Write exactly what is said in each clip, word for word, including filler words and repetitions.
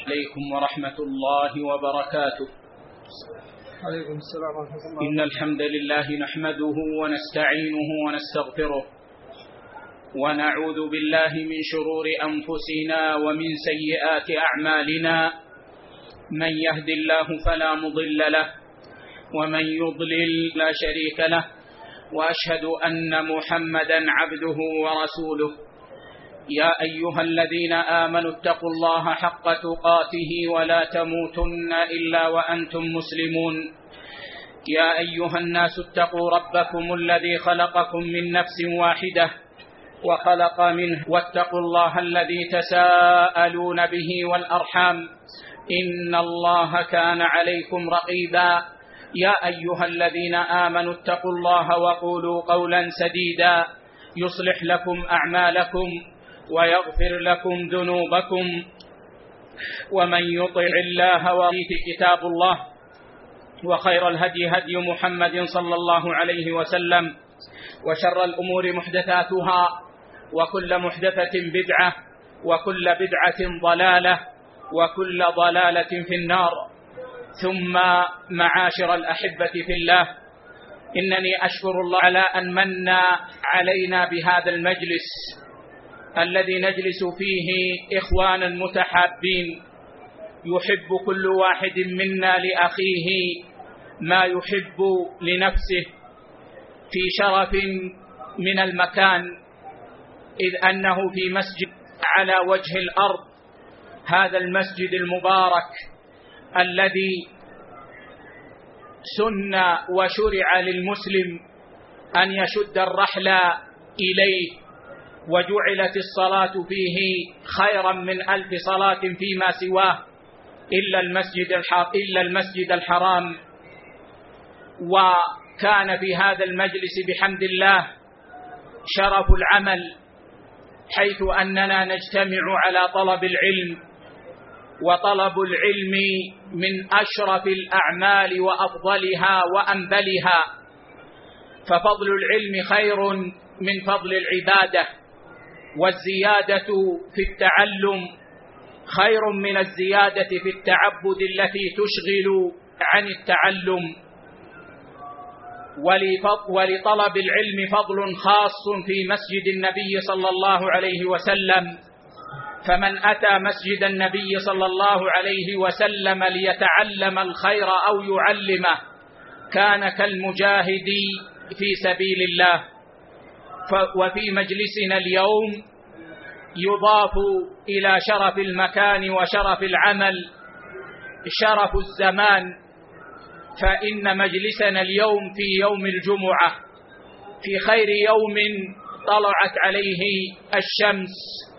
عليكم ورحمة الله وبركاته. عليكم السلام ورحمة الله. إن الحمد لله نحمده ونستعينه ونستغفره ونعوذ بالله من شرور أنفسنا ومن سيئات أعمالنا. من يهد الله فلا مضل له ومن يضلل لا شريك له، وأشهد أن محمدا عبده ورسوله. يا أيها الذين آمنوا اتقوا الله حق تقاته ولا تموتن إلا وأنتم مسلمون. يا أيها الناس اتقوا ربكم الذي خلقكم من نفس واحدة وخلق منه واتقوا الله الذي تساءلون به والأرحام إن الله كان عليكم رقيبا. يا أيها الذين آمنوا اتقوا الله وقولوا قولا سديدا يصلح لكم أعمالكم ويغفر لكم ذنوبكم، ومن يطع الله ورسوله كتاب الله، وخير الهدي هدي محمد صلى الله عليه وسلم، وشر الأمور محدثاتها، وكل محدثة بدعة، وكل بدعة ضلالة، وكل ضلالة في النار. ثم معاشر الأحبة في الله، إنني أشكر الله على أن من علينا بهذا المجلس الذي نجلس فيه إخوانا متحابين، يحب كل واحد منا لأخيه ما يحب لنفسه، في شرف من المكان، إذ أنه في مسجد على وجه الأرض، هذا المسجد المبارك الذي سن وشرع للمسلم أن يشد الرحل إليه، وجعلت الصلاة فيه خيرا من ألف صلاة فيما سواه إلا المسجد إلا المسجد الحرام. وكان في هذا المجلس بحمد الله شرف العمل، حيث أننا نجتمع على طلب العلم، وطلب العلم من أشرف الأعمال وأفضلها وأنبلها، ففضل العلم خير من فضل العبادة، والزيادة في التعلم خير من الزيادة في التعبد التي تشغل عن التعلم. ولطلب العلم فضل خاص في مسجد النبي صلى الله عليه وسلم، فمن أتى مسجد النبي صلى الله عليه وسلم ليتعلم الخير أو يعلمه كان كالمجاهد في سبيل الله. وفي مجلسنا اليوم يضاف إلى شرف المكان وشرف العمل شرف الزمان، فإن مجلسنا اليوم في يوم الجمعة، في خير يوم طلعت عليه الشمس،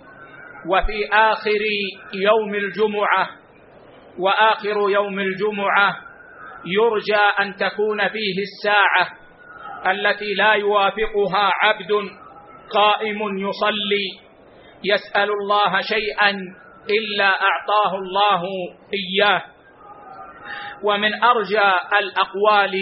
وفي آخر يوم الجمعة، وآخر يوم الجمعة يرجى أن تكون فيه الساعة التي لا يوافقها عبد قائم يصلي يسأل الله شيئا إلا أعطاه الله إياه. ومن أرجى الأقوال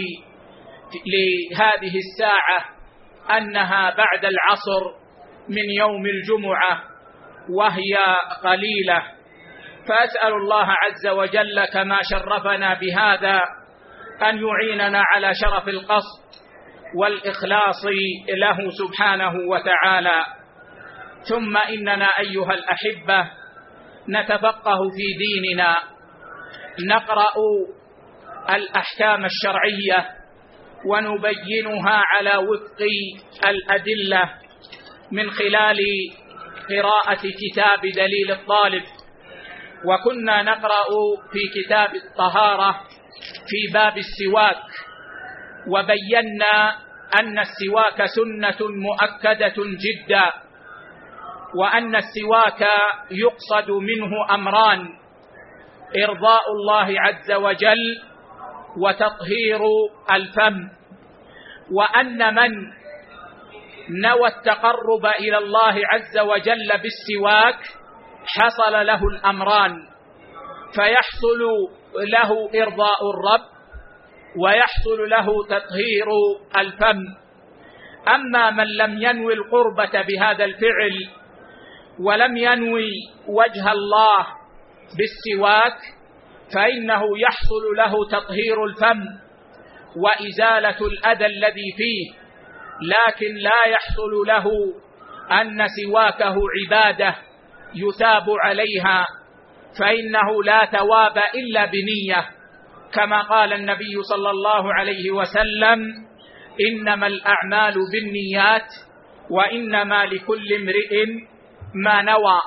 لهذه الساعة أنها بعد العصر من يوم الجمعة، وهي قليلة، فأسأل الله عز وجل كما شرفنا بهذا أن يعيننا على شرف القصد والإخلاص له سبحانه وتعالى. ثم إننا أيها الأحبة نتفقه في ديننا، نقرأ الأحكام الشرعية ونبينها على وفق الأدلة من خلال قراءة كتاب دليل الطالب. وكنا نقرأ في كتاب الطهارة في باب السواك، وبينا أن السواك سنة مؤكدة جدا، وأن السواك يقصد منه أمران: إرضاء الله عز وجل وتطهير الفم، وأن من نوى التقرب إلى الله عز وجل بالسواك حصل له الأمران، فيحصل له إرضاء الرب ويحصل له تطهير الفم. أما من لم ينوي القربة بهذا الفعل ولم ينوي وجه الله بالسواك فإنه يحصل له تطهير الفم وإزالة الأذى الذي فيه، لكن لا يحصل له أن سواكه عبادة يثاب عليها، فإنه لا ثواب إلا بنية، كما قال النبي صلى الله عليه وسلم: إنما الأعمال بالنيات وإنما لكل امرئ ما نوى.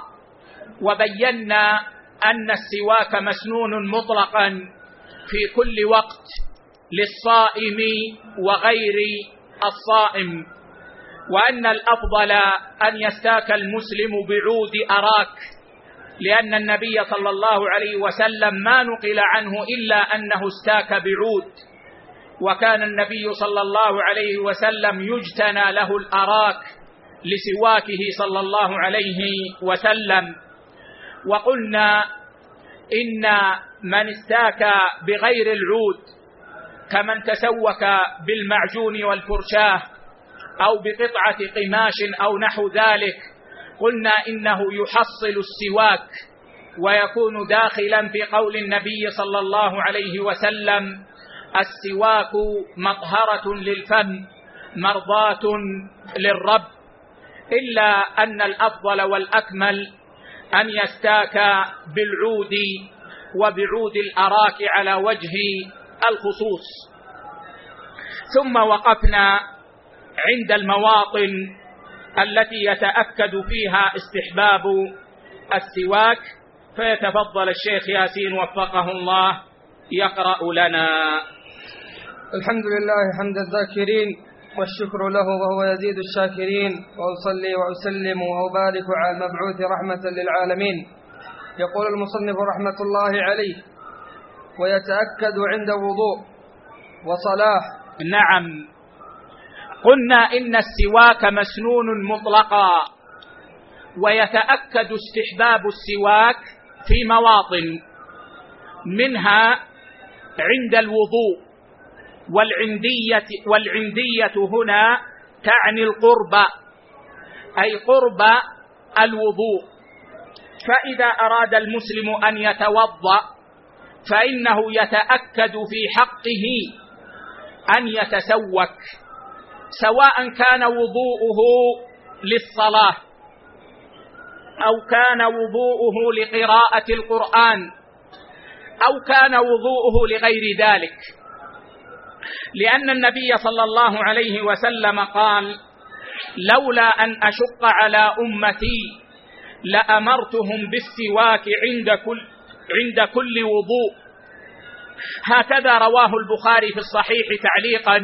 وبينا أن السواك مسنون مطلقا في كل وقت للصائم وغير الصائم، وأن الأفضل أن يستاك المسلم بعود أراك، لأن النبي صلى الله عليه وسلم ما نقل عنه إلا أنه استاك بعود، وكان النبي صلى الله عليه وسلم يجتنى له الأراك لسواكه صلى الله عليه وسلم. وقلنا إن من استاك بغير العود كمن تسوك بالمعجون والفرشاة أو بقطعة قماش أو نحو ذلك، قلنا إنه يحصل السواك ويكون داخلا في قول النبي صلى الله عليه وسلم: السواك مطهرة للفم مرضاة للرب، إلا أن الأفضل والأكمل أن يستاك بالعود وبعود الأراك على وجه الخصوص. ثم وقفنا عند المواطن التي يتأكد فيها استحباب السواك، فيتفضل الشيخ ياسين وفقه الله يقرأ لنا. الحمد لله حمد الذاكرين والشكر له وهو يزيد الشاكرين، وأصلي وأسلم وأبارك على المبعوث رحمة للعالمين. يقول المصنف رحمة الله عليه: ويتأكد عند وضوء وصلاة. نعم، قلنا إن السواك مسنون مطلقا، ويتأكد استحباب السواك في مواطن، منها عند الوضوء، والعندية, والعندية هنا تعني القرب، أي قرب الوضوء. فإذا أراد المسلم أن يتوضأ فإنه يتأكد في حقه أن يتسوك، سواء كان وضوءه للصلاة أو كان وضوءه لقراءة القرآن أو كان وضوءه لغير ذلك، لأن النبي صلى الله عليه وسلم قال: لولا أن أشق على أمتي لأمرتهم بالسواك عند كل, عند كل وضوء. هكذا رواه البخاري في الصحيح تعليقا،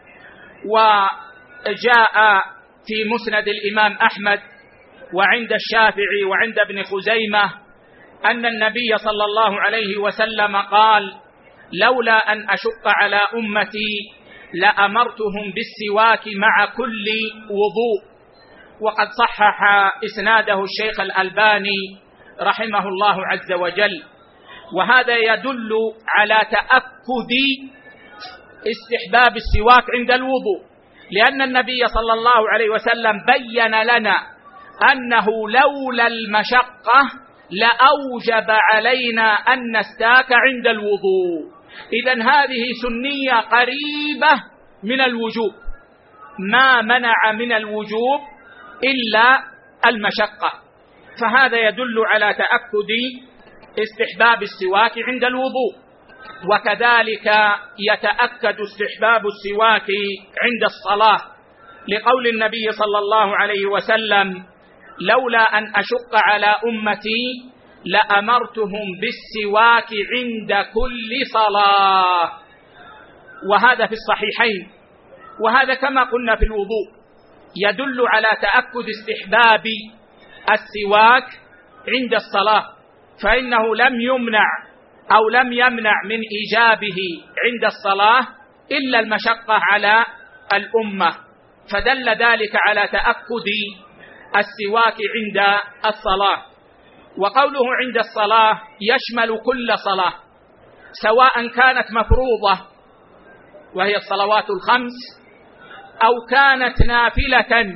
وجاء في مسند الإمام أحمد وعند الشافعي وعند ابن خزيمة أن النبي صلى الله عليه وسلم قال: لولا أن أشق على أمتي لأمرتهم بالسواك مع كل وضوء. وقد صحح إسناده الشيخ الألباني رحمه الله عز وجل. وهذا يدل على تأكد استحباب السواك عند الوضوء، لأن النبي صلى الله عليه وسلم بين لنا أنه لولا المشقة لأوجب علينا أن نستاك عند الوضوء. إذن هذه سنية قريبة من الوجوب، ما منع من الوجوب إلا المشقة، فهذا يدل على تأكد استحباب السواك عند الوضوء. وكذلك يتأكد استحباب السواك عند الصلاة، لقول النبي صلى الله عليه وسلم: لولا أن أشق على أمتي لأمرتهم بالسواك عند كل صلاة. وهذا في الصحيحين، وهذا كما قلنا في الوضوء يدل على تأكد استحباب السواك عند الصلاة، فإنه لم يمنع أو لم يمنع من إيجابه عند الصلاة إلا المشقة على الأمة، فدل ذلك على تأكد السواك عند الصلاة. وقوله عند الصلاة يشمل كل صلاة، سواء كانت مفروضة وهي الصلوات الخمس أو كانت نافلة.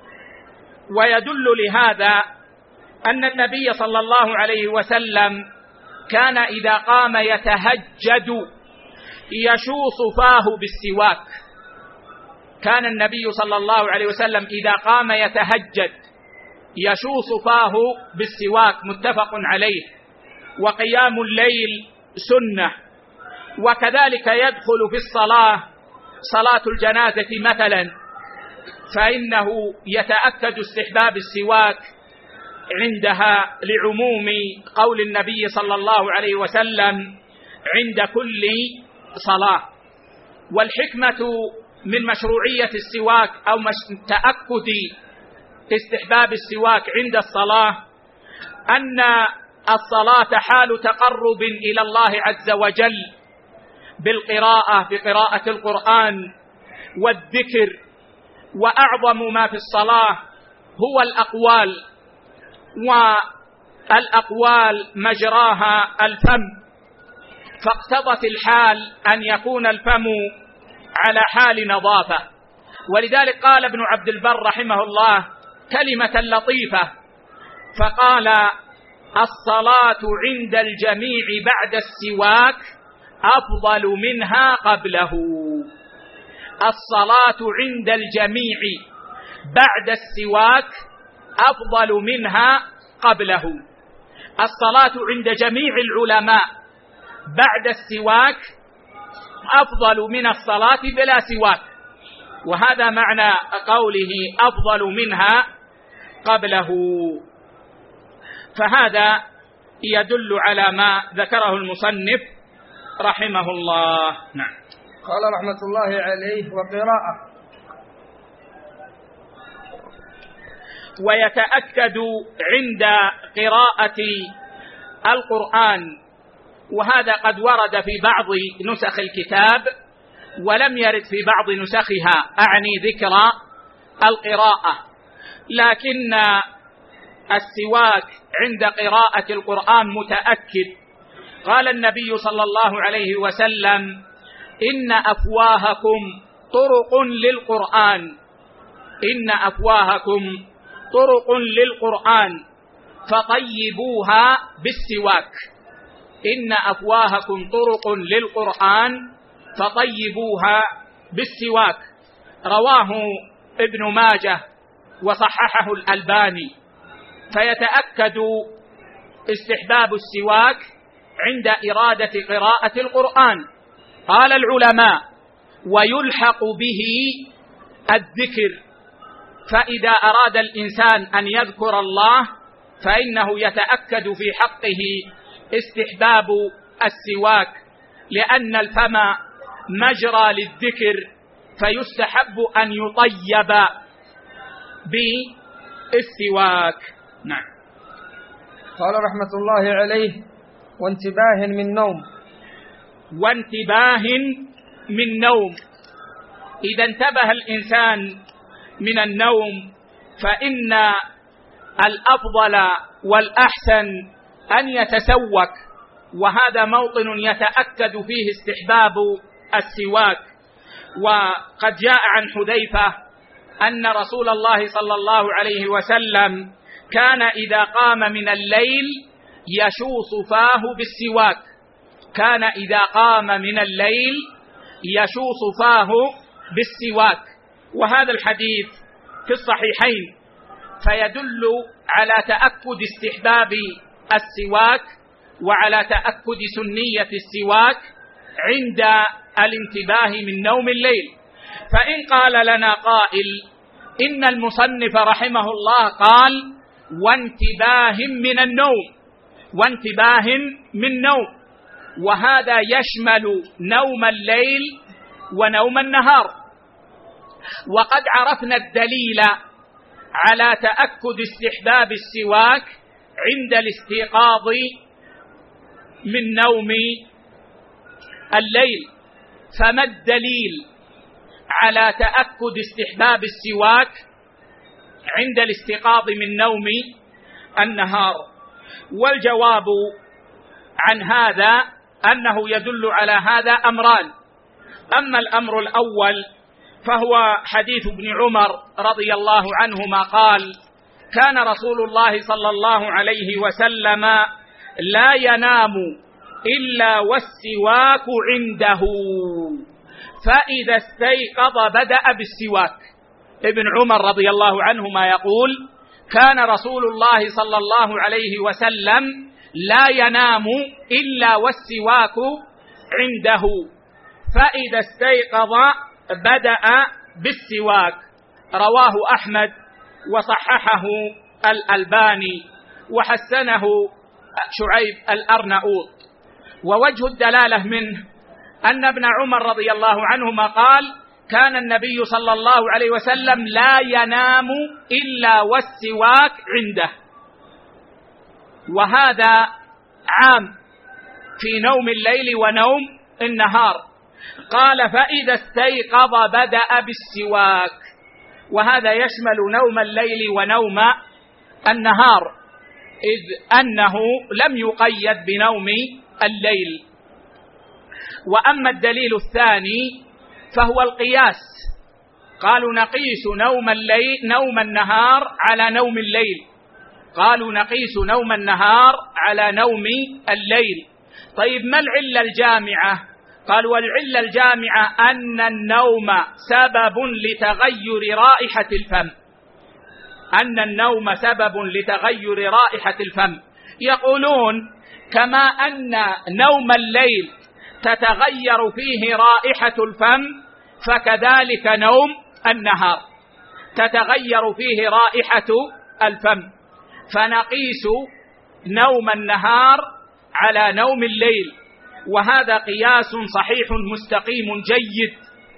ويدل لهذا أن النبي صلى الله عليه وسلم كان إذا قام يتهجد يشوص فاه بالسواك. كان النبي صلى الله عليه وسلم إذا قام يتهجد يشوص فاه بالسواك، متفق عليه. وقيام الليل سنة. وكذلك يدخل في الصلاة صلاة الجنازة مثلا، فإنه يتأكد استحباب السواك عندها لعموم قول النبي صلى الله عليه وسلم عند كل صلاة. والحكمة من مشروعية السواك أو تأكد استحباب السواك عند الصلاة أن الصلاة حال تقرب إلى الله عز وجل بالقراءة بقراءة القرآن والذكر، وأعظم ما في الصلاة هو الأقوال، والأقوال مجراها الفم، فاقتضت الحال أن يكون الفم على حال نظافة. ولذلك قال ابن عبد البر رحمه الله كلمة لطيفة فقال: الصلاة عند الجميع بعد السواك أفضل منها قبله. الصلاة عند الجميع بعد السواك أفضل منها قبله. الصلاة عند جميع العلماء بعد السواك أفضل من الصلاة بلا سواك، وهذا معنى قوله أفضل منها قبله. فهذا يدل على ما ذكره المصنف رحمه الله. نعم. قال رحمة الله عليه: وقراءة. ويتأكد عند قراءة القرآن، وهذا قد ورد في بعض نسخ الكتاب ولم يرد في بعض نسخها، أعني ذكر القراءة، لكن السواك عند قراءة القرآن متأكد. قال النبي صلى الله عليه وسلم: إن أفواهكم طرق للقرآن إن أفواهكم طرق للقرآن فطيبوها بالسواك. إن أفواهكم طرق للقرآن فطيبوها بالسواك. رواه ابن ماجه وصححه الألباني. فيتأكد استحباب السواك عند إرادة قراءة القرآن. قال العلماء: ويلحق به الذكر، فإذا أراد الإنسان أن يذكر الله فإنه يتأكد في حقه استحباب السواك، لأن الفم مجرى للذكر، فيستحب أن يطيب بالسواك. نعم. قال رحمة الله عليه: وانتباه من نوم. وانتباه من نوم. إذا انتبه الإنسان من النوم فإن الأفضل والأحسن أن يتسوك، وهذا موطن يتأكد فيه استحباب السواك. وقد جاء عن حذيفة أن رسول الله صلى الله عليه وسلم كان إذا قام من الليل يشوص فاه بالسواك. كان إذا قام من الليل يشوص فاه بالسواك. وهذا الحديث في الصحيحين، فيدل على تأكد استحباب السواك وعلى تأكد سنية السواك عند الانتباه من نوم الليل. فإن قال لنا قائل إن المصنف رحمه الله قال: وانتباه من النوم، وانتباه من نوم، وهذا يشمل نوم الليل ونوم النهار. وقد عرفنا الدليل على تأكد استحباب السواك عند الاستيقاظ من نوم الليل. فما الدليل على تأكد استحباب السواك عند الاستيقاظ من نوم النهار؟ والجواب عن هذا أنه يدل على هذا أمران. أما الأمر الأول فهو حديث ابن عمر رضي الله عنهما قال: كان رسول الله صلى الله عليه وسلم لا ينام إلا والسواك عنده، فإذا استيقظ بدأ بالسواك. ابن عمر رضي الله عنهما يقول: كان رسول الله صلى الله عليه وسلم لا ينام إلا والسواك عنده، فإذا استيقظ بدأ بالسواك. رواه أحمد وصححه الألباني وحسنه شعيب الأرناؤوط. ووجه الدلالة منه أن ابن عمر رضي الله عنهما قال: كان النبي صلى الله عليه وسلم لا ينام إلا والسواك عنده، وهذا عام في نوم الليل ونوم النهار. قال: فإذا استيقظ بدأ بالسواك، وهذا يشمل نوم الليل ونوم النهار، إذ أنه لم يقيد بنوم الليل. وأما الدليل الثاني فهو القياس. قالوا: نقيس نوم الليل نوم النهار على نوم الليل. قالوا: نقيس نوم النهار على نوم الليل. طيب، ما العلة الجامعة؟ قالوا: والعلة الجامعة أن النوم سبب لتغير رائحة الفم. أن النوم سبب لتغير رائحة الفم. يقولون: كما أن نوم الليل تتغير فيه رائحة الفم، فكذلك نوم النهار تتغير فيه رائحة الفم، فنقيس نوم النهار على نوم الليل، وهذا قياس صحيح مستقيم جيد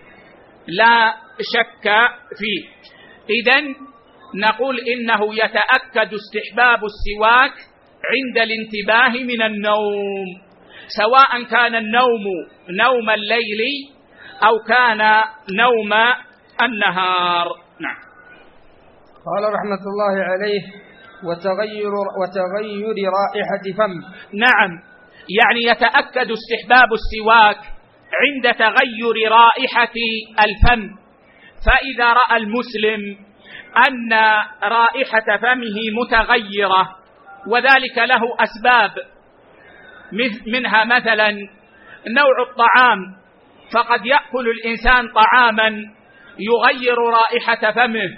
لا شك فيه. إذن نقول إنه يتأكد استحباب السواك عند الانتباه من النوم، سواء كان النوم نوم الليل أو كان نوم النهار. نعم. قال رحمة الله عليه: وتغير, وتغير رائحة فم. نعم، يعني يتأكد استحباب السواك عند تغير رائحة الفم. فإذا رأى المسلم أن رائحة فمه متغيرة، وذلك له أسباب، منها مثلا نوع الطعام، فقد يأكل الإنسان طعاما يغير رائحة فمه،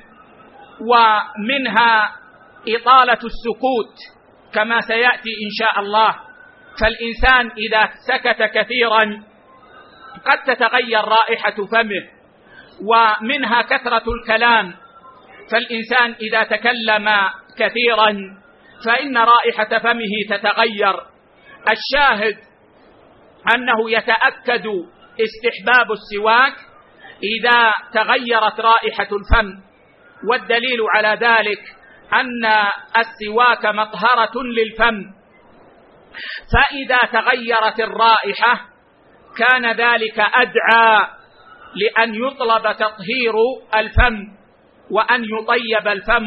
ومنها إطالة السكوت كما سيأتي إن شاء الله. فالإنسان إذا سكت كثيرا قد تتغير رائحة فمه، ومنها كثرة الكلام، فالإنسان إذا تكلم كثيرا فإن رائحة فمه تتغير. الشاهد أنه يتأكد استحباب السواك إذا تغيرت رائحة الفم، والدليل على ذلك أن السواك مطهرة للفم، فإذا تغيرت الرائحة كان ذلك أدعى لأن يطلب تطهير الفم وأن يطيب الفم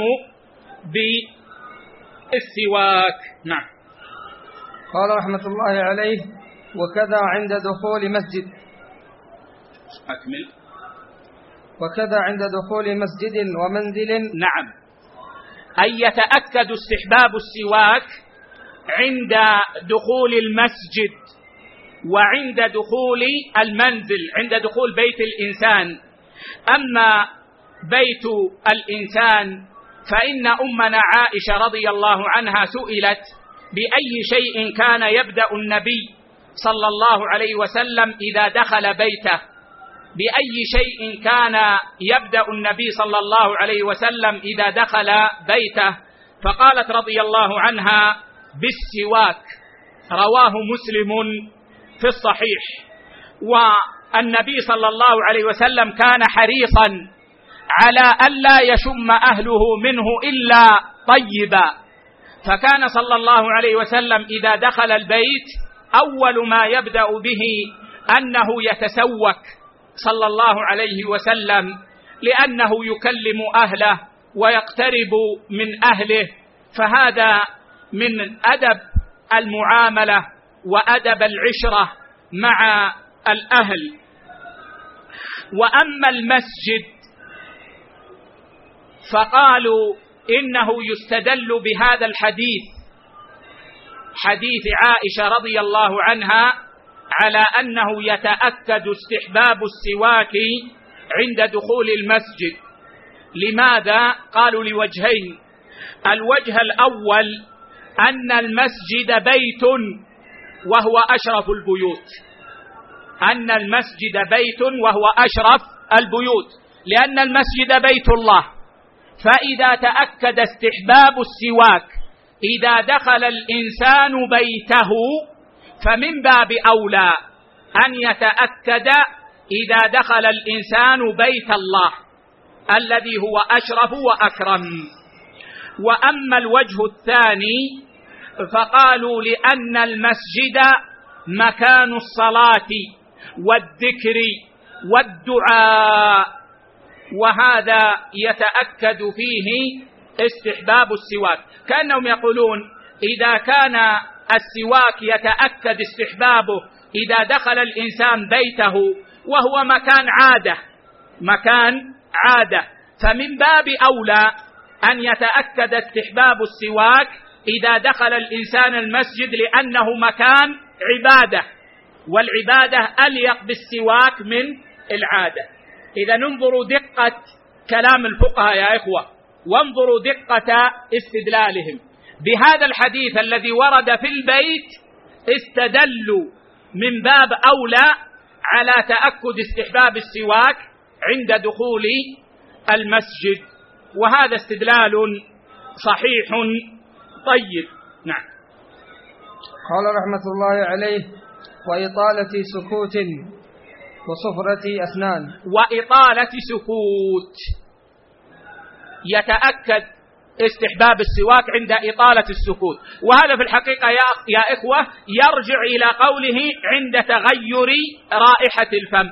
بالسواك. نعم. قال رحمة الله عليه: وكذا عند دخول مسجد. أكمل. وكذا عند دخول مسجد ومنزل. نعم، أي يتأكد استحباب السواك عند دخول المسجد وعند دخول المنزل، عند دخول بيت الإنسان. أما بيت الإنسان فإن أمنا عائشة رضي الله عنها سئلت بأي شيء كان يبدأ النبي صلى الله عليه وسلم إذا دخل بيته، بأي شيء كان يبدأ النبي صلى الله عليه وسلم إذا دخل بيته، فقالت رضي الله عنها: بالسواك. رواه مسلم في الصحيح. والنبي صلى الله عليه وسلم كان حريصا على ألا يشم أهله منه إلا طيبا، فكان صلى الله عليه وسلم إذا دخل البيت أول ما يبدأ به أنه يتسوك صلى الله عليه وسلم، لأنه يكلم أهله ويقترب من أهله، فهذا من أدب المعاملة وأدب العشرة مع الأهل. وأما المسجد فقالوا إنه يستدل بهذا الحديث حديث عائشة رضي الله عنها على أنه يتأكد استحباب السواك عند دخول المسجد. لماذا؟ قالوا لوجهين. الوجه الأول أن المسجد بيت وهو أشرف البيوت، أن المسجد بيت وهو أشرف البيوت، لأن المسجد بيت الله. فإذا تأكد استحباب السواك إذا دخل الإنسان بيته فمن باب أولى أن يتأكد إذا دخل الإنسان بيت الله الذي هو أشرف وأكرم. وأما الوجه الثاني فقالوا لأن المسجد مكان الصلاة والذكر والدعاء، وهذا يتأكد فيه استحباب السواك. كأنهم يقولون إذا كان السواك يتأكد استحبابه إذا دخل الإنسان بيته وهو مكان عادة مكان عادة فمن باب أولى أن يتأكد استحباب السواك إذا دخل الإنسان المسجد، لأنه مكان عبادة، والعبادة أليق بالسواك من العادة. إذا ننظروا دقة كلام الفقهاء يا إخوة، وانظروا دقة استدلالهم بهذا الحديث الذي ورد في البيت. استدلوا من باب أولى على تأكد استحباب السواك عند دخول المسجد، وهذا استدلال صحيح طيب. نعم. قال رحمة الله عليه: وإطالة سكوت وصفرة أسنان. وإطالة سكوت، يتأكد استحباب السواك عند إطالة السكوت، وهذا في الحقيقة يا إخوة يرجع إلى قوله عند تغير رائحة الفم،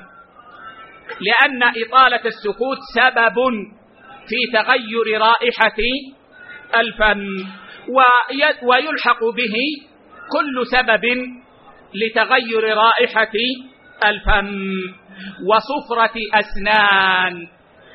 لأن إطالة السكوت سبب في تغير رائحة الفم، ويلحق به كل سبب لتغير رائحة الفم. وصفرة أسنان،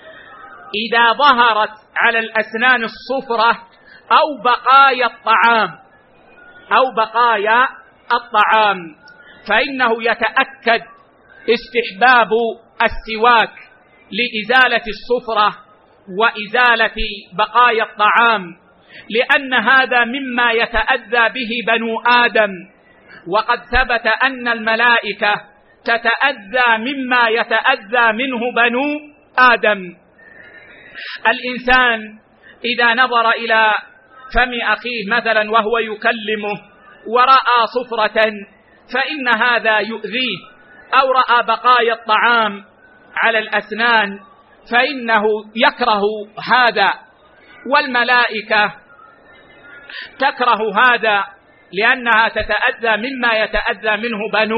إذا ظهرت على الأسنان الصفرة أو بقايا الطعام أو بقايا الطعام فإنه يتأكد استحباب السواك لإزالة الصفرة وإزالة بقايا الطعام، لأن هذا مما يتأذى به بنو آدم، وقد ثبت أن الملائكة تتأذى مما يتأذى منه بنو آدم. الإنسان إذا نظر إلى فم أخيه مثلا وهو يكلمه ورأى صفرة فإن هذا يؤذيه، أو رأى بقايا الطعام على الأسنان فإنه يكره هذا، والملائكة تكره هذا لأنها تتأذى مما يتأذى منه بنو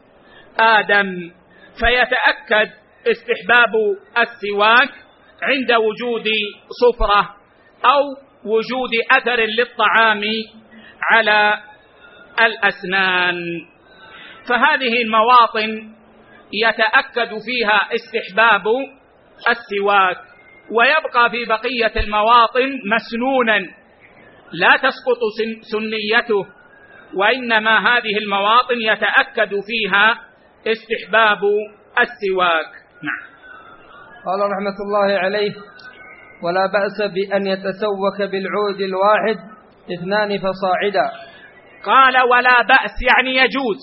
آدم. فيتأكد استحباب السواك عند وجود صفرة أو وجود أثر للطعام على الأسنان. فهذه المواطن يتأكد فيها استحباب السواك، ويبقى في بقية المواطن مسنونا لا تسقط سنيته، وإنما هذه المواطن يتأكد فيها استحباب السواك. نعم. قال رحمة الله عليه: ولا بأس بأن يتسوك بالعود الواحد اثنان فصاعدا. قال ولا بأس يعني يجوز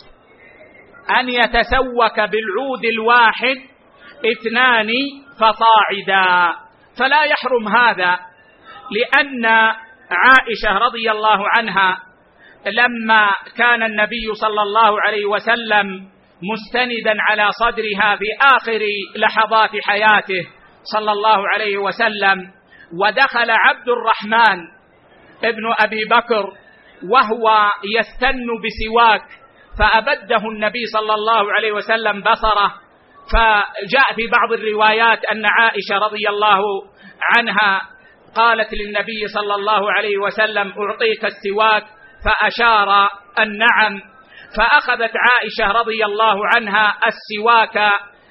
أن يتسوك بالعود الواحد اثنان فصاعدا، فلا يحرم هذا، لأن عائشة رضي الله عنها لما كان النبي صلى الله عليه وسلم مستندا على صدرها في آخر لحظات حياته صلى الله عليه وسلم، ودخل عبد الرحمن ابن أبي بكر وهو يستن بسواك فأبده النبي صلى الله عليه وسلم بصره، فجاء في بعض الروايات أن عائشة رضي الله عنها قالت للنبي صلى الله عليه وسلم: أعطيك السواك؟ فأشار النعم، فأخذت عائشة رضي الله عنها السواك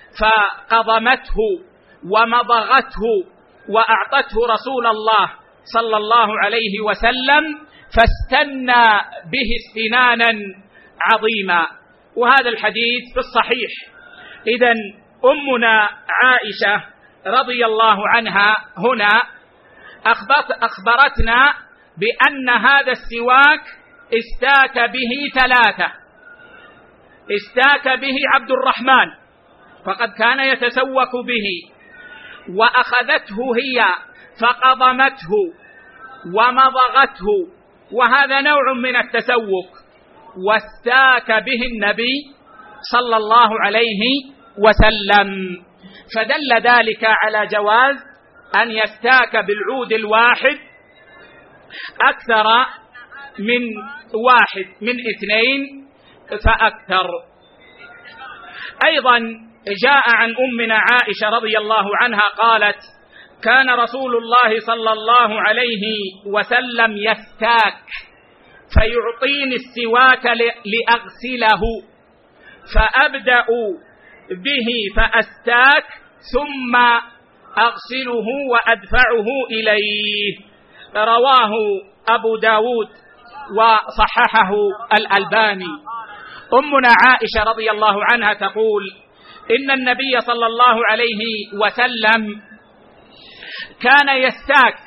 فقضمته ومضغته وأعطته رسول الله صلى الله عليه وسلم فاستنى به استنانا عظيما. وهذا الحديث في الصحيح. إذن أمنا عائشة رضي الله عنها هنا أخبرتنا بأن هذا السواك استاك به ثلاثة. استاك به عبد الرحمن فقد كان يتسوك به، وأخذته هي فقضمته ومضغته، وهذا نوع من التسوك، واستاك به النبي صلى الله عليه وسلم. فدل ذلك على جواز أن يستاك بالعود الواحد أكثر من واحد، من اثنين فأكثر. أيضا جاء عن أمنا عائشة رضي الله عنها قالت: كان رسول الله صلى الله عليه وسلم يستاك فيعطيني السواك لأغسله، فأبدأ به فأستاك ثم أغسله وأدفعه إليه. رواه أبو داود وصححه الألباني. أمنا عائشة رضي الله عنها تقول: إن النبي صلى الله عليه وسلم كان يستاك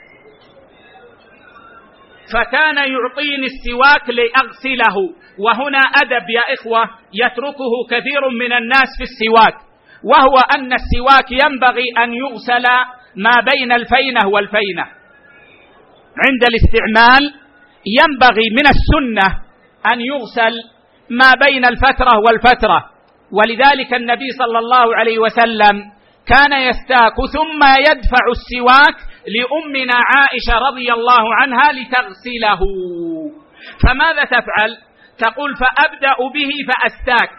فكان يعطيني السواك لأغسله. وهنا أدب يا إخوة يتركه كثير من الناس في السواك، وهو أن السواك ينبغي أن يغسل ما بين الفينة والفينة عند الاستعمال. ينبغي من السنة أن يغسل ما بين الفترة والفترة، ولذلك النبي صلى الله عليه وسلم كان يستاك ثم يدفع السواك لأمنا عائشة رضي الله عنها لتغسله. فماذا تفعل؟ تقول: فأبدأ به فأستاك،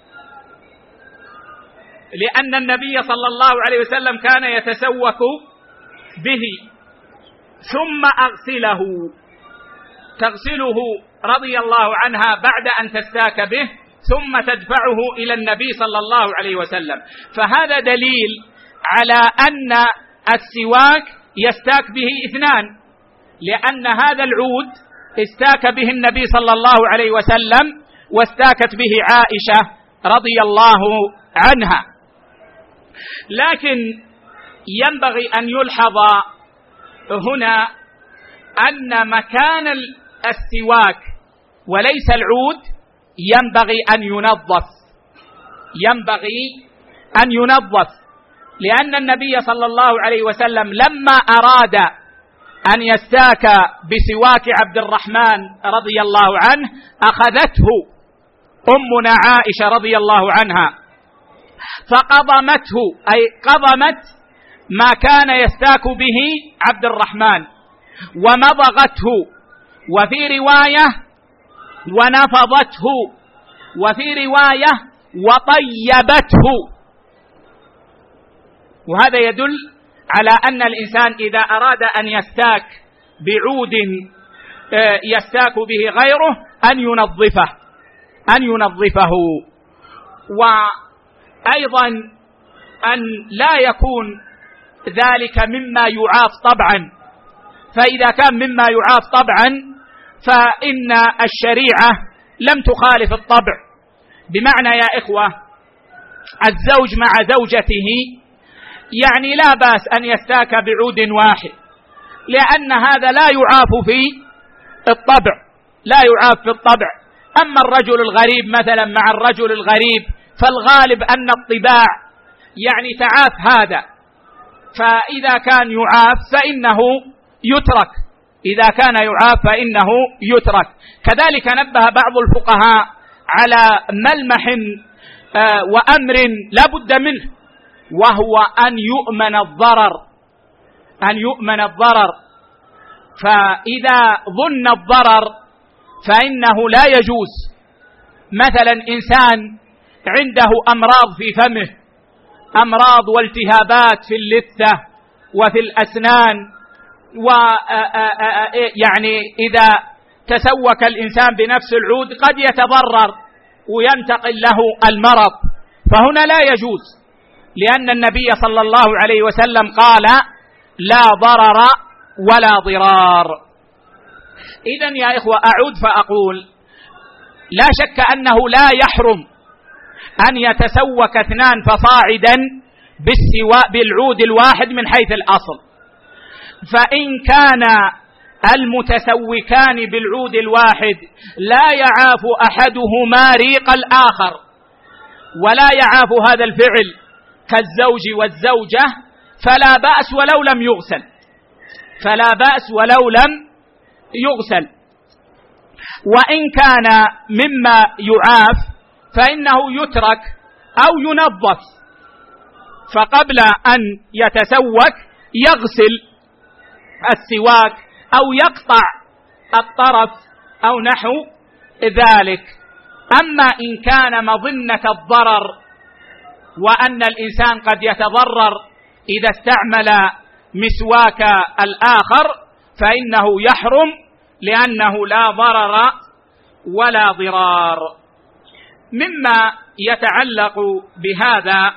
لأن النبي صلى الله عليه وسلم كان يتسوك به، ثم أغسله. تغسله رضي الله عنها بعد أن تستاك به ثم تدفعه إلى النبي صلى الله عليه وسلم. فهذا دليل على أن السواك يستاك به اثنان، لأن هذا العود استاك به النبي صلى الله عليه وسلم واستاكت به عائشة رضي الله عنها. لكن ينبغي أن يلحظ هنا أن مكان السواك وليس العود ينبغي أن ينظف، ينبغي أن ينظف، لأن النبي صلى الله عليه وسلم لما أراد أن يستاك بسواك عبد الرحمن رضي الله عنه أخذته أمنا عائشة رضي الله عنها فقضمته، أي قضمت ما كان يستاك به عبد الرحمن، ومضغته، وفي رواية ونفضته، وفي رواية وطيبته. وهذا يدل على أن الإنسان إذا أراد أن يستاك بعود يستاك به غيره أن ينظفه أن ينظفه وأيضا أن لا يكون ذلك مما يعاف طبعا، فإذا كان مما يعاف طبعا فإن الشريعة لم تخالف الطبع. بمعنى يا إخوة الزوج مع زوجته يعني لا بأس أن يستاك بعود واحد، لأن هذا لا يعاف في الطبع، لا يعاف في الطبع. أما الرجل الغريب مثلا مع الرجل الغريب فالغالب أن الطباع يعني تعاف هذا، فإذا كان يعاف فإنه يترك، إذا كان يعاف فإنه يترك. كذلك نبه بعض الفقهاء على ملمح وأمر لا بد منه، وهو أن يؤمن الضرر، أن يؤمن الضرر. فإذا ظن الضرر فإنه لا يجوز. مثلا إنسان عنده أمراض في فمه، أمراض والتهابات في اللثة وفي الأسنان، ويعني إذا تسوك الإنسان بنفس العود قد يتضرر وينتقل له المرض، فهنا لا يجوز، لأن النبي صلى الله عليه وسلم قال: لا ضرر ولا ضرار. إذن يا إخوة أعود فأقول لا شك أنه لا يحرم أن يتسوك اثنان فصاعدا بالسواء بالعود الواحد من حيث الأصل، فإن كان المتسوكان بالعود الواحد لا يعاف أحدهما ريق الآخر ولا يعاف هذا الفعل كالزوج والزوجة فلا بأس ولو لم يغسل فلا بأس ولو لم يغسل. وإن كان مما يعاف فإنه يترك أو ينظف، فقبل أن يتسوك يغسل السواك أو يقطع الطرف أو نحو ذلك. أما إن كان مظنة الضرر وأن الإنسان قد يتضرر إذا استعمل مسواك الآخر فإنه يحرم، لأنه لا ضرر ولا ضرار. مما يتعلق بهذا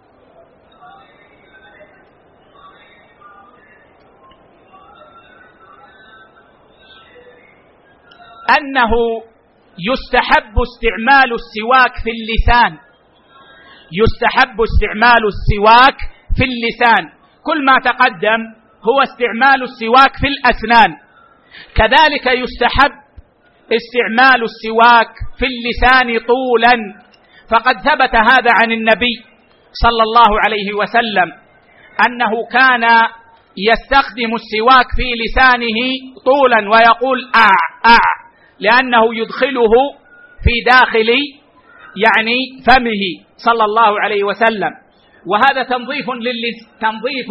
أنه يستحب استعمال السواك في اللسان يستحب استعمال السواك في اللسان كل ما تقدم هو استعمال السواك في الأسنان، كذلك يستحب استعمال السواك في اللسان طولا، فقد ثبت هذا عن النبي صلى الله عليه وسلم أنه كان يستخدم السواك في لسانه طولا ويقول آع آع لأنه يدخله في داخل يعني فمه صلى الله عليه وسلم، وهذا تنظيف للس... تنظيف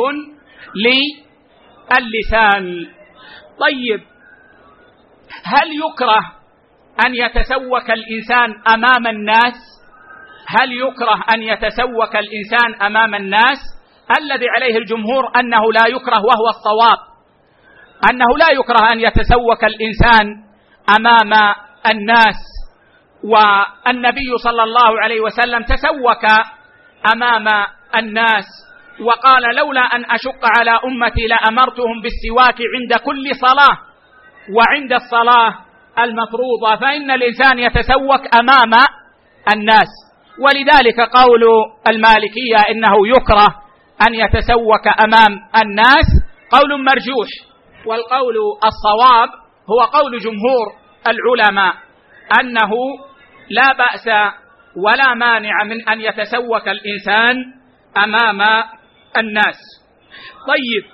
للسان. طيب، هل يكره أن يتسوك الإنسان أمام الناس؟ هل يكره أن يتسوك الإنسان أمام الناس؟ الذي عليه الجمهور أنه لا يكره، وهو الصواب أنه لا يكره أن يتسوك الإنسان أمام الناس. والنبي صلى الله عليه وسلم تسوك أمام الناس وقال لولا أن أشق على أمتي لأمرتهم بالسواك عند كل صلاة وعند الصلاة المفروضة، فإن الإنسان يتسوك أمام الناس. ولذلك قول المالكية إنه يكره أن يتسوك أمام الناس قول مرجوح، والقول الصواب هو قول جمهور العلماء أنه لا بأس ولا مانع من أن يتسوك الإنسان أمام الناس. طيب،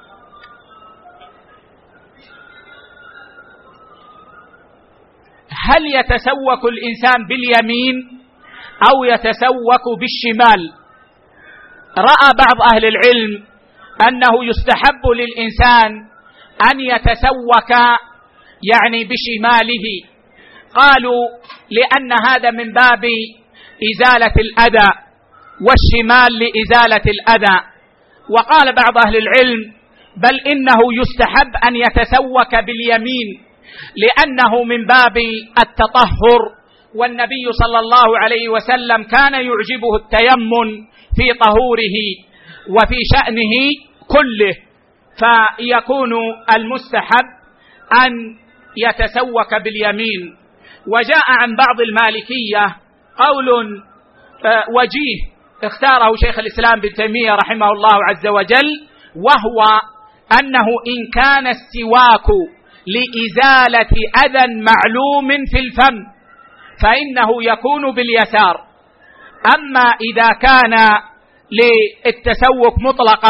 هل يتسوك الإنسان باليمين أو يتسوك بالشمال؟ رأى بعض أهل العلم أنه يستحب للإنسان أن يتسوك يعني بشماله، قالوا لأن هذا من باب إزالة الأذى والشمال لإزالة الأذى. وقال بعض أهل العلم بل إنه يستحب أن يتسوك باليمين لأنه من باب التطهر، والنبي صلى الله عليه وسلم كان يعجبه التيمم في طهوره وفي شأنه كله، فيكون المستحب أن يتسوك باليمين. وجاء عن بعض المالكية قول وجيه اختاره شيخ الإسلام ابن تيمية رحمه الله عز وجل، وهو أنه إن كان السواك لإزالة أذى معلوم في الفم فإنه يكون باليسار، أما إذا كان للتسوك مطلقا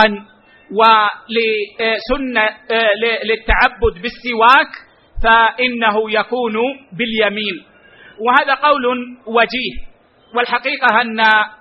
ولسنة للتعبد بالسواك فإنه يكون باليمين. وهذا قول وجيه، والحقيقة أن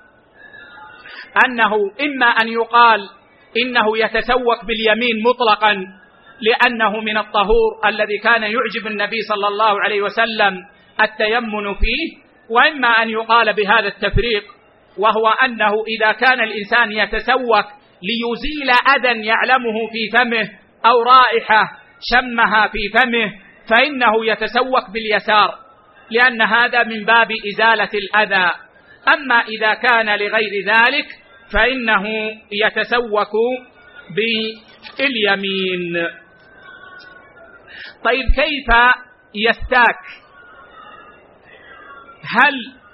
أنه إما أن يقال إنه يتسوك باليمين مطلقا لأنه من الطهور الذي كان يعجب النبي صلى الله عليه وسلم التيمن فيه، وإما أن يقال بهذا التفريق، وهو أنه إذا كان الإنسان يتسوك ليزيل أذى يعلمه في فمه أو رائحة شمها في فمه فإنه يتسوك باليسار، لأن هذا من باب إزالة الأذى. أما إذا كان لغير ذلك فإنه يتسوك باليمين. طيب كيف يستاك؟ هل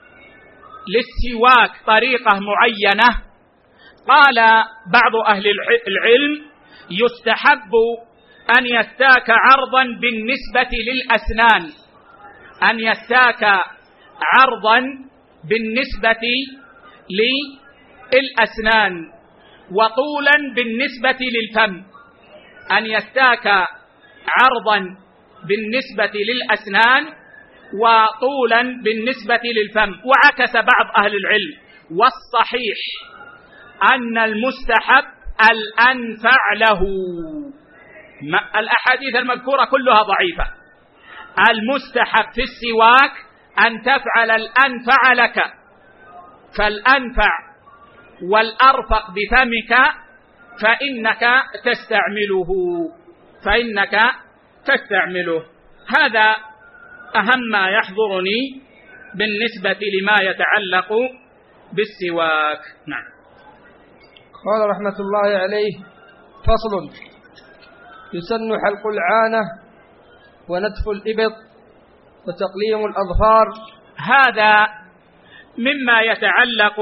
للسواك طريقة معينة؟ قال بعض أهل العلم يستحب أن يستاك عرضا بالنسبة للأسنان، أن يستاك عرضا بالنسبة للأسنان وطولا بالنسبة للفم، أن يستاك عرضا بالنسبة للأسنان وطولا بالنسبة للفم. وعكس بعض أهل العلم، والصحيح أن المستحب الأنفع له. الأحاديث المذكورة كلها ضعيفة. المستحب في السواك أن تفعل الأنفع لك، فالأنفع والأرفق بفمك فإنك تستعمله فإنك تستعمله هذا أهم ما يحضرني بالنسبة لما يتعلق بالسواك. نعم. قال رحمة الله عليه: فصل: يسن حلق العانة ونتف الإبط وتقليم الأظفار. هذا مما يتعلق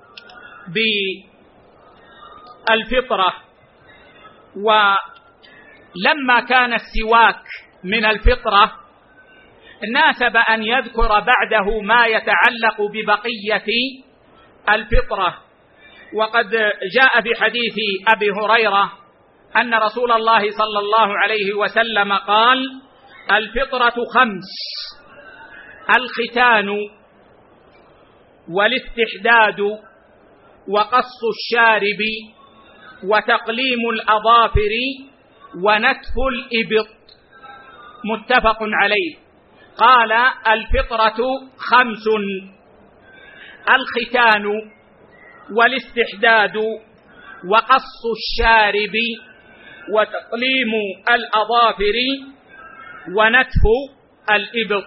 بالفطرة، ولما كان السواك من الفطرة ناسب أن يذكر بعده ما يتعلق ببقية الفطرة. وقد جاء في حديث أبي هريرة أن رسول الله صلى الله عليه وسلم قال: الفطرة خمس: الختان والاستحداد وقص الشارب وتقليم الأظافر ونتف الإبط. متفق عليه. قال: الفطرة خمس: الختان والاستحداد وقص الشارب وتقليم الأظافر ونتف الإبط.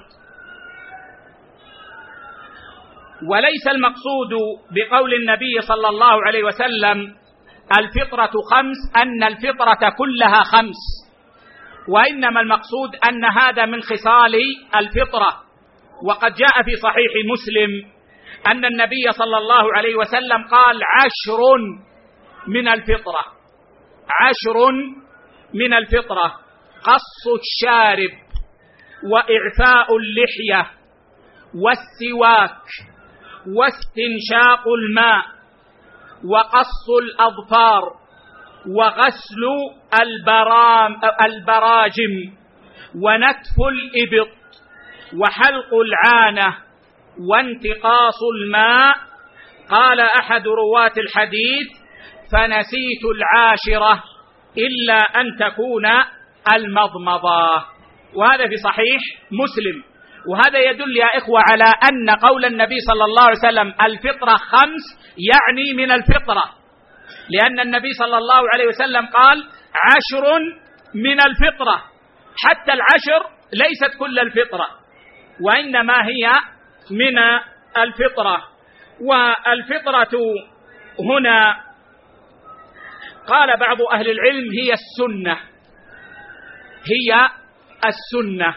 وليس المقصود بقول النبي صلى الله عليه وسلم الفطرة خمس أن الفطرة كلها خمس، وإنما المقصود أن هذا من خصال الفطرة. وقد جاء في صحيح مسلم أن النبي صلى الله عليه وسلم قال: عشر من الفطرة، عشر من الفطرة: قص الشارب وإعفاء اللحية والسواك واستنشاق الماء وقص الأظفار وغسل البرام البراجم ونتف الإبط وحلق العانة وانتقاص الماء. قال أحد رواة الحديث: فنسيت العاشرة إلا أن تكون المضمضة. وهذا في صحيح مسلم. وهذا يدل يا إخوة على أن قول النبي صلى الله عليه وسلم الفطرة خمس يعني من الفطرة، لأن النبي صلى الله عليه وسلم قال: عشر من الفطرة. حتى العشر ليست كل الفطرة، وإنما هي من الفطرة. والفطرة هنا قال بعض أهل العلم هي السنة، هي السنة،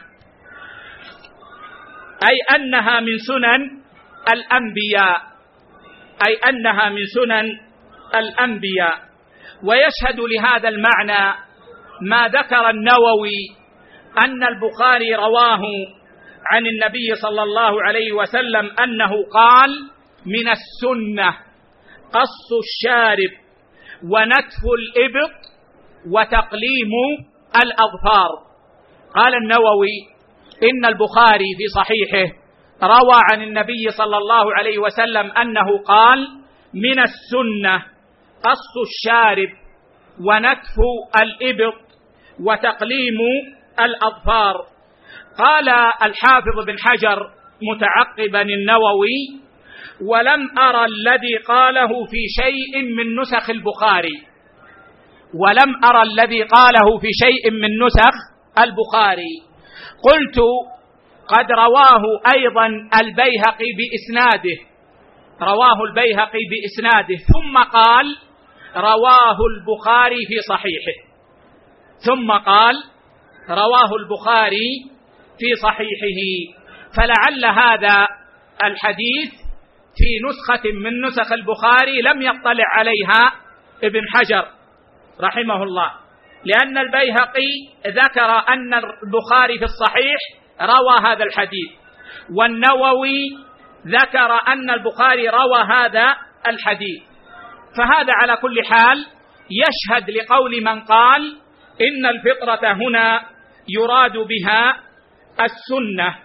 أي أنها من سنن الأنبياء، أي أنها من سنن الأنبياء. ويشهد لهذا المعنى ما ذكر النووي أن البخاري رواه عن النبي صلى الله عليه وسلم أنه قال: من السنة قص الشارب ونتف الإبط وتقليم الأظفار. قال النووي: إن البخاري في صحيحه روى عن النبي صلى الله عليه وسلم أنه قال: من السنة قص الشارب ونتف الإبط وتقليم الأظفار. قال الحافظ بن حجر متعقبا النووي: ولم أرى الذي قاله في شيء من نسخ البخاري، ولم أرى الذي قاله في شيء من نسخ البخاري. قلت: قد رواه أيضا البيهقي بإسناده، رواه البيهقي بإسناده، ثم قال: رواه البخاري في صحيحه، ثم قال: رواه البخاري في صحيحه. فلعل هذا الحديث في نسخة من نسخ البخاري لم يطلع عليها ابن حجر رحمه الله، لأن البيهقي ذكر أن البخاري في الصحيح روى هذا الحديث، والنووي ذكر أن البخاري روى هذا الحديث. فهذا على كل حال يشهد لقول من قال إن الفطرة هنا يراد بها السنة.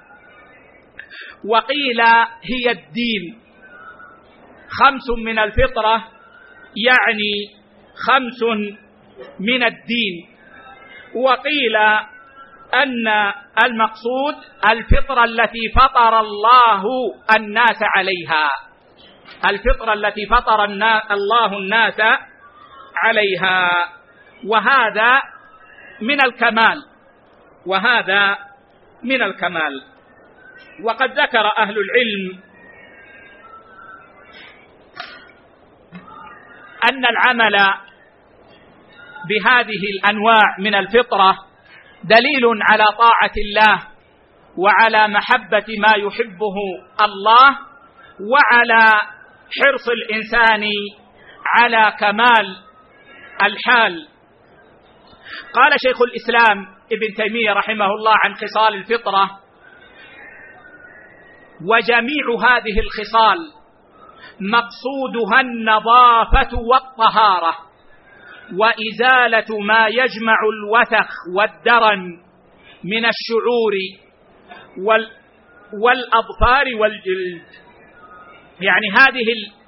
وقيل هي الدين، خمس من الفطرة يعني خمس من الدين. وقيل أن المقصود الفطرة التي فطر الله الناس عليها، الفطرة التي فطر الله الناس عليها، وهذا من الكمال، وهذا من الكمال. وقد ذكر أهل العلم أن العمل بهذه الأنواع من الفطرة دليل على طاعة الله وعلى محبة ما يحبه الله، وعلى حرص الإنسان على كمال الحال. قال شيخ الإسلام ابن تيمية رحمه الله عن خصال الفطرة: وجميع هذه الخصال مقصودها النظافة والطهارة وإزالة ما يجمع الوسخ والدرن من الشعور وال والأظفار والجلد. يعني هذه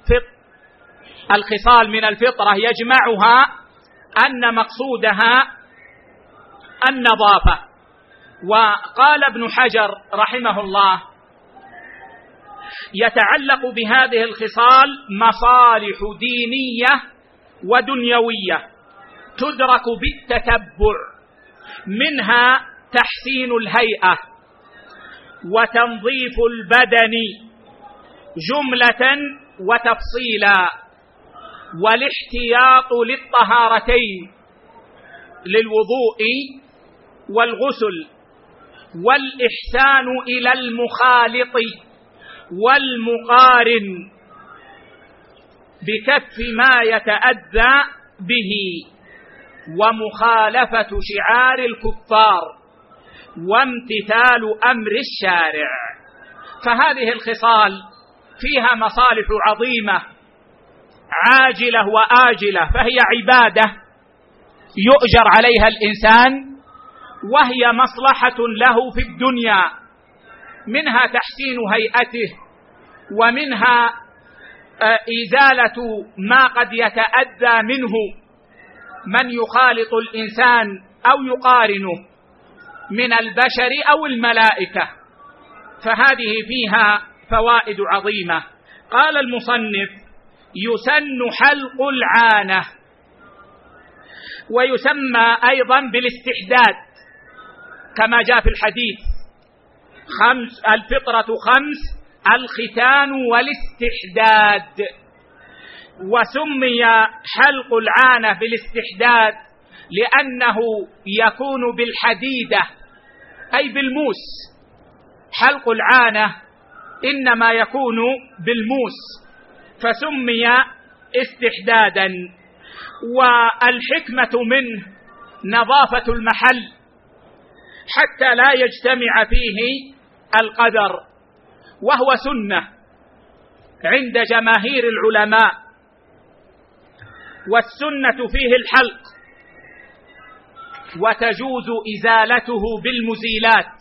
الخصال من الفطرة يجمعها أن مقصودها النظافة. وقال ابن حجر رحمه الله: يتعلق بهذه الخصال مصالح دينية ودنيوية تدرك بالتتبع، منها تحسين الهيئة وتنظيف البدن جملة وتفصيلا، والاحتياط للطهارتين للوضوء والغسل، والإحسان إلى المخالط والمقارن بكف ما يتأذى به، ومخالفة شعار الكفار، وامتثال أمر الشارع. فهذه الخصال فيها مصالح عظيمة عاجلة وآجلة، فهي عبادة يؤجر عليها الإنسان، وهي مصلحة له في الدنيا، منها تحسين هيئته، ومنها إزالة ما قد يتأذى منه من يخالط الإنسان أو يقارنه من البشر أو الملائكة. فهذه فيها فوائد عظيمة. قال المصنف: يسن حلق العانة، ويسمى أيضا بالاستحداد كما جاء في الحديث: خمس الفطرة خمس، الختان والاستحداد. وسمي حلق العانة بالاستحداد لأنه يكون بالحديدة أي بالموس. حلق العانة إنما يكون بالموس، فسمي استحدادا. والحكمة منه نظافة المحل حتى لا يجتمع فيه القدر، وهو سنة عند جماهير العلماء. والسنة فيه الحلق، وتجوز إزالته بالمزيلات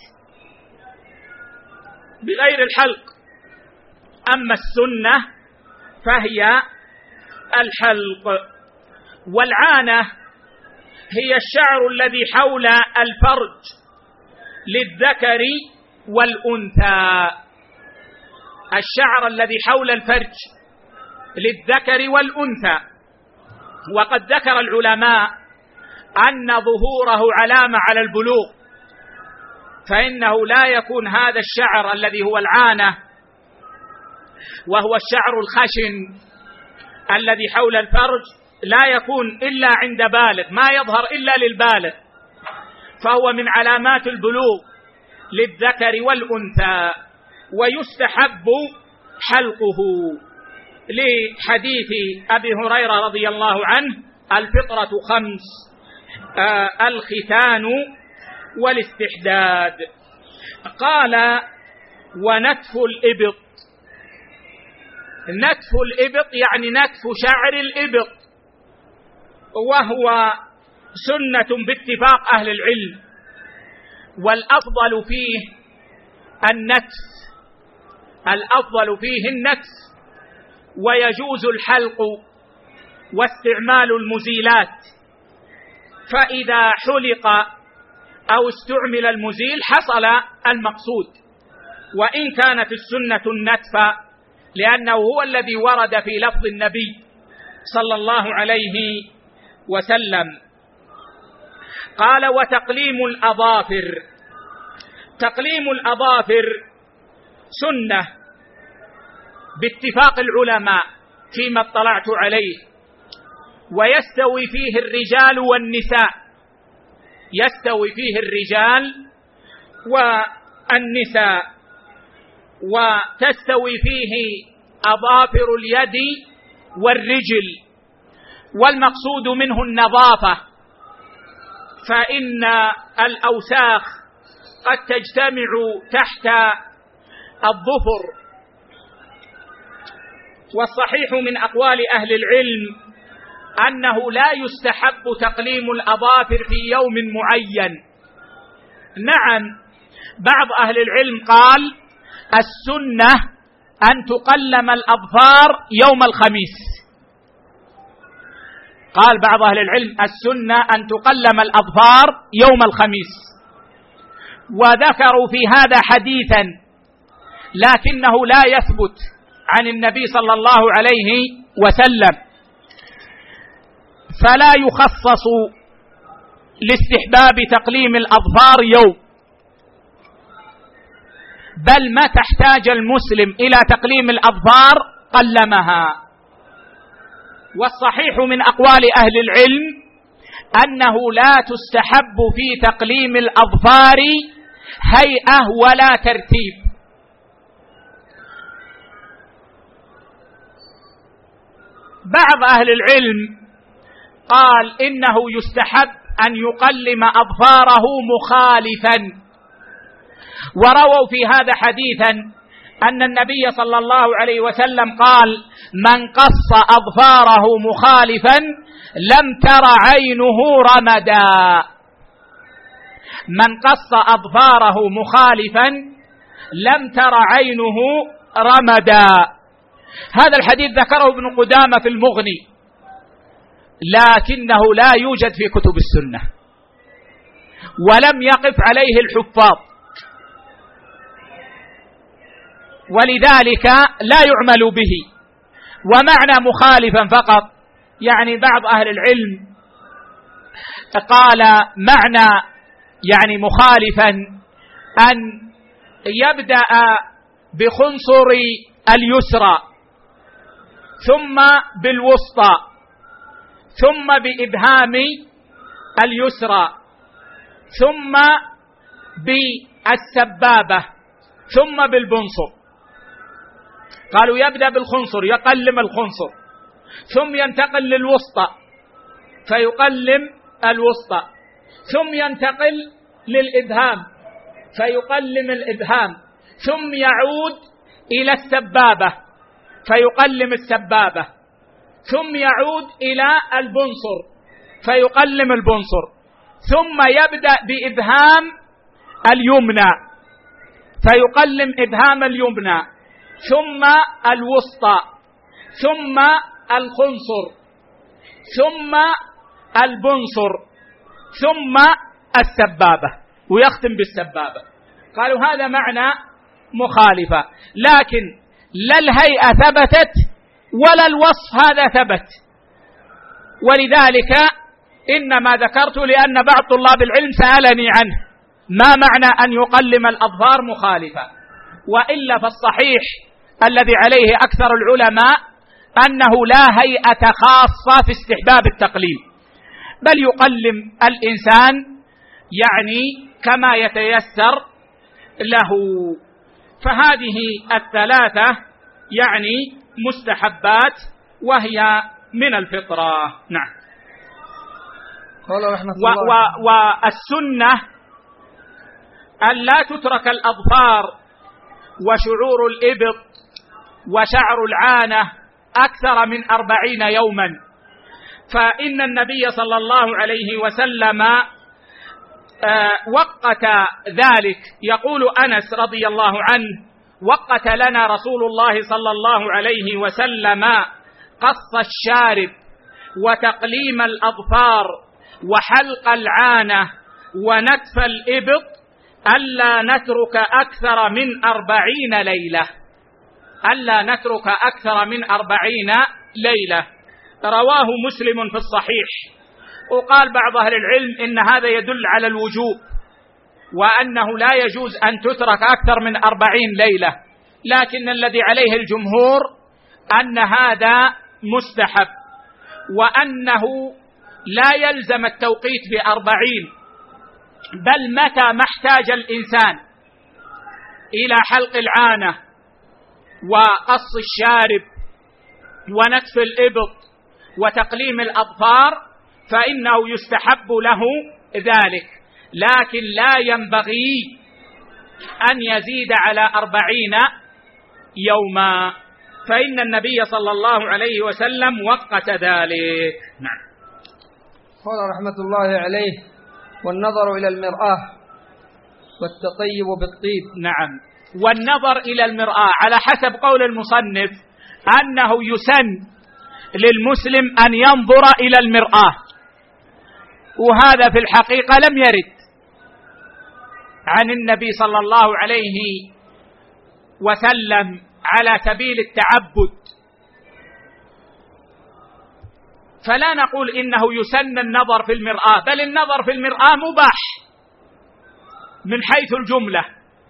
بغير الحلق. أما السنة فهي الحلق. والعانة هي الشعر الذي حول الفرج للذكر والأنثى، الشعر الذي حول الفرج للذكر والأنثى. وقد ذكر العلماء أن ظهوره علامة على البلوغ، فإنه لا يكون هذا الشعر الذي هو العانة وهو الشعر الخشن الذي حول الفرج لا يكون إلا عند بالغ، ما يظهر إلا للبالغ. فهو من علامات البلوغ للذكر والأنثى، ويستحب حلقه لحديث أبي هريرة رضي الله عنه: الفطرة خمس: آه الختان والاستحداد. قال: ونتف الإبط. نتف الإبط يعني نتف شعر الإبط، وهو سنة باتفاق أهل العلم، والأفضل فيه النتف، الأفضل فيه النتف، ويجوز الحلق واستعمال المزيلات، فإذا حلق أو استعمل المزيل حصل المقصود، وإن كانت السنة النتف لأنه هو الذي ورد في لفظ النبي صلى الله عليه وسلم. قال: وتقليم الأظافر. تقليم الأظافر سنة باتفاق العلماء فيما اطلعت عليه، ويستوي فيه الرجال والنساء، يستوي فيه الرجال والنساء، وتستوي فيه أظافر اليد والرجل، والمقصود منه النظافة، فإن الأوساخ قد تجتمع تحت الظفر. والصحيح من أقوال أهل العلم أنه لا يستحب تقليم الأظافر في يوم معين. نعم، بعض أهل العلم قال السنة أن تقلم الأظفار يوم الخميس، قال بعض أهل العلم السنة أن تقلم الأظفار يوم الخميس، وذكروا في هذا حديثا لكنه لا يثبت عن النبي صلى الله عليه وسلم، فلا يخصص لاستحباب تقليم الأظفار يوم، بل ما تحتاج المسلم إلى تقليم الأظفار قلمها. والصحيح من أقوال أهل العلم أنه لا تستحب في تقليم الأظفار هيئة ولا ترتيب. بعض أهل العلم قال إنه يستحب أن يقلم أظفاره مخالفا، ورووا في هذا حديثا أن النبي صلى الله عليه وسلم قال: من قص أظفاره مخالفا لم تر عينه رمدا. من قص أظفاره مخالفا لم تر عينه رمدا. هذا الحديث ذكره ابن قدامة في المغني، لكنه لا يوجد في كتب السنة، ولم يقف عليه الحفاظ، ولذلك لا يعمل به. ومعنى مخالفا فقط يعني بعض أهل العلم قال معنى يعني مخالفا أن يبدأ بخنصر اليسرى ثم بالوسطى ثم بإبهام اليسرى ثم بالسبابة ثم بالبنصر. قالوا يبدأ بالخنصر يقلم الخنصر، ثم ينتقل للوسطى فيقلم الوسطى، ثم ينتقل للإبهام فيقلم الإبهام، ثم يعود إلى السبابة فيقلم السبابة، ثم يعود إلى البنصر فيقلم البنصر، ثم يبدأ بإبهام اليمنى فيقلم إبهام اليمنى، ثم الوسطى، ثم الخنصر، ثم البنصر، ثم السبابة، ويختم بالسبابة. قالوا هذا معنى مخالفة، لكن لا الهيئة ثبتت ولا الوصف هذا ثبت، ولذلك إنما ذكرت لأن بعض طلاب العلم سألني عنه ما معنى أن يقلم الأظفار مخالفة، وإلا فالصحيح الذي عليه أكثر العلماء أنه لا هيئة خاصة في استحباب التقليم، بل يقلم الإنسان يعني كما يتيسر له. فهذه الثلاثة يعني مستحبات وهي من الفطرة. نعم. قال رحمة الله. والسنة أن لا تترك الأظفار وشعور الإبط وشعر العانة أكثر من أربعين يوما، فإن النبي صلى الله عليه وسلم وقت ذلك. يقول أنس رضي الله عنه: وقت لنا رسول الله صلى الله عليه وسلم قص الشارب وتقليم الأظفار وحلق العانة ونتف الإبط ألا نترك أكثر من أربعين ليلة ألا نترك أكثر من أربعين ليلة. رواه مسلم في الصحيح. وقال بعض أهل العلم إن هذا يدل على الوجوب، وأنه لا يجوز أن تترك أكثر من أربعين ليلة، لكن الذي عليه الجمهور أن هذا مستحب، وأنه لا يلزم التوقيت بأربعين، بل متى ما احتاج الإنسان إلى حلق العانة وقص الشارب ونتف الإبط وتقليم الأظفار فإنه يستحب له ذلك، لكن لا ينبغي أن يزيد على أربعين يوما، فإن النبي صلى الله عليه وسلم وقت ذلك. نعم. قال رحمة الله عليه: والنظر إلى المرآة والتطيب بالطيب. نعم. والنظر إلى المرآة على حسب قول المصنف أنه يسن للمسلم أن ينظر إلى المرآة، وهذا في الحقيقة لم يرد عن النبي صلى الله عليه وسلم على سبيل التعبد، فلا نقول إنه يسن النظر في المرآة، بل النظر في المرآة مباح من حيث الجملة.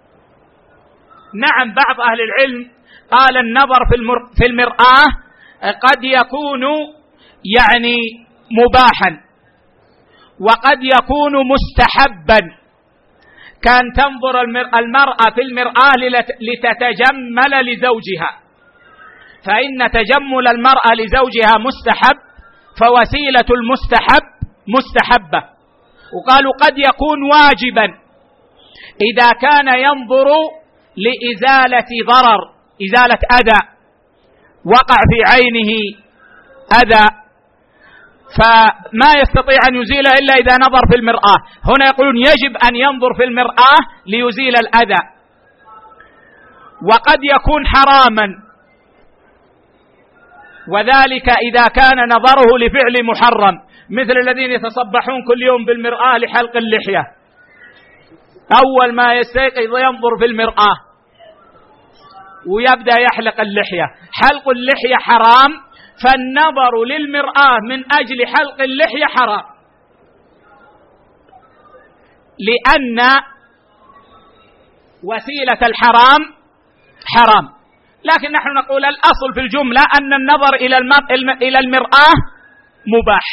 نعم، بعض أهل العلم قال النظر في المرآة قد يكون يعني مباحا وقد يكون مستحبا، كان تنظر المرأة في المرآة لتتجمل لزوجها، فإن تجمل المرأة لزوجها مستحب، فوسيلة المستحب مستحبة. وقالوا قد يكون واجبا إذا كان ينظر لإزالة ضرر، إزالة أذى وقع في عينه أذى، فما يستطيع أن يزيله إلا إذا نظر في المرآة. هنا يقولون يجب أن ينظر في المرآة ليزيل الأذى. وقد يكون حراما، وذلك إذا كان نظره لفعل محرم، مثل الذين يتصبحون كل يوم بالمرآة لحلق اللحية، أول ما يستيقظ ينظر في المرآة ويبدأ يحلق اللحية. حلق اللحية حرام، فالنظر للمرآة من أجل حلق اللحية حرام، لأن وسيلة الحرام حرام. لكن نحن نقول الأصل في الجملة أن النظر إلى المرآة مباح.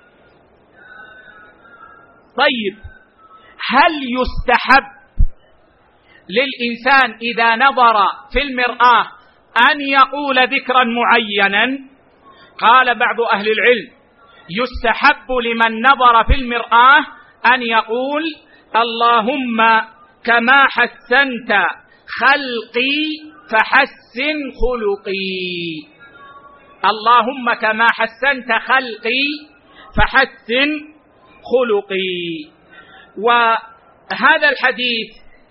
طيب، هل يستحب للإنسان إذا نظر في المرآة أن يقول ذكرا معينا؟ قال بعض أهل العلم يستحب لمن نظر في المرآة أن يقول: اللهم كما حسنت خلقي فحسن خلقي، اللهم كما حسنت خلقي فحسن خلقي. وهذا الحديث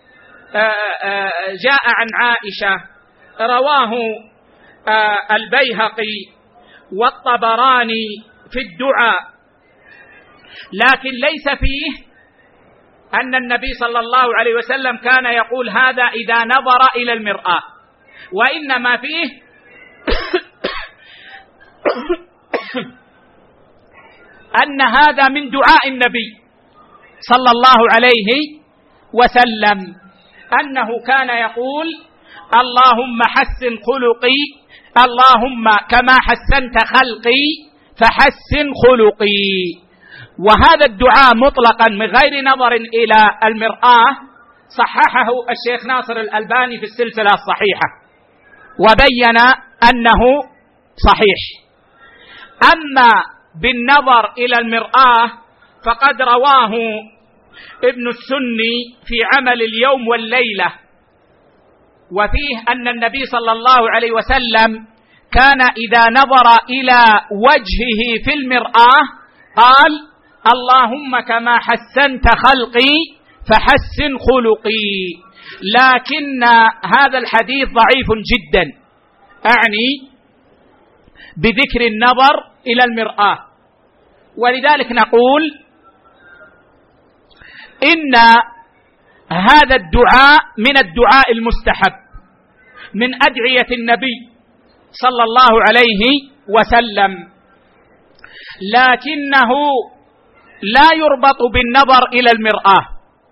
جاء عن عائشة، رواه البيهقي والطبراني في الدعاء، لكن ليس فيه أن النبي صلى الله عليه وسلم كان يقول هذا إذا نظر إلى المرآة، وإنما فيه أن هذا من دعاء النبي صلى الله عليه وسلم، أنه كان يقول: اللهم حسن خلقي، اللهم كما حسنت خلقي فحسن خلقي. وهذا الدعاء مطلقا من غير نظر إلى المرآة صححه الشيخ ناصر الألباني في السلسلة الصحيحة وبين أنه صحيح. أما بالنظر إلى المرآة فقد رواه ابن السني في عمل اليوم والليلة، وفيه أن النبي صلى الله عليه وسلم كان إذا نظر إلى وجهه في المرآة قال: اللهم كما حسنت خلقي فحسن خلقي. لكن هذا الحديث ضعيف جدا، أعني بذكر النظر إلى المرآة. ولذلك نقول إن هذا الدعاء من الدعاء المستحب من أدعية النبي صلى الله عليه وسلم، لكنه لا يربط بالنظر إلى المرآة.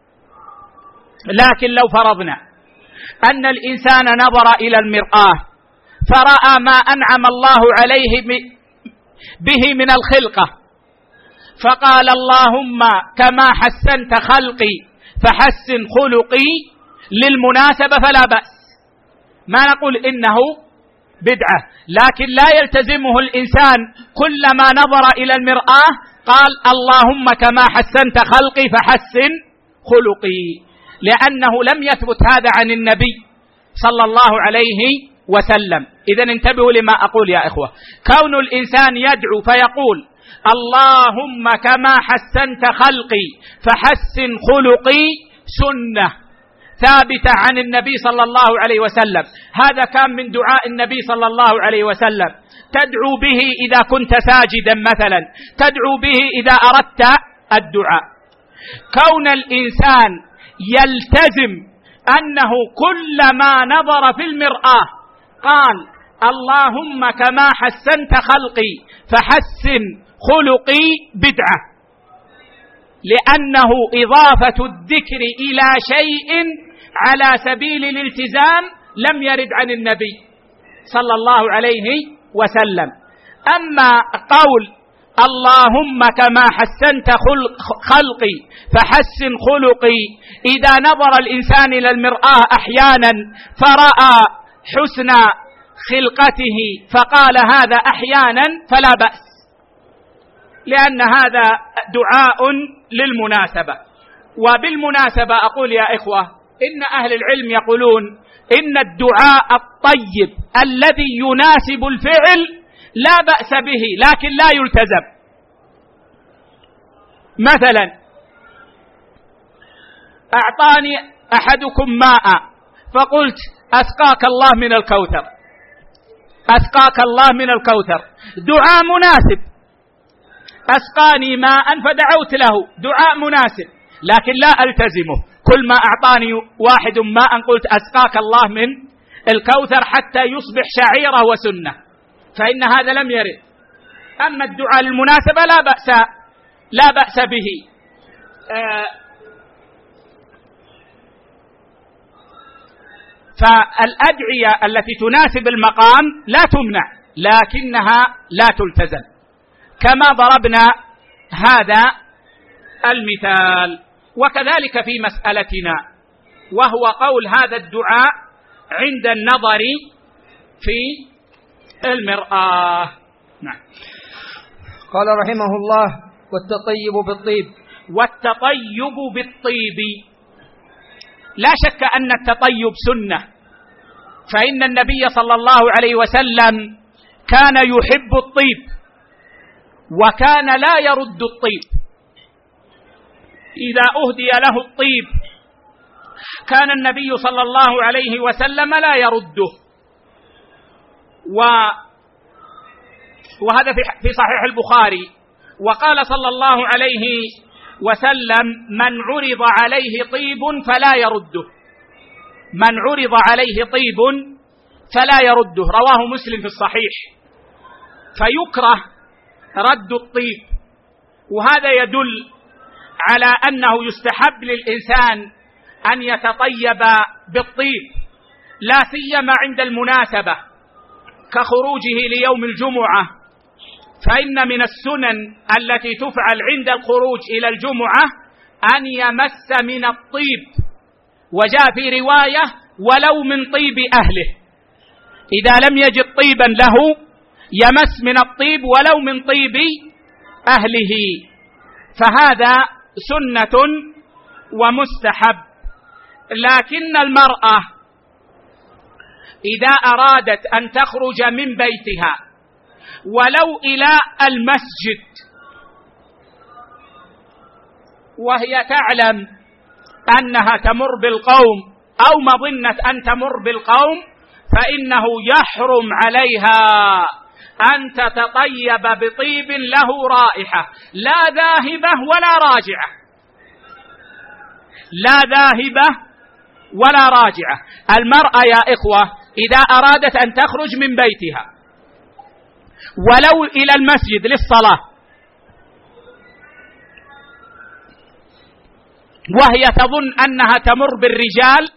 لكن لو فرضنا أن الإنسان نظر إلى المرآة فرأى ما أنعم الله عليه به من الخلقة فقال: اللهم كما حسنت خلقي فحسن خلقي للمناسبة، فلا بأس، ما نقول إنه بدعة. لكن لا يلتزمه الإنسان كلما نظر إلى المرآة قال: اللهم كما حسنت خلقي فحسن خلقي، لأنه لم يثبت هذا عن النبي صلى الله عليه وسلم. إذن انتبهوا لما أقول يا إخوة. كون الإنسان يدعو فيقول: اللهم كما حسنت خلقي فحسن خلقي، سنة ثابتة عن النبي صلى الله عليه وسلم. هذا كان من دعاء النبي صلى الله عليه وسلم، تدعو به إذا كنت ساجدا مثلا، تدعو به إذا أردت الدعاء. كون الإنسان يلتزم أنه كلما نظر في المرآة قال: اللهم كما حسنت خلقي فحسن خلقي، بدعة، لأنه إضافة الذكر إلى شيء على سبيل الالتزام لم يرد عن النبي صلى الله عليه وسلم. أما قول اللهم كما حسنت خلقي فحسن خلقي، إذا نظر الإنسان إلى المرآة أحيانا فرأى حسن خلقته فقال هذا أحيانا فلا بأس، لأن هذا دعاء للمناسبة. وبالمناسبة أقول يا إخوة إن أهل العلم يقولون إن الدعاء الطيب الذي يناسب الفعل لا بأس به لكن لا يلتزم. مثلا أعطاني أحدكم ماء فقلت: أسقاك الله من الكوثر، أسقاك الله من الكوثر، دعاء مناسب. أسقاني ماء فدعوت له، دعاء مناسب، لكن لا ألتزمه. كل ما أعطاني واحد ماء قلت أسقاك الله من الكوثر حتى يصبح شعيرة وسنة، فإن هذا لم يرد. أما الدعاء المناسبة لا بأس لا بأس به. آه فالأدعية التي تناسب المقام لا تمنع لكنها لا تلتزم، كما ضربنا هذا المثال. وكذلك في مسألتنا، وهو قول هذا الدعاء عند النظر في المرآة. نعم. قال رحمه الله: والتطيب بالطيب. والتطيب بالطيب، لا شك أن التطيب سنة، فإن النبي صلى الله عليه وسلم كان يحب الطيب وكان لا يرد الطيب. إذا أهدي له الطيب كان النبي صلى الله عليه وسلم لا يرده. و وهذا في صحيح البخاري. وقال صلى الله عليه وسلم: من عرض عليه طيب فلا يرده، من عرض عليه طيب فلا يرده، رواه مسلم في الصحيح. فيكره رد الطيب، وهذا يدل على أنه يستحب للإنسان أن يتطيب بالطيب، لا سيما عند المناسبة كخروجه ليوم الجمعة فإن من السنن التي تفعل عند الخروج إلى الجمعة أن يمس من الطيب، وجاء في رواية ولو من طيب أهله، إذا لم يجد طيبا له يمس من الطيب ولو من طيب أهله، فهذا سنة ومستحب. لكن المرأة إذا أرادت أن تخرج من بيتها ولو إلى المسجد وهي تعلم أنها تمر بالقوم أو مظنة أن تمر بالقوم، فإنه يحرم عليها أن تتطيب بطيب له رائحة، لا ذاهبة ولا راجعة، لا ذاهبة ولا راجعة. المرأة يا إخوة إذا أرادت أن تخرج من بيتها ولو إلى المسجد للصلاة وهي تظن أنها تمر بالرجال،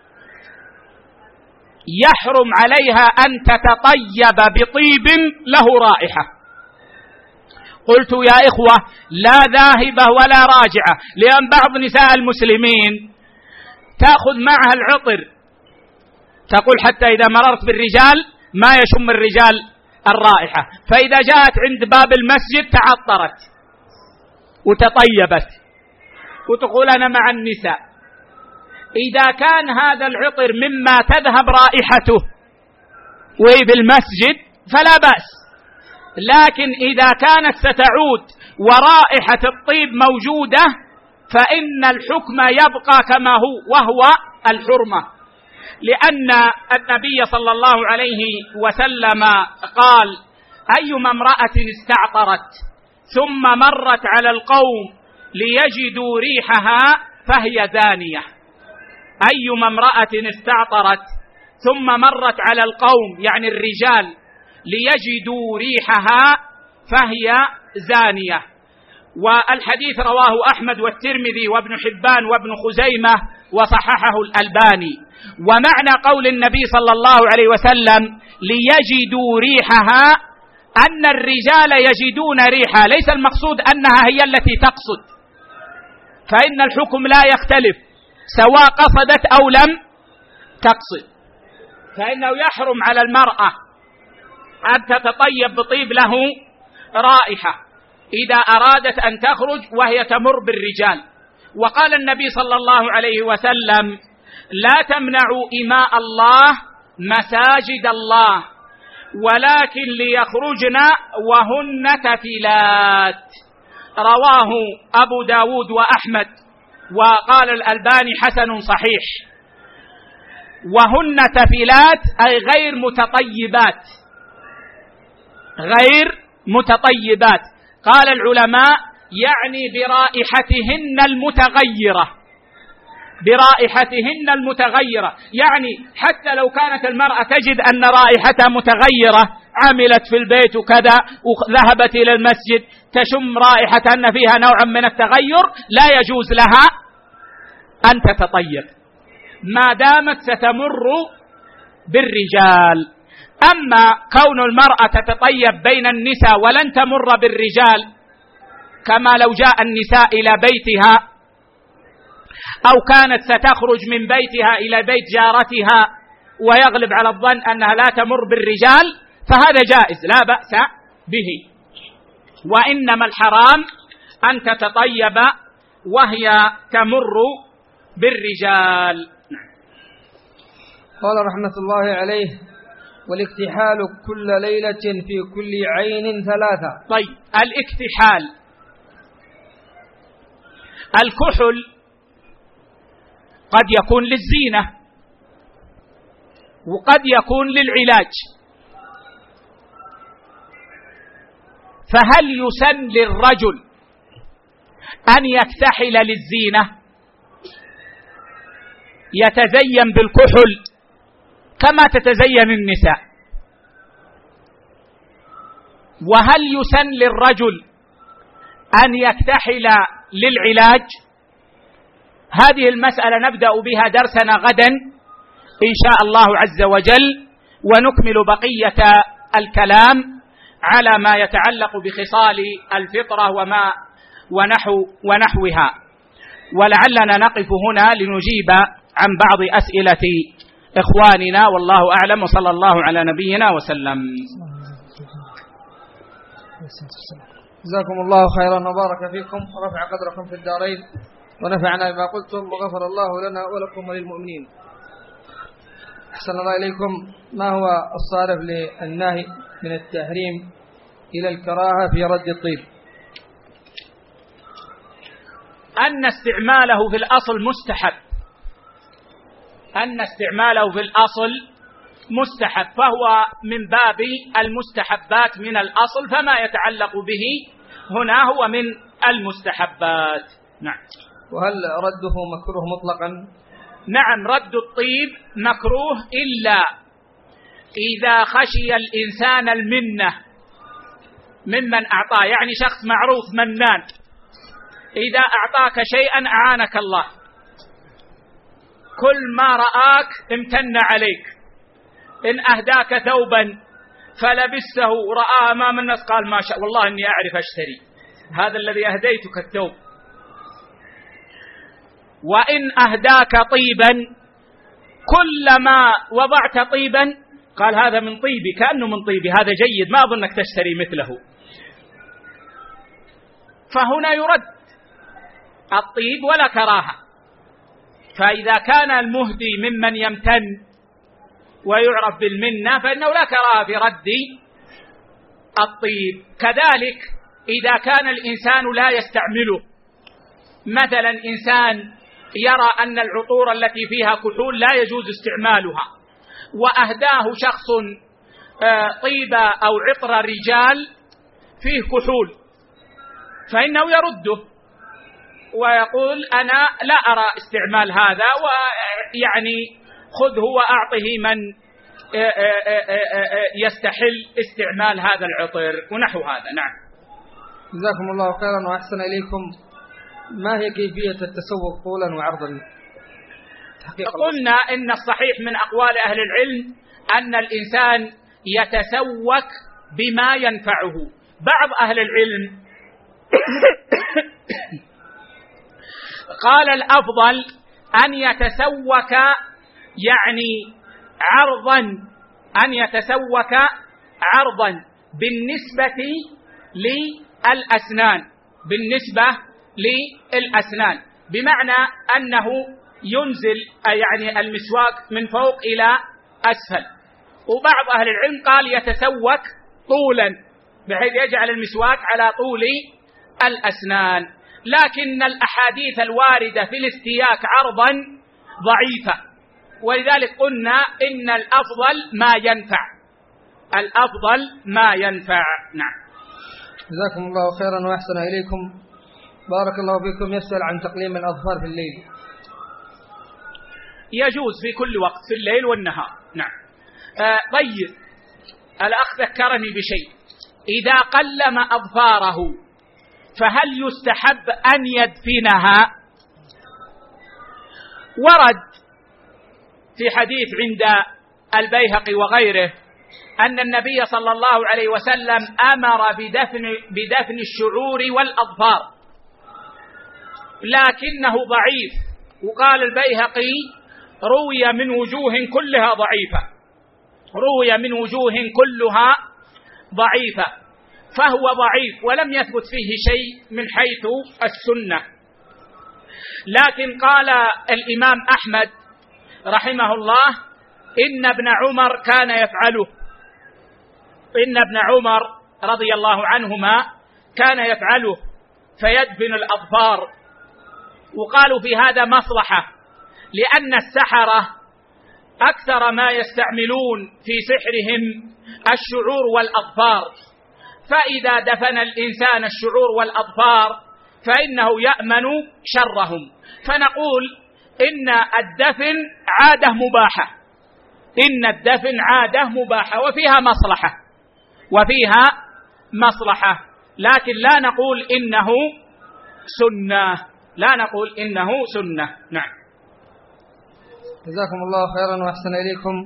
يحرم عليها أن تتطيب بطيب له رائحة. قلت يا إخوة لا ذاهبة ولا راجعة، لأن بعض نساء المسلمين تأخذ معها العطر، تقول حتى إذا مررت بالرجال ما يشم الرجال الرائحة، فإذا جاءت عند باب المسجد تعطرت وتطيبت وتقول أنا مع النساء. إذا كان هذا العطر مما تذهب رائحته وهي بالمسجد فلا بأس، لكن إذا كانت ستعود ورائحة الطيب موجودة فإن الحكم يبقى كما هو، وهو الحرمة، لأن النبي صلى الله عليه وسلم قال أيما امرأة استعطرت ثم مرت على القوم ليجدوا ريحها فهي زانية. أيما امرأة استعطرت ثم مرت على القوم يعني الرجال ليجدوا ريحها فهي زانية. والحديث رواه أحمد والترمذي وابن حبان وابن خزيمة وصححه الألباني. ومعنى قول النبي صلى الله عليه وسلم ليجدوا ريحها أن الرجال يجدون ريحها، ليس المقصود أنها هي التي تقصد، فإن الحكم لا يختلف سواء قصدت أو لم تقصد، فإنه يحرم على المرأة أن تتطيب بطيب له رائحة إذا أرادت أن تخرج وهي تمر بالرجال. وقال النبي صلى الله عليه وسلم لا تمنعوا إماء الله مساجد الله ولكن ليخرجن وهن تفلات، رواه أبو داود وأحمد وقال الألباني حسن صحيح. وهن تفلات أي غير متطيبات، غير متطيبات. قال العلماء يعني برائحتهن المتغيرة، برائحتهن المتغيرة، يعني حتى لو كانت المرأة تجد أن رائحتها متغيرة، عملت في البيت وكذا وذهبت إلى المسجد تشم رائحة أن فيها نوعا من التغير، لا يجوز لها أن تتطيب ما دامت ستمر بالرجال. أما كون المرأة تتطيب بين النساء ولن تمر بالرجال، كما لو جاء النساء إلى بيتها أو كانت ستخرج من بيتها إلى بيت جارتها ويغلب على الظن أنها لا تمر بالرجال، فهذا جائز لا بأس به. وإنما الحرام أن تتطيب وهي تمر بالرجال. قال رحمة الله عليه والاكتحال كل ليلة في كل عين ثلاثة. طيب الاكتحال، الكحل قد يكون للزينة وقد يكون للعلاج، فهل يسن للرجل أن يكتحل للزينة يتزين بالكحل كما تتزين النساء، وهل يسن للرجل أن يكتحل للعلاج؟ هذه المسألة نبدأ بها درسنا غدا إن شاء الله عز وجل، ونكمل بقية الكلام على ما يتعلق بخصال الفطرة وما ونحو ونحوها. ولعلنا نقف هنا لنجيب عن بعض أسئلة إخواننا، والله أعلم، وصلى الله على نبينا وسلم. جزاكم الله خيرا وبارك فيكم ورفع قدركم في الدارين ونفعنا بما قلتم وغفر الله لنا ولكم وللمؤمنين. أحسن الله إليكم، ما هو الصارف للنهي من التحريم إلى الكراهة في رد الطيب؟ أن استعماله في الأصل مستحب، أن استعماله في الأصل مستحب، فهو من باب المستحبات من الأصل، فما يتعلق به هنا هو من المستحبات. نعم. وهل رده مكروه مطلقا؟ نعم، رد الطيب مكروه إلا إذا خشي الإنسان المنة ممن أعطاه، يعني شخص معروف منان، إذا أعطاك شيئا أعانك الله، كل ما رآك امتن عليك، إن أهداك ثوبا فلبسته رآه أمام الناس قال ما شاء والله إني أعرف أشتري هذا الذي أهديتك الثوب. وإن أهداك طيبا كلما وضعت طيبا قال هذا من طيبي، كأنه من طيبي، هذا جيد، ما أظنك تشتري مثله. فهنا يرد الطيب ولا كراهة. فإذا كان المهدي ممن يمتن ويعرف بالمنة فإنه لا كراهة في رد الطيب. كذلك إذا كان الإنسان لا يستعمله، مثلا إنسان يرى أن العطور التي فيها كحول لا يجوز استعمالها، وأهداه شخص طيب أو عطر رجال فيه كحول، فإنه يرده ويقول أنا لا أرى استعمال هذا، ويعني خذه وأعطه من يستحل استعمال هذا العطر ونحو هذا. نعم. جزاكم الله خيرا وأحسن إليكم. ما هي كيفية التسوق طولا وعرضا؟ قلنا إن الصحيح من أقوال أهل العلم أن الإنسان يتسوق بما ينفعه. بعض أهل العلم قال الأفضل أن يتسوق يعني عرضا، أن يتسوق عرضا بالنسبة للأسنان، بالنسبة للأسنان، بمعنى أنه ينزل يعني المسواك من فوق إلى أسفل. وبعض أهل العلم قال يتسوق طولا بحيث يجعل المسواك على طول الأسنان. لكن الأحاديث الواردة في الاستياك عرضا ضعيفة، ولذلك قلنا إن الأفضل ما ينفع، الأفضل ما ينفع. نعم. جزاكم الله خيرا وأحسن إليكم. بارك الله فيكم. يسأل عن تقليم الأظفار في الليل. يجوز في كل وقت، في الليل والنهار. نعم. آه طيب، الأخ ذكرني بشيء، إذا قلم أظفاره فهل يستحب أن يدفنها؟ ورد في حديث عند البيهقي وغيره أن النبي صلى الله عليه وسلم أمر بدفن, بدفن الشعور والأظفار، لكنه ضعيف. وقال البيهقي روي من وجوه كلها ضعيفة، روي من وجوه كلها ضعيفة، فهو ضعيف ولم يثبت فيه شيء من حيث السنة. لكن قال الإمام أحمد رحمه الله إن ابن عمر كان يفعله، إن ابن عمر رضي الله عنهما كان يفعله فيدفن الأظفار. وقالوا في هذا مصلحة، لأن السحرة أكثر ما يستعملون في سحرهم الشعور والأظفار، فإذا دفن الإنسان الشعور والأظفار فإنه يأمن شرهم. فنقول إن الدفن عادة مباحة، إن الدفن عادة مباحة وفيها مصلحة، وفيها مصلحة، لكن لا نقول إنه سنة، لا نقول إنه سنة. نعم. جزاكم الله خيرا وأحسن إليكم.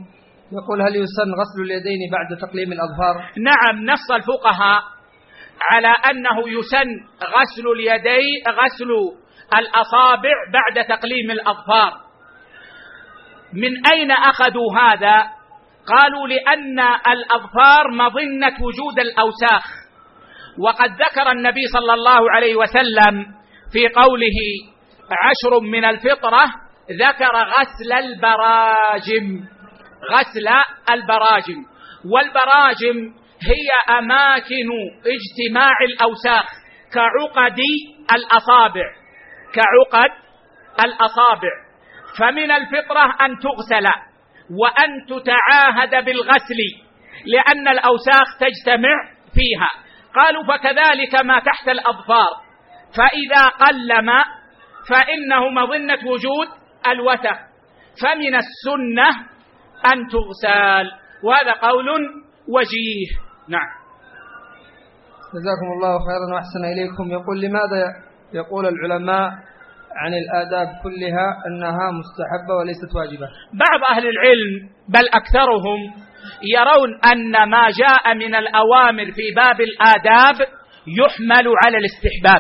يقول: هل يسن غسل اليدين بعد تقليم الأظفار؟ نعم، نص الفقهاء على أنه يسن غسل اليدين غسل الأصابع بعد تقليم الأظفار. من أين أخذوا هذا؟ قالوا لأن الأظفار مظنة وجود الأوساخ، وقد ذكر النبي صلى الله عليه وسلم في قوله عشر من الفطرة ذكر غسل البراجم، غسل البراجم، والبراجم هي أماكن اجتماع الأوساخ كعقد الأصابع، كعقد الأصابع، فمن الفطرة أن تغسل وأن تتعاهد بالغسل لأن الأوساخ تجتمع فيها. قالوا: فكذلك ما تحت الأظفار، فإذا قلم فإنه مظنة وجود الوسخ، فمن السنة أن تغسل، وهذا قول وجيه. نعم. جزاكم الله خيرا وأحسن إليكم. يقول: لماذا يقول العلماء عن الآداب كلها أنها مستحبة وليست واجبة؟ بعض أهل العلم بل أكثرهم يرون أن ما جاء من الأوامر في باب الآداب يحمل على الاستحباب.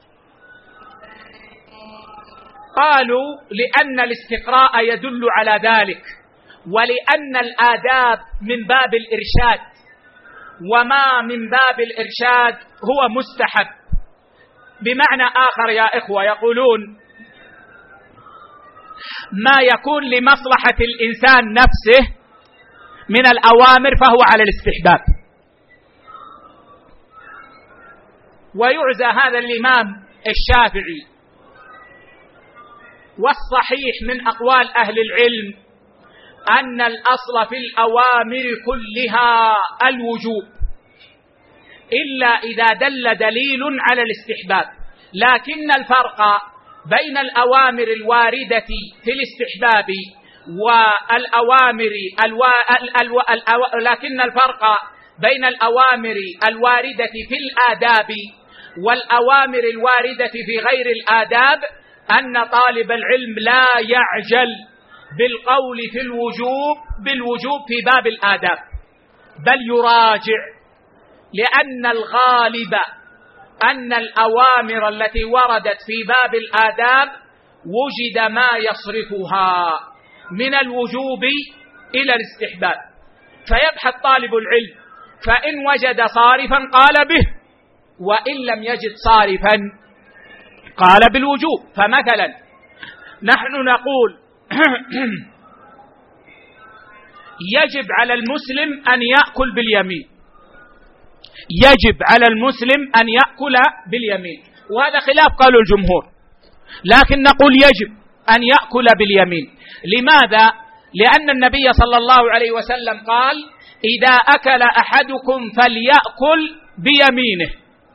قالوا: لأن الاستقراء يدل على ذلك، ولأن الآداب من باب الإرشاد، وما من باب الإرشاد هو مستحب. بمعنى آخر يا إخوة، يقولون: ما يكون لمصلحة الإنسان نفسه من الأوامر فهو على الاستحباب. ويعزى هذا الإمام الشافعي، والصحيح من أقوال أهل العلم أن الأصل في الأوامر كلها الوجوب، إلا إذا دل دليل على الاستحباب. لكن الفرق بين الأوامر الواردة في الاستحباب والأوامر الوا... الو... الأو... لكن الفرق بين الأوامر الواردة في الآداب والأوامر الواردة في غير الآداب أن طالب العلم لا يعجل بالقول في الوجوب بالوجوب في باب الآداب، بل يراجع، لأن الغالب أن الأوامر التي وردت في باب الآداب وجد ما يصرفها من الوجوب إلى الاستحباب، فيبحث طالب العلم، فإن وجد صارفا قال به، وإن لم يجد صارفا قال بالوجوب. فمثلا نحن نقول يجب على المسلم أن يأكل باليمين، يجب على المسلم أن يأكل باليمين، وهذا خلاف قول الجمهور، لكن نقول يجب أن يأكل باليمين. لماذا؟ لأن النبي صلى الله عليه وسلم قال: إذا أكل أحدكم فليأكل بيمينه.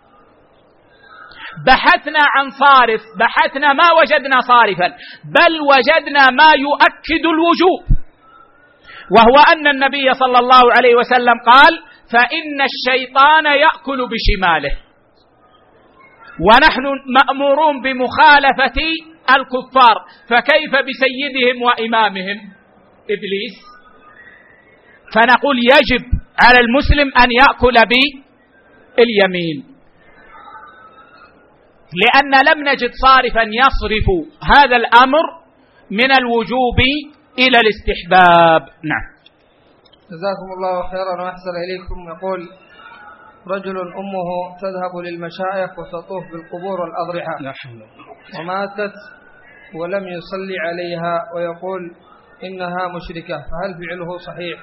بحثنا عن صارف، بحثنا ما وجدنا صارفا، بل وجدنا ما يؤكد الوجوب، وهو أن النبي صلى الله عليه وسلم قال: فإن الشيطان يأكل بشماله. ونحن مأمورون بمخالفة الكفار، فكيف بسيدهم وإمامهم إبليس؟ فنقول يجب على المسلم أن يأكل باليمين، لأن لم نجد صارفا يصرف هذا الأمر من الوجوب إلى الاستحباب. نعم. جزاكم الله خيرا وأحسن إليكم. يقول: رجل أمه تذهب للمشايخ وتطوف بالقبور والأضرحة وماتت ولم يصلي عليها ويقول إنها مشركة، فهل فعله صحيح؟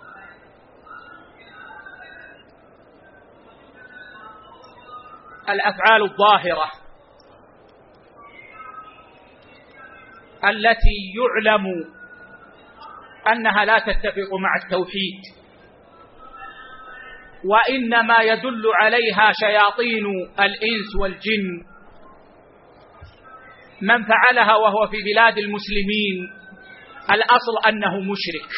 الأفعال الظاهرة التي يعلم أنها لا تتفق مع التوحيد، وإنما يدل عليها شياطين الإنس والجن، من فعلها وهو في بلاد المسلمين الأصل أنه مشرك،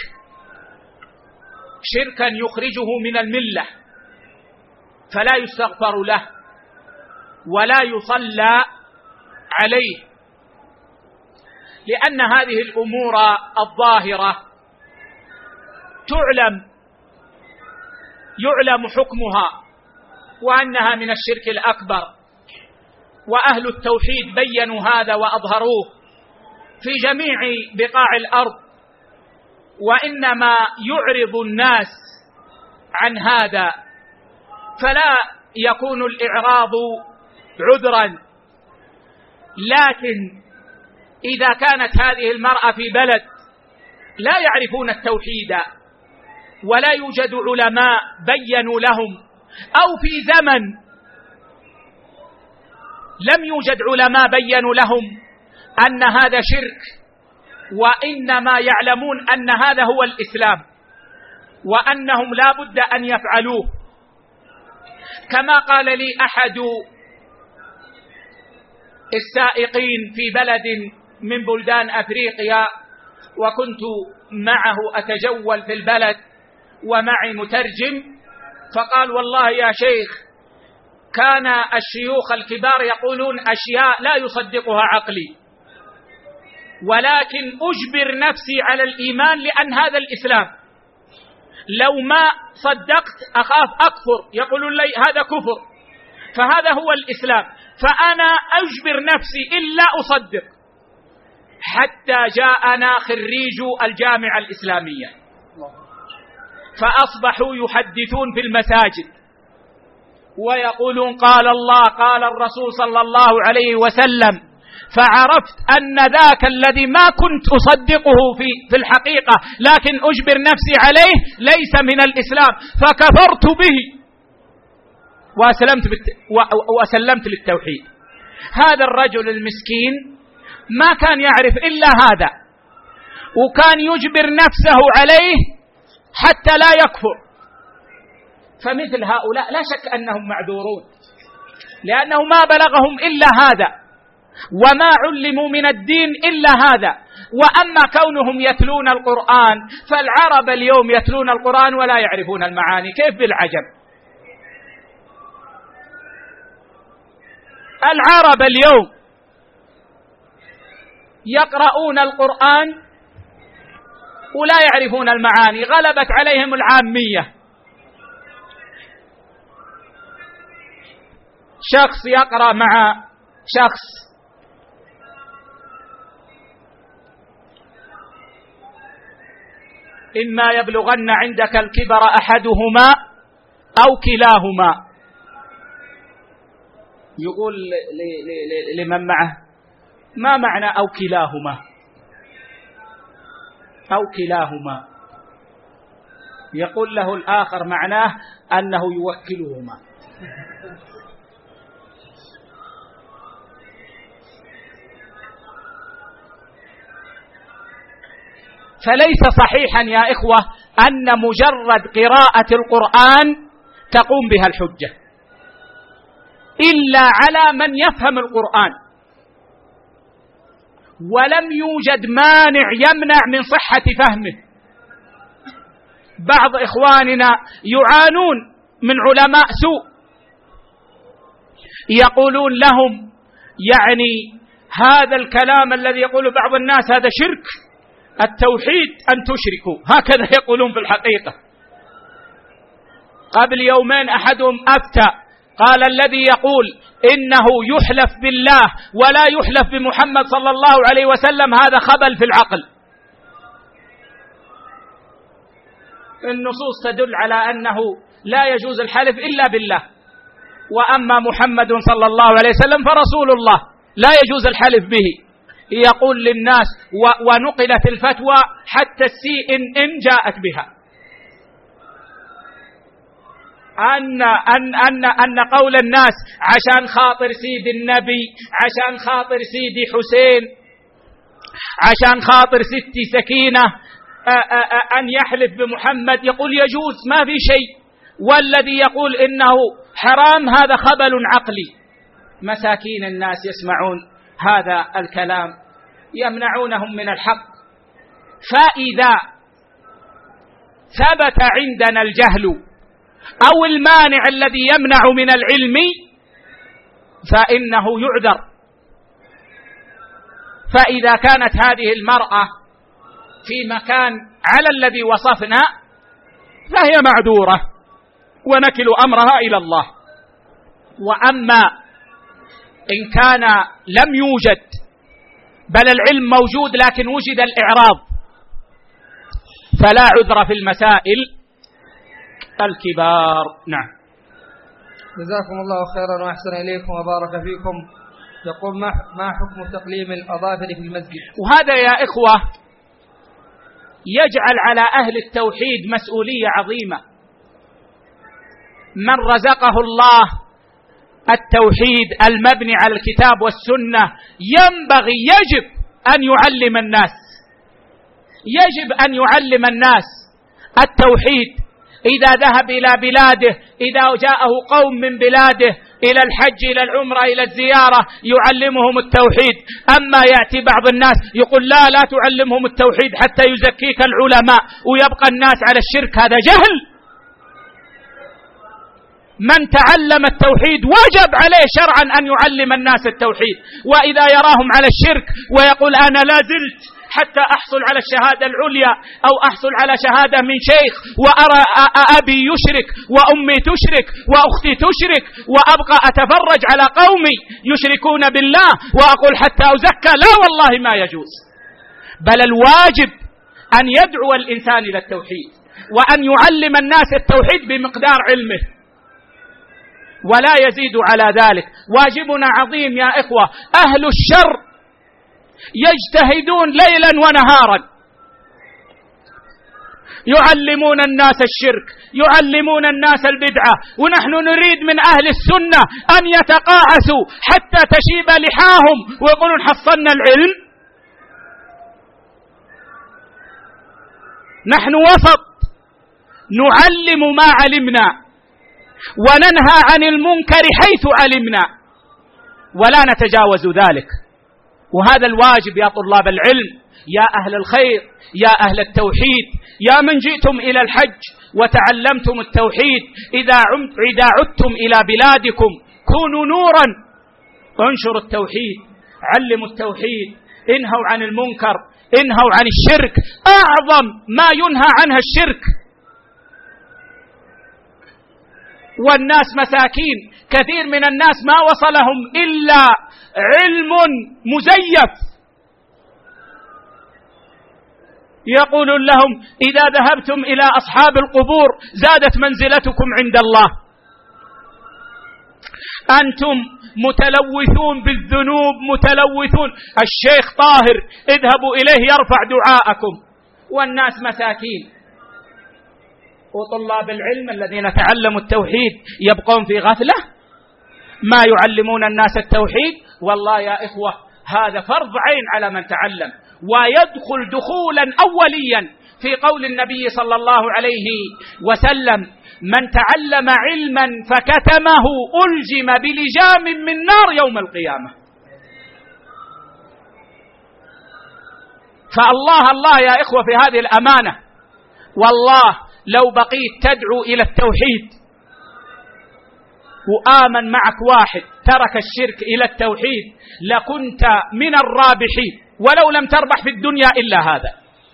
شركا يخرجه من الملة، فلا يستغفر له ولا يصلى عليه، لأن هذه الأمور الظاهرة تعلم يعلم حكمها وأنها من الشرك الأكبر، وأهل التوحيد بيّنوا هذا وأظهروه في جميع بقاع الأرض، وإنما يعرض الناس عن هذا، فلا يكون الإعراض عذرا. لكن إذا كانت هذه المرأة في بلد لا يعرفون التوحيد ولا يوجد علماء بيّنوا لهم، أو في زمن لم يوجد علماء بيّنوا لهم أن هذا شرك، وإنما يعلمون أن هذا هو الإسلام وأنهم لا بد أن يفعلوه. كما قال لي أحد السائقين في بلد من بلدان أفريقيا، وكنت معه أتجول في البلد ومعي مترجم، فقال: والله يا شيخ، كان الشيوخ الكبار يقولون أشياء لا يصدقها عقلي، ولكن أجبر نفسي على الإيمان لأن هذا الإسلام، لو ما صدقت أخاف أكفر، يقولون لي هذا كفر، فهذا هو الإسلام، فأنا أجبر نفسي إلا أصدق. حتى جاءنا خريج الجامعة الإسلامية فأصبحوا يحدثون في المساجد ويقولون قال الله قال الرسول صلى الله عليه وسلم، فعرفت أن ذاك الذي ما كنت أصدقه في في الحقيقة لكن أجبر نفسي عليه ليس من الإسلام، فكفرت به وأسلمت, وأسلمت للتوحيد. هذا الرجل المسكين ما كان يعرف إلا هذا، وكان يجبر نفسه عليه حتى لا يكفر. فمثل هؤلاء لا شك أنهم معذورون، لأنه ما بلغهم إلا هذا، وما علموا من الدين إلا هذا. وأما كونهم يتلون القرآن، فالعرب اليوم يتلون القرآن ولا يعرفون المعاني، كيف بالعجم؟ العرب اليوم يقرؤون القرآن ولا يعرفون المعاني، غلبت عليهم العامية. شخص يقرأ مع شخص إما يبلغن عندك الكبر أحدهما أو كلاهما، يقول لمن معه: ما معنى أو كلاهما؟ أو كلاهما، يقول له الآخر معناه أنه يوكلهما. فليس صحيحا يا إخوة أن مجرد قراءة القرآن تقوم بها الحجة، إلا على من يفهم القرآن، ولم يوجد مانع يمنع من صحة فهمه. بعض إخواننا يعانون من علماء سوء يقولون لهم يعني هذا الكلام الذي يقول بعض الناس هذا شرك، التوحيد أن تشركوا، هكذا يقولون في الحقيقة. قبل يومين أحدهم أفتى قال: الذي يقول إنه يحلف بالله ولا يحلف بمحمد صلى الله عليه وسلم هذا خبل في العقل. النصوص تدل على أنه لا يجوز الحلف إلا بالله، وأما محمد صلى الله عليه وسلم فرسول الله لا يجوز الحلف به. يقول للناس، ونقلت الفتوى حتى السي إن إن جاءت بها، أن أن أن أن قول الناس عشان خاطر سيد النبي، عشان خاطر سيدي حسين، عشان خاطر ستي سكينة أن يحلف بمحمد، يقول يجوز ما في شيء، والذي يقول إنه حرام هذا خبل عقلي. مساكين الناس يسمعون هذا الكلام يمنعونهم من الحق. فإذا ثبت عندنا الجهل أو المانع الذي يمنع من العلم فإنه يعذر. فإذا كانت هذه المرأة في مكان على الذي وصفنا فهي معذورة ونكل أمرها إلى الله. وأما إن كان لم يوجد بل العلم موجود لكن وجد الإعراض فلا عذر في المسائل الكبار. نعم. جزاكم الله خيرا وأحسن إليكم وبارك فيكم. يقول ما حكم تقليم الأظافر في المسجد؟ وهذا يا إخوة يجعل على أهل التوحيد مسؤولية عظيمة. من رزقه الله التوحيد المبني على الكتاب والسنة ينبغي يجب أن يعلم الناس يجب أن يعلم الناس التوحيد. إذا ذهب إلى بلاده، إذا جاءه قوم من بلاده إلى الحج إلى العمرة إلى الزيارة يعلمهم التوحيد. أما يأتي بعض الناس يقول لا لا تعلمهم التوحيد حتى يزكيك العلماء ويبقى الناس على الشرك، هذا جهل. من تعلم التوحيد وجب عليه شرعا أن يعلم الناس التوحيد. وإذا يراهم على الشرك ويقول أنا لا زلت حتى أحصل على الشهادة العليا أو أحصل على شهادة من شيخ وأرى أبي يشرك وأمي تشرك وأختي تشرك وأبقى أتفرج على قومي يشركون بالله وأقول حتى أزكى، لا والله ما يجوز. بل الواجب أن يدعو الإنسان إلى التوحيد وأن يعلم الناس التوحيد بمقدار علمه ولا يزيد على ذلك. واجبنا عظيم يا إخوة. أهل الشر يجتهدون ليلا ونهارا يعلمون الناس الشرك، يعلمون الناس البدعة، ونحن نريد من أهل السنة أن يتقاعسوا حتى تشيب لحاهم ويقولون حصلنا العلم. نحن وسط نعلم ما علمنا وننهى عن المنكر حيث علمنا ولا نتجاوز ذلك. وهذا الواجب يا طلاب العلم، يا أهل الخير، يا أهل التوحيد، يا من جئتم إلى الحج وتعلمتم التوحيد، إذا عدتم إلى بلادكم كونوا نورا، انشروا التوحيد، علموا التوحيد، انهوا عن المنكر، انهوا عن الشرك. أعظم ما ينهى عنها الشرك. والناس مساكين، كثير من الناس ما وصلهم إلا علم مزيف يقول لهم إذا ذهبتم إلى أصحاب القبور زادت منزلتكم عند الله. أنتم متلوثون بالذنوب، متلوثون. الشيخ طاهر اذهبوا إليه يرفع دعاءكم. والناس مساكين. وطلاب العلم الذين تعلموا التوحيد يبقون في غفلة، ما يعلمون الناس التوحيد. والله يا إخوة هذا فرض عين على من تعلم، ويدخل دخولا أوليا في قول النبي صلى الله عليه وسلم من تعلم علما فكتمه ألجم بلجام من نار يوم القيامة. فالله الله يا إخوة في هذه الأمانة. والله لو بقيت تدعو إلى التوحيد وآمن معك واحد ترك الشرك إلى التوحيد لكنت من الرابحين، ولو لم تربح في الدنيا إلا هذا.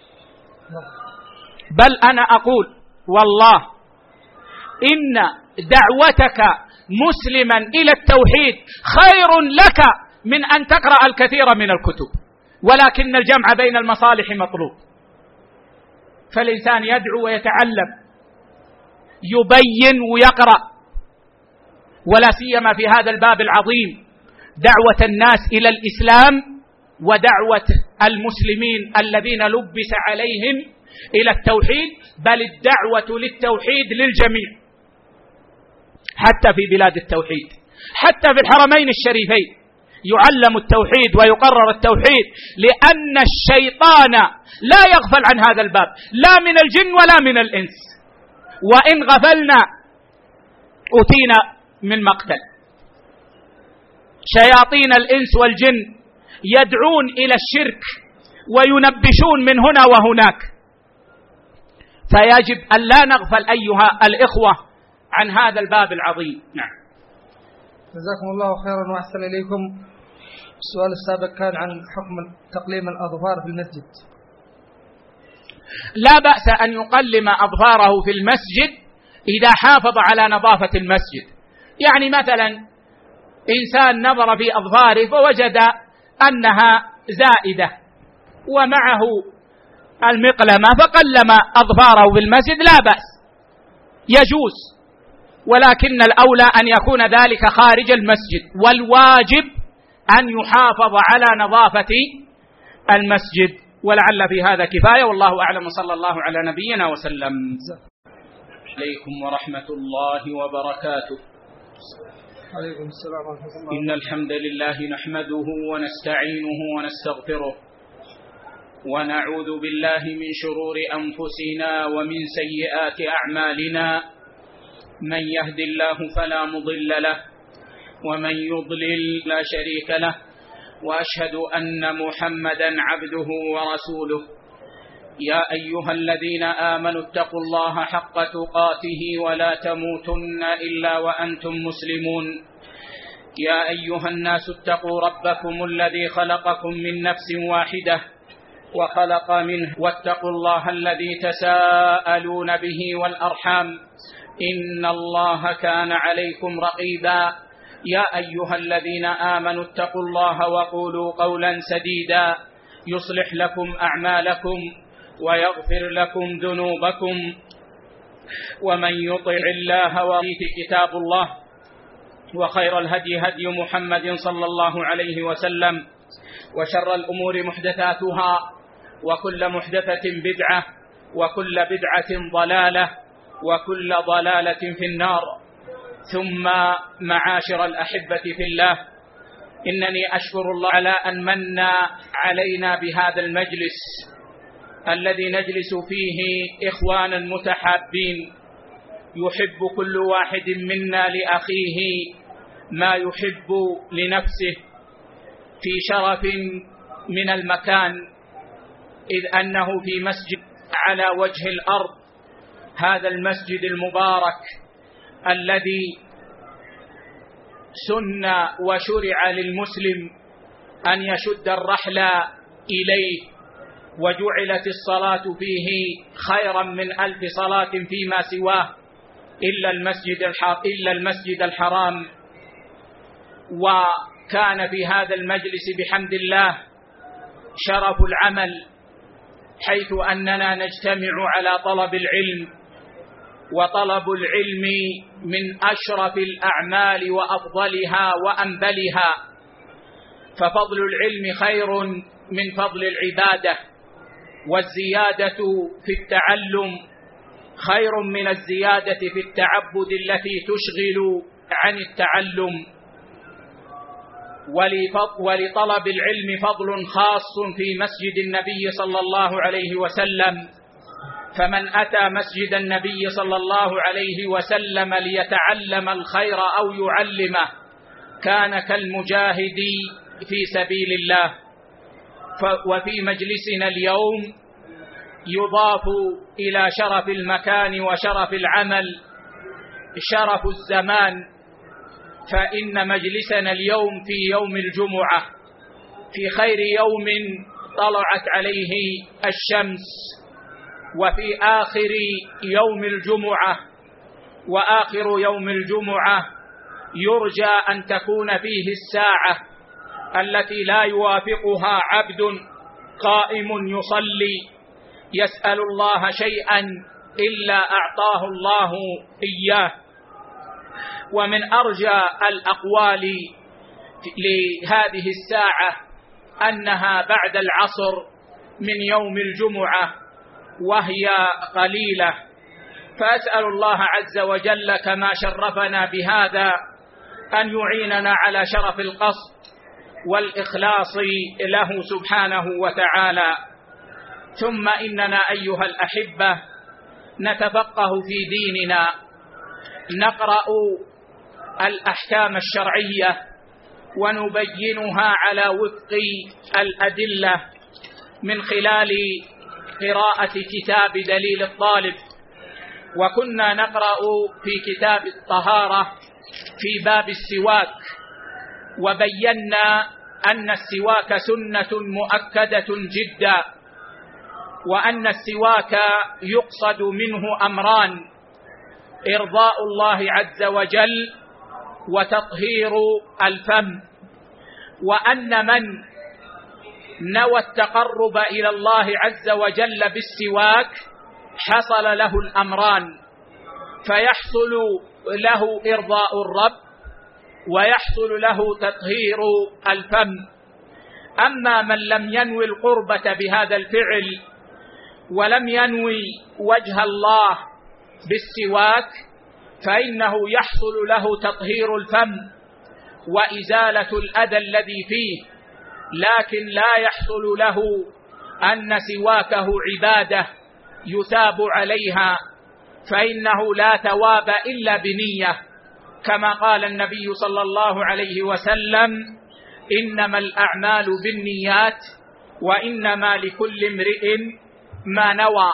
بل أنا أقول والله إن دعوتك مسلما إلى التوحيد خير لك من أن تقرأ الكثير من الكتب، ولكن الجمع بين المصالح مطلوب. فالإنسان يدعو ويتعلم، يبين ويقرأ، ولا سيما في هذا الباب العظيم دعوة الناس إلى الإسلام ودعوة المسلمين الذين لبس عليهم إلى التوحيد. بل الدعوة للتوحيد للجميع حتى في بلاد التوحيد، حتى في الحرمين الشريفين يعلم التوحيد ويقرر التوحيد، لأن الشيطان لا يغفل عن هذا الباب لا من الجن ولا من الإنس. وإن غفلنا أتينا من مقتل. شياطين الإنس والجن يدعون إلى الشرك وينبشون من هنا وهناك، فيجب أن لا نغفل أيها الإخوة عن هذا الباب العظيم. نعم. جزاكم الله خيرا وأحسن إليكم. السؤال السابق كان عن حكم تقليم الأظفار في المسجد. لا بأس أن يقلم أظفاره في المسجد إذا حافظ على نظافة المسجد. يعني مثلا إنسان نظر في أظفاره فوجد أنها زائدة ومعه المقلمة فقلم أظفاره في المسجد، لا بأس، يجوز، ولكن الأولى أن يكون ذلك خارج المسجد، والواجب أن يحافظ على نظافة المسجد. ولعل في هذا كفاية، والله أعلم، صلى الله على نبينا وسلم. عليكم ورحمة الله وبركاته. عليكم السلام ورحمة الله. إن الحمد لله نحمده ونستعينه ونستغفره ونعوذ بالله من شرور أنفسنا ومن سيئات أعمالنا. من يهد الله فلا مضل له ومن يضلل لا شريك له، وأشهد أن محمدا عبده ورسوله. يا أيها الذين آمنوا اتقوا الله حق تقاته ولا تموتن إلا وأنتم مسلمون. يا أيها الناس اتقوا ربكم الذي خلقكم من نفس واحدة وخلق منه واتقوا الله الذي تساءلون به والأرحام إن الله كان عليكم رقيبا. يا أيها الذين آمنوا اتقوا الله وقولوا قولا سديدا يصلح لكم أعمالكم ويغفر لكم ذنوبكم، ومن يطع الله ورسوله كتاب الله، وخير الهدي هدي محمد صلى الله عليه وسلم، وشر الأمور محدثاتها، وكل محدثة بدعة، وكل بدعة ضلالة، وكل ضلالة في النار. ثم معاشر الأحبة في الله، إنني أشكر الله على أن من علينا بهذا المجلس الذي نجلس فيه إخوانا متحابين، يحب كل واحد منا لأخيه ما يحب لنفسه، في شرف من المكان، إذ أنه في مسجد على وجه الأرض، هذا المسجد المبارك الذي سن وشرع للمسلم أن يشد الرحل إليه، وجعلت الصلاة فيه خيرا من ألف صلاة فيما سواه إلا المسجد إلا المسجد الحرام. وكان في هذا المجلس بحمد الله شرف العمل، حيث أننا نجتمع على طلب العلم، وطلب العلم من أشرف الأعمال وأفضلها وأنبلها، ففضل العلم خير من فضل العبادة، والزيادة في التعلم خير من الزيادة في التعبد التي تشغل عن التعلم. ولطلب العلم فضل خاص في مسجد النبي صلى الله عليه وسلم، فمن أتى مسجد النبي صلى الله عليه وسلم ليتعلم الخير أو يعلمه كان كالمجاهد في سبيل الله. وفي مجلسنا اليوم يضاف إلى شرف المكان وشرف العمل شرف الزمان، فإن مجلسنا اليوم في يوم الجمعة، في خير يوم طلعت عليه الشمس، وفي آخر يوم الجمعة، وآخر يوم الجمعة يرجى أن تكون فيه الساعة التي لا يوافقها عبد قائم يصلي يسأل الله شيئا إلا أعطاه الله إياه. ومن أرجى الأقوال لهذه الساعة أنها بعد العصر من يوم الجمعة، وهي قليلة، فأسأل الله عز وجل كما شرفنا بهذا أن يعيننا على شرف القصد والإخلاص له سبحانه وتعالى. ثم إننا أيها الأحبة نتفقه في ديننا، نقرأ الأحكام الشرعية ونبينها على وفق الأدلة من خلال قراءة كتاب دليل الطالب. وكنا نقرأ في كتاب الطهارة في باب السواك، وبينا أن السواك سنة مؤكدة جدا، وأن السواك يقصد منه أمران: إرضاء الله عز وجل وتطهير الفم، وأن من نوى التقرب إلى الله عز وجل بالسواك حصل له الأمران، فيحصل له إرضاء الرب ويحصل له تطهير الفم. أما من لم ينوي القربة بهذا الفعل ولم ينوي وجه الله بالسواك فإنه يحصل له تطهير الفم وإزالة الأذى الذي فيه، لكن لا يحصل له أن سواكه عبادة يثاب عليها، فإنه لا ثواب إلا بنية، كما قال النبي صلى الله عليه وسلم: إنما الأعمال بالنيات وإنما لكل امرئ ما نوى.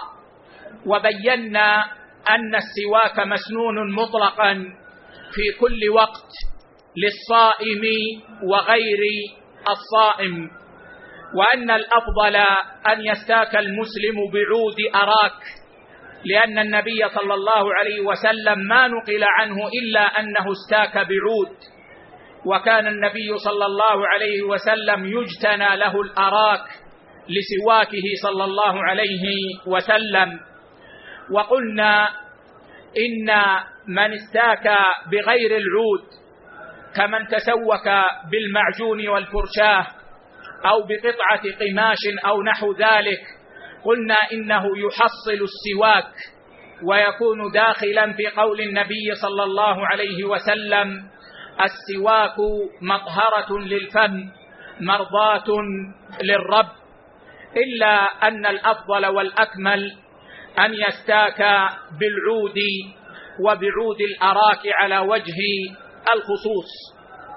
وبينا أن السواك مسنون مطلقا في كل وقت للصائم وغير الصائم، وأن الأفضل أن يستاك المسلم بعود أراك، لأن النبي صلى الله عليه وسلم ما نقل عنه إلا أنه استاك بعود، وكان النبي صلى الله عليه وسلم يجتنى له الأراك لسواكه صلى الله عليه وسلم. وقلنا إن من استاك بغير العود كمن تسوك بالمعجون والفرشاة أو بقطعة قماش أو نحو ذلك، قلنا إنه يحصل السواك ويكون داخلا في قول النبي صلى الله عليه وسلم: السواك مطهرة للفم مرضاة للرب، إلا أن الأفضل والأكمل أن يستاك بالعود وبعود الأراك على وجه الخصوص.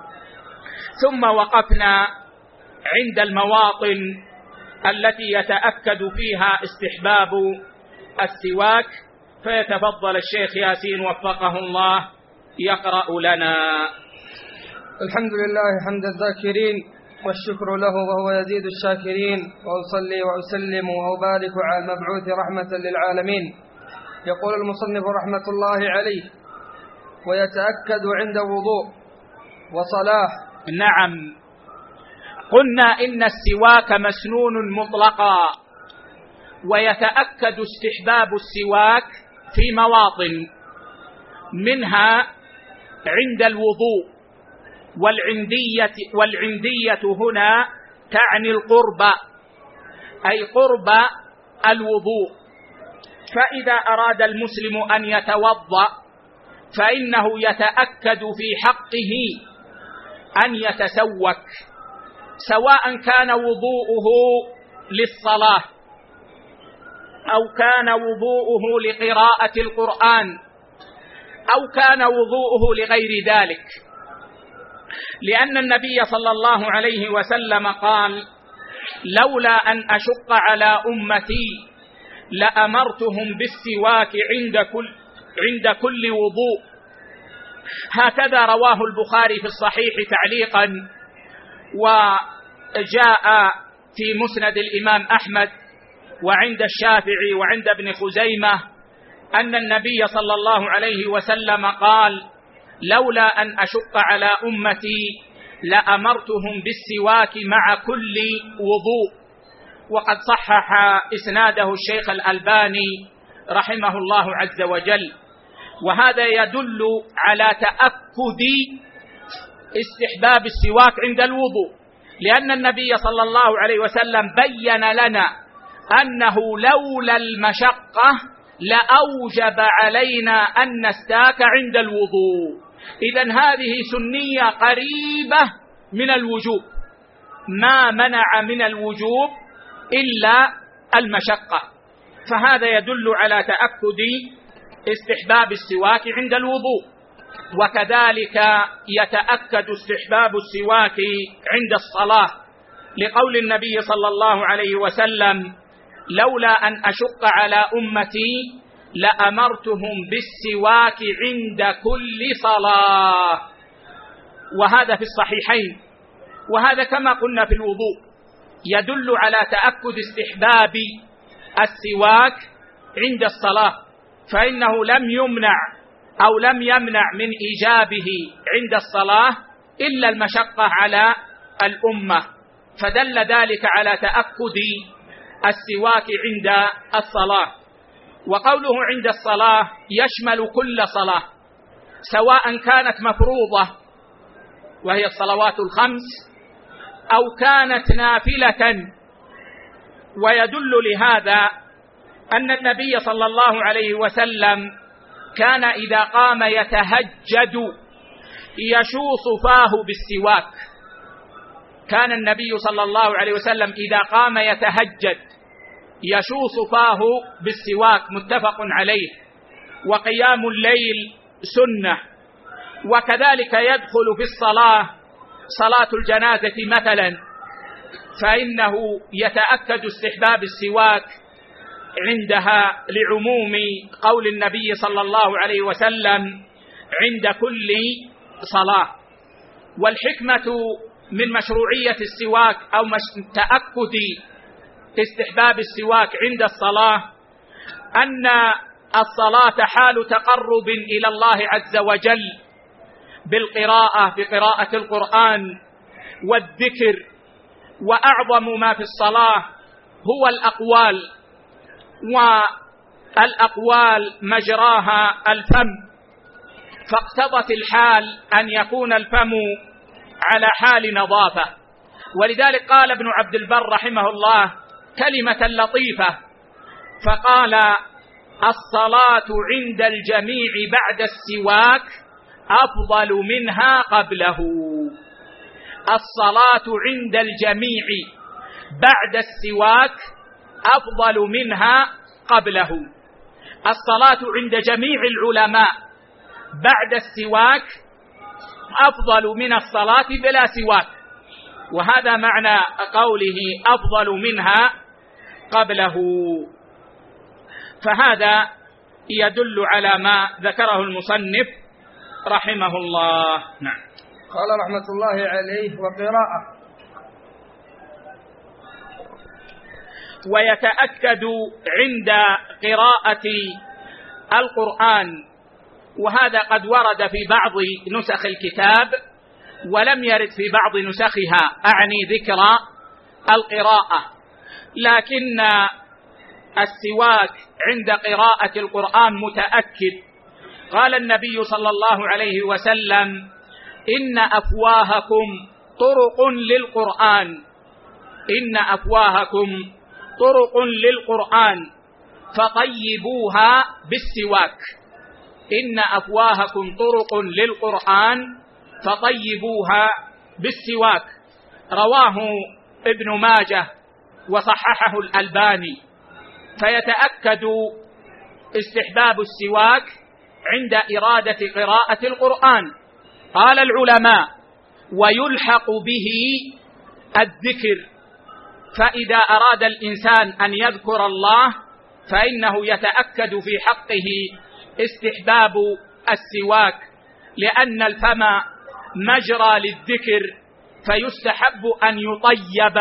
ثم وقفنا عند المواطن التي يتأكد فيها استحباب السواك، فيتفضل الشيخ ياسين وفقه الله يقرأ لنا. الحمد لله حمد الذاكرين والشكر له وهو يزيد الشاكرين، وأصلي وأسلم وأبارك على المبعوث رحمة للعالمين. يقول المصنف رحمة الله عليه: ويتأكد عند وضوء وصلاة. نعم، قلنا إن السواك مسنون مطلقا، ويتأكد استحباب السواك في مواطن، منها عند الوضوء، والعندية, والعندية هنا تعني القرب، أي قرب الوضوء. فإذا أراد المسلم أن يتوضأ فإنه يتأكد في حقه أن يتسوك، سواء كان وضوءه للصلاة أو كان وضوءه لقراءة القرآن أو كان وضوءه لغير ذلك، لأن النبي صلى الله عليه وسلم قال: لولا أن أشق على أمتي لأمرتهم بالسواك عند كل, عند كل وضوء. هكذا رواه البخاري في الصحيح تعليقا، وجاء في مسند الإمام أحمد وعند الشافعي وعند ابن خزيمة أن النبي صلى الله عليه وسلم قال: لولا أن أشق على أمتي لأمرتهم بالسواك مع كل وضوء. وقد صحح إسناده الشيخ الألباني رحمه الله عز وجل. وهذا يدل على تأكد استحباب السواك عند الوضوء، لأن النبي صلى الله عليه وسلم بين لنا أنه لولا المشقة لأوجب علينا أن نستاك عند الوضوء. إذن هذه سنية قريبة من الوجوب، ما منع من الوجوب إلا المشقة، فهذا يدل على تأكد استحباب السواك عند الوضوء. وكذلك يتأكد استحباب السواك عند الصلاة، لقول النبي صلى الله عليه وسلم: لولا أن أشق على أمتي لأمرتهم بالسواك عند كل صلاة. وهذا في الصحيحين، وهذا كما قلنا في الوضوء يدل على تأكد استحباب السواك عند الصلاة، فإنه لم يمنع أو لم يمنع من إيجابه عند الصلاة إلا المشقة على الأمة، فدل ذلك على تأكد السواك عند الصلاة. وقوله عند الصلاة يشمل كل صلاة، سواء كانت مفروضة وهي الصلوات الخمس أو كانت نافلة. ويدل لهذا أن النبي صلى الله عليه وسلم كان إذا قام يتهجد يشوص فاه بالسواك. كان النبي صلى الله عليه وسلم إذا قام يتهجد يشوص فاه بالسواك، متفق عليه. وقيام الليل سنة. وكذلك يدخل في الصلاة صلاة الجنازة مثلا، فإنه يتأكد استحباب السواك عندها لعموم قول النبي صلى الله عليه وسلم عند كل صلاة. والحكمة من مشروعية السواك أو تأكد استحباب السواك عند الصلاة أن الصلاة حال تقرب إلى الله عز وجل بالقراءة بقراءة القرآن والذكر، وأعظم ما في الصلاة هو الأقوال، والأقوال مجراها الفم، فاقتضت الحال أن يكون الفم على حال نظافة. ولذلك قال ابن عبد البر رحمه الله كلمة لطيفة فقال: الصلاة عند الجميع بعد السواك أفضل منها قبله. الصلاة عند الجميع بعد السواك أفضل منها قبله. الصلاة عند جميع العلماء بعد السواك أفضل من الصلاة بلا سواك، وهذا معنى قوله أفضل منها قبله. فهذا يدل على ما ذكره المصنف رحمه الله. نعم. قال رحمة الله عليه: وقراءة. ويتأكد عند قراءة القرآن، وهذا قد ورد في بعض نسخ الكتاب ولم يرد في بعض نسخها، أعني ذكر القراءة، لكن السواك عند قراءة القرآن متأكد. قال النبي صلى الله عليه وسلم: إن أفواهكم طرق للقرآن إن أفواهكم طرق للقرآن فطيبوها بالسواك. إن أفواهكم طرق للقرآن فطيبوها بالسواك. رواه ابن ماجه وصححه الألباني. فيتأكد استحباب السواك عند إرادة قراءة القرآن. قال العلماء: ويلحق به الذكر، فإذا أراد الإنسان أن يذكر الله فإنه يتأكد في حقه استحباب السواك، لأن الفم مجرى للذكر، فيستحب أن يطيب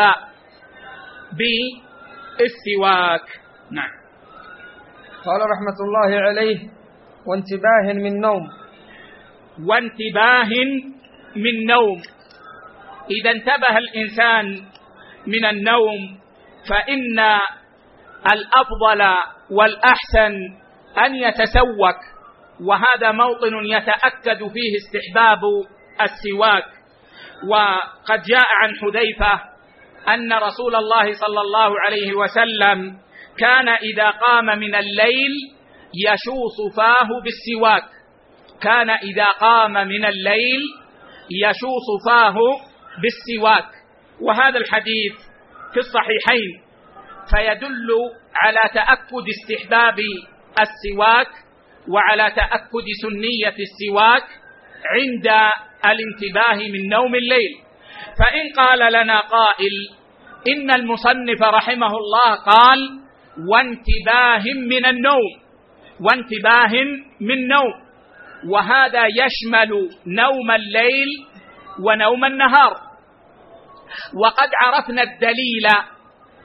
بالسواك. نعم. قال رحمة الله عليه: وانتباه من نوم. وانتباه من نوم. إذا انتبه الإنسان من النوم فإن الأفضل والأحسن أن يتسوك، وهذا موطن يتأكد فيه استحباب السواك. وقد جاء عن حذيفة أن رسول الله صلى الله عليه وسلم كان إذا قام من الليل يشوص فاه بالسواك. كان إذا قام من الليل يشوص فاه بالسواك. وهذا الحديث في الصحيحين، فيدل على تأكد استحباب السواك وعلى تأكد سنية السواك عند الانتباه من نوم الليل. فإن قال لنا قائل إن المصنف رحمه الله قال: وانتباه من النوم، وانتباه من نوم، وهذا يشمل نوم الليل ونوم النهار. وقد عرفنا الدليل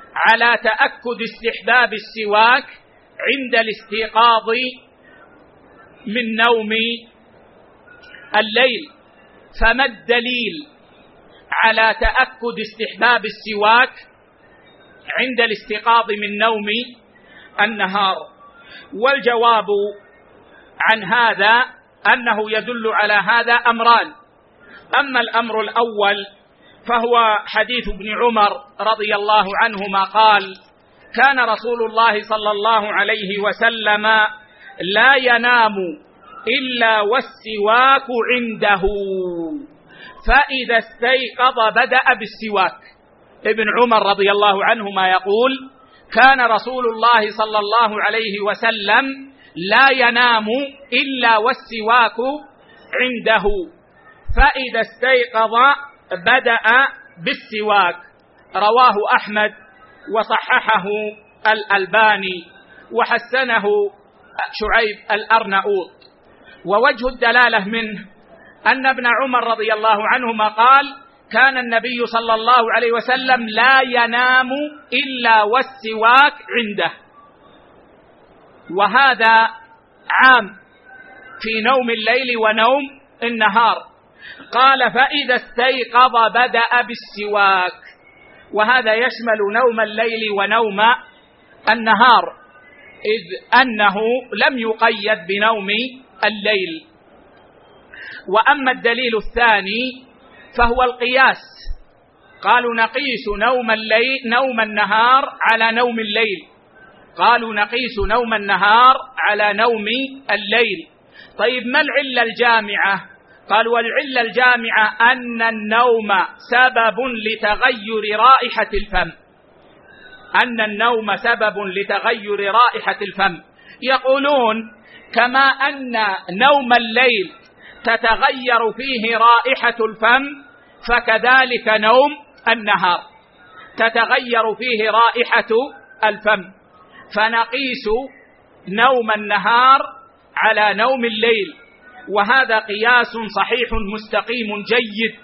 على تأكد استحباب السواك عند الاستيقاظ من نوم الليل. فما الدليل على تأكد استحباب السواك عند الاستيقاظ من نوم النهار؟ والجواب عن هذا أنه يدل على هذا أمران. أما الأمر الأول فهو حديث ابن عمر رضي الله عنهما قال: كان رسول الله صلى الله عليه وسلم لا ينام إلا والسواك عنده، فإذا استيقظ بدأ بالسواك. ابن عمر رضي الله عنهما يقول: كان رسول الله صلى الله عليه وسلم لا ينام إلا والسواك عنده، فإذا استيقظ بدأ بالسواك. رواه أحمد وصححه الألباني وحسنه شعيب الأرناؤوط. ووجه الدلالة منه أن ابن عمر رضي الله عنهما قال: كان النبي صلى الله عليه وسلم لا ينام إلا والسواك عنده، وهذا عام في نوم الليل ونوم النهار. قال: فإذا استيقظ بدأ بالسواك، وهذا يشمل نوم الليل ونوم النهار، إذ أنه لم يقيد بنوم الليل. وأما الدليل الثاني فهو القياس. قالوا: نقيس نوم الليل نوم النهار على نوم الليل. قالوا: نقيس نوم النهار على نوم الليل. طيب، ما العلة الجامعة؟ قالوا: والعلة الجامعة أن النوم سبب لتغير رائحة الفم. أن النوم سبب لتغير رائحة الفم. يقولون: كما أن نوم الليل تتغير فيه رائحة الفم، فكذلك نوم النهار تتغير فيه رائحة الفم، فنقيس نوم النهار على نوم الليل، وهذا قياس صحيح مستقيم جيد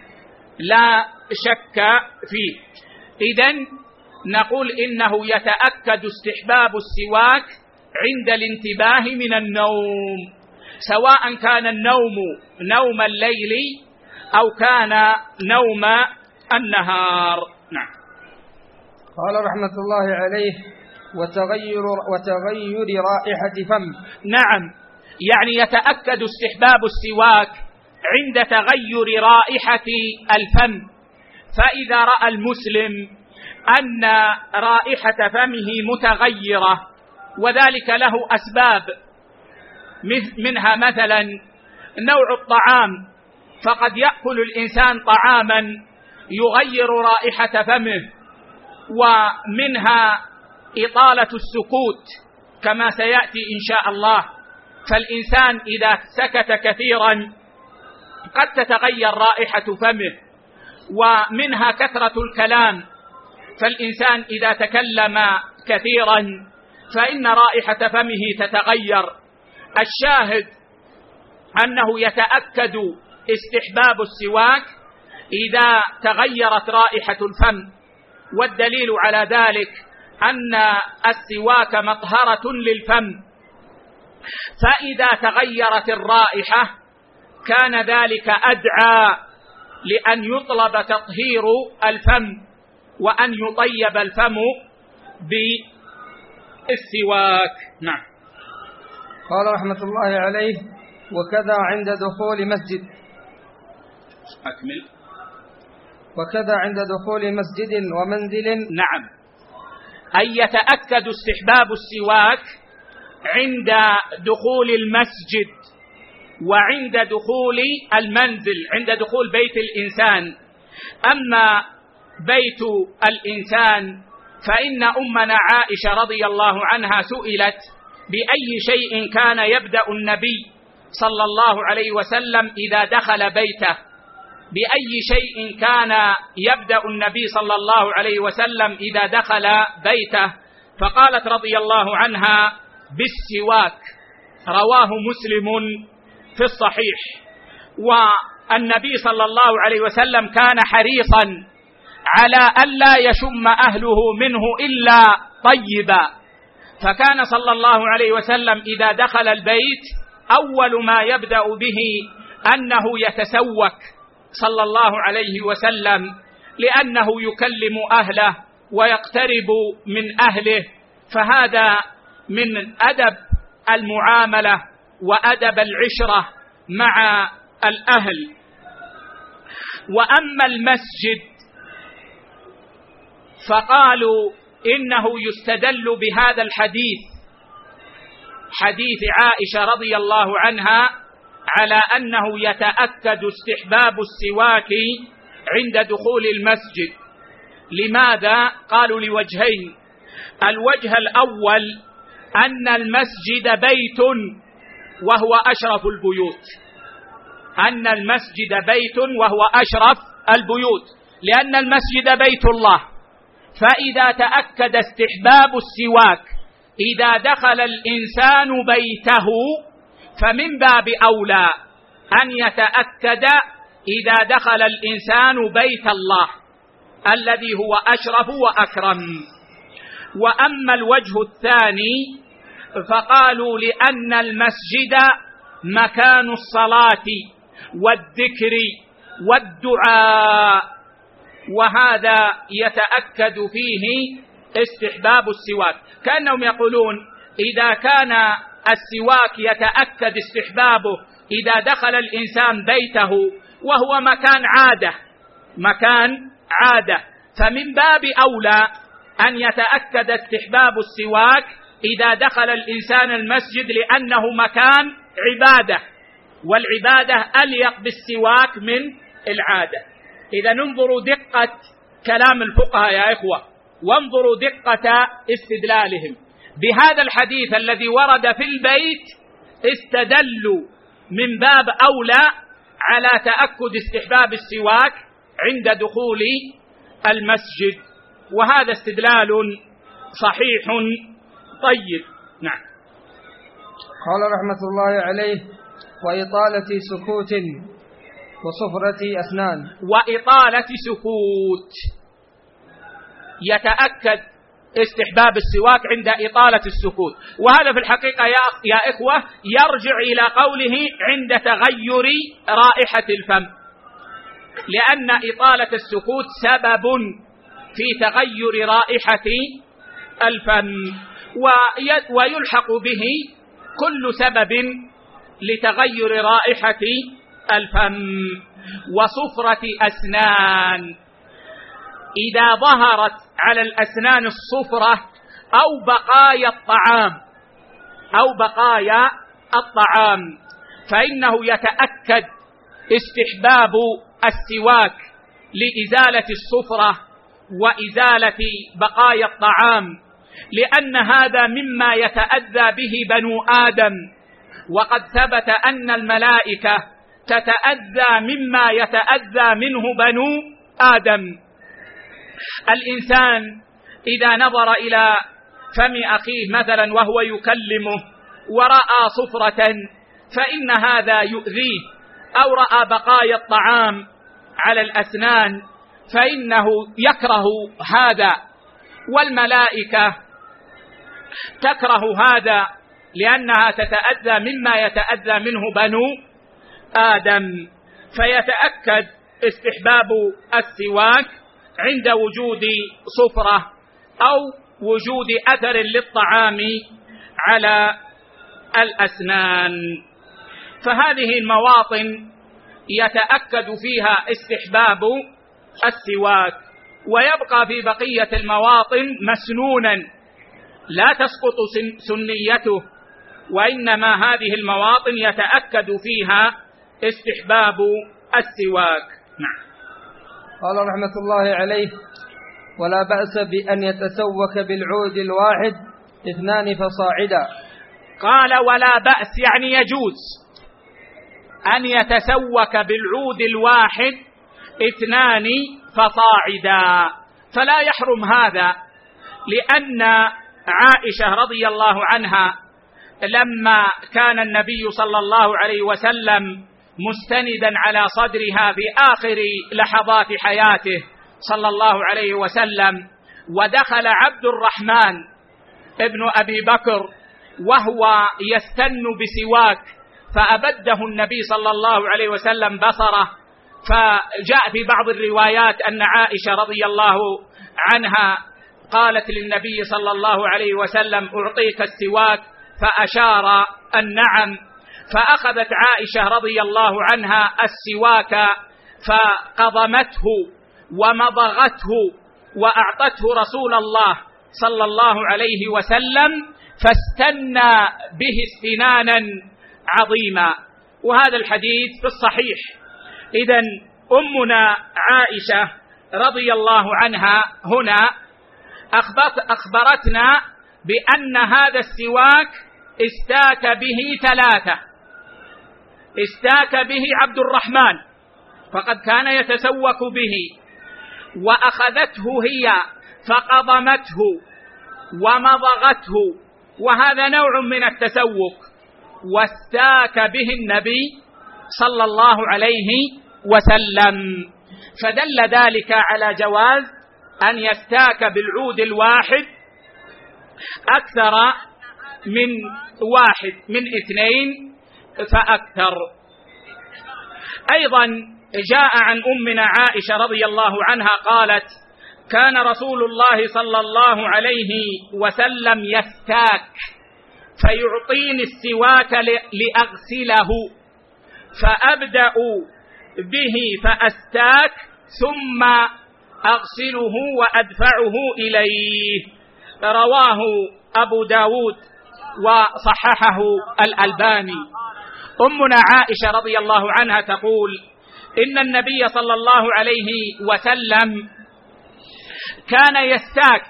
لا شك فيه. إذن نقول إنه يتأكد استحباب السواك عند الانتباه من النوم، سواء كان النوم نوم الليل أو كان نوم النهار. نعم. قال رحمة الله عليه: وتغير, وتغير رائحة فم. نعم، يعني يتأكد استحباب السواك عند تغير رائحة الفم. فإذا رأى المسلم أن رائحة فمه متغيرة، وذلك له أسباب، منها مثلا نوع الطعام، فقد يأكل الإنسان طعاما يغير رائحة فمه، ومنها إطالة السكوت كما سيأتي إن شاء الله. فالإنسان إذا سكت كثيرا قد تتغير رائحة فمه. ومنها كثرة الكلام، فالإنسان إذا تكلم كثيرا فإن رائحة فمه تتغير. الشاهد أنه يتأكد استحباب السواك إذا تغيرت رائحة الفم، والدليل على ذلك أن السواك مطهرة للفم، فإذا تغيرت الرائحة كان ذلك أدعى لأن يطلب تطهير الفم وأن يطيب الفم بالسواك. نعم. قال رحمة الله عليه: وكذا عند دخول مسجد. أكمل. وكذا عند دخول مسجد ومنزل. نعم، أي يتأكد استحباب السواك عند دخول المسجد وعند دخول المنزل، عند دخول بيت الإنسان. أما بيت الإنسان فإن أمنا عائشة رضي الله عنها سئلت بأي شيء كان يبدأ النبي صلى الله عليه وسلم إذا دخل بيته، بأي شيء كان يبدأ النبي صلى الله عليه وسلم إذا دخل بيته، فقالت رضي الله عنها: بالسواك. رواه مسلم في الصحيح. والنبي صلى الله عليه وسلم كان حريصا على ألا يشم أهله منه إلا طيبا. فكان صلى الله عليه وسلم إذا دخل البيت أول ما يبدأ به أنه يتسوك صلى الله عليه وسلم، لأنه يكلم أهله ويقترب من أهله، فهذا من أدب المعاملة وأدب العشرة مع الأهل. وأما المسجد فقالوا إنه يستدل بهذا الحديث، حديث عائشة رضي الله عنها، على أنه يتأكد استحباب السواك عند دخول المسجد. لماذا؟ قالوا لوجهين. الوجه الأول أن المسجد بيت وهو أشرف البيوت، أن المسجد بيت وهو أشرف البيوت، لأن المسجد بيت الله. فإذا تأكد استحباب السواك إذا دخل الإنسان بيته، فمن باب أولى أن يتأكد إذا دخل الإنسان بيت الله الذي هو أشرف وأكرم. وأما الوجه الثاني فقالوا لأن المسجد مكان الصلاة والذكر والدعاء، وهذا يتأكد فيه استحباب السواك. كأنهم يقولون إذا كان السواك يتأكد استحبابه إذا دخل الإنسان بيته وهو مكان عادة، مكان عادة، فمن باب أولى أن يتأكد استحباب السواك إذا دخل الإنسان المسجد، لأنه مكان عبادة، والعبادة أليق بالسواك من العادة. إذا انظروا دقة كلام الفقهاء يا إخوة، وانظروا دقة استدلالهم بهذا الحديث الذي ورد في البيت. استدلوا من باب أولى على تأكد استحباب السواك عند دخول المسجد، وهذا استدلال صحيح طيب. نعم. قال رحمة الله عليه: وإطالة سكوت وصفرة أسنان. وإطالة سكوت، يتأكد استحباب السواك عند إطالة السكوت، وهذا في الحقيقة يا إخوة يرجع إلى قوله عند تغير رائحة الفم، لأن إطالة السكوت سبب في تغير رائحة الفم، ويلحق به كل سبب لتغير رائحة الفم. وصفرة أسنان، إذا ظهرت على الأسنان الصفرة أو بقايا الطعام أو بقايا الطعام فإنه يتأكد استحباب السواك لإزالة الصفرة وإزالة بقايا الطعام، لأن هذا مما يتأذى به بنو آدم، وقد ثبت أن الملائكة تتأذى مما يتأذى منه بنو آدم. الإنسان إذا نظر إلى فم أخيه مثلا وهو يكلمه ورأى صفرة فإن هذا يؤذيه، أو رأى بقايا الطعام على الأسنان فإنه يكره هذا، والملائكة تكره هذا لأنها تتأذى مما يتأذى منه بنو آدم. فيتأكد استحباب السواك عند وجود صفرة أو وجود أثر للطعام على الأسنان. فهذه المواطن يتأكد فيها استحباب السواك، ويبقى في بقية المواطن مسنونا لا تسقط سنيته، وإنما هذه المواطن يتأكد فيها استحباب السواك. نعم. قال رحمة الله عليه: ولا بأس بأن يتسوك بالعود الواحد اثنان فصاعدا. قال ولا بأس يعني يجوز أن يتسوك بالعود الواحد اثنان فصاعدا، فلا يحرم هذا، لأن عائشة رضي الله عنها لما كان النبي صلى الله عليه وسلم مستندا على صدرها في آخر لحظات حياته صلى الله عليه وسلم، ودخل عبد الرحمن ابن أبي بكر وهو يستن بسواك، فأبده النبي صلى الله عليه وسلم بصره، فجاء في بعض الروايات أن عائشة رضي الله عنها قالت للنبي صلى الله عليه وسلم: أعطيك السواك؟ فأشار النعم، فأخذت عائشة رضي الله عنها السواك فقضمته ومضغته وأعطته رسول الله صلى الله عليه وسلم، فاستنى به استنانا عظيما. وهذا الحديث في الصحيح. إذن أمنا عائشة رضي الله عنها هنا أخبرتنا بأن هذا السواك استاك به ثلاثة. استاك به عبد الرحمن فقد كان يتسوك به، وأخذته هي فقضمته ومضغته، وهذا نوع من التسوك، واستاك به النبي صلى الله عليه وسلم. فدل ذلك على جواز أن يستاك بالعود الواحد أكثر من واحد، من اثنين فأكثر. أيضا جاء عن أمنا عائشة رضي الله عنها قالت: كان رسول الله صلى الله عليه وسلم يستاك فيعطيني السواك لأغسله، فأبدأ به فأستاك ثم أغسله وأدفعه إليه. رواه أبو داود وصححه الألباني. أمنا عائشة رضي الله عنها تقول: إن النبي صلى الله عليه وسلم كان يستاك،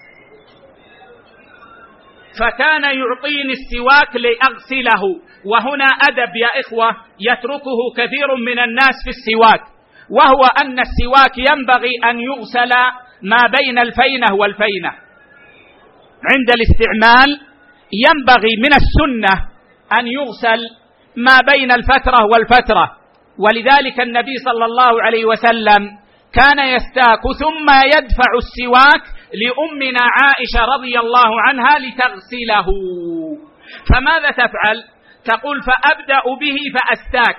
فكان يعطيني السواك لأغسله. وهنا أدب يا إخوة يتركه كثير من الناس في السواك، وهو أن السواك ينبغي أن يغسل ما بين الفينة والفينة. عند الاستعمال ينبغي من السنة أن يغسل ما بين الفترة والفترة، ولذلك النبي صلى الله عليه وسلم كان يستاك ثم يدفع السواك لأمنا عائشة رضي الله عنها لتغسله. فماذا تفعل؟ تقول: فأبدأ به فأستاك،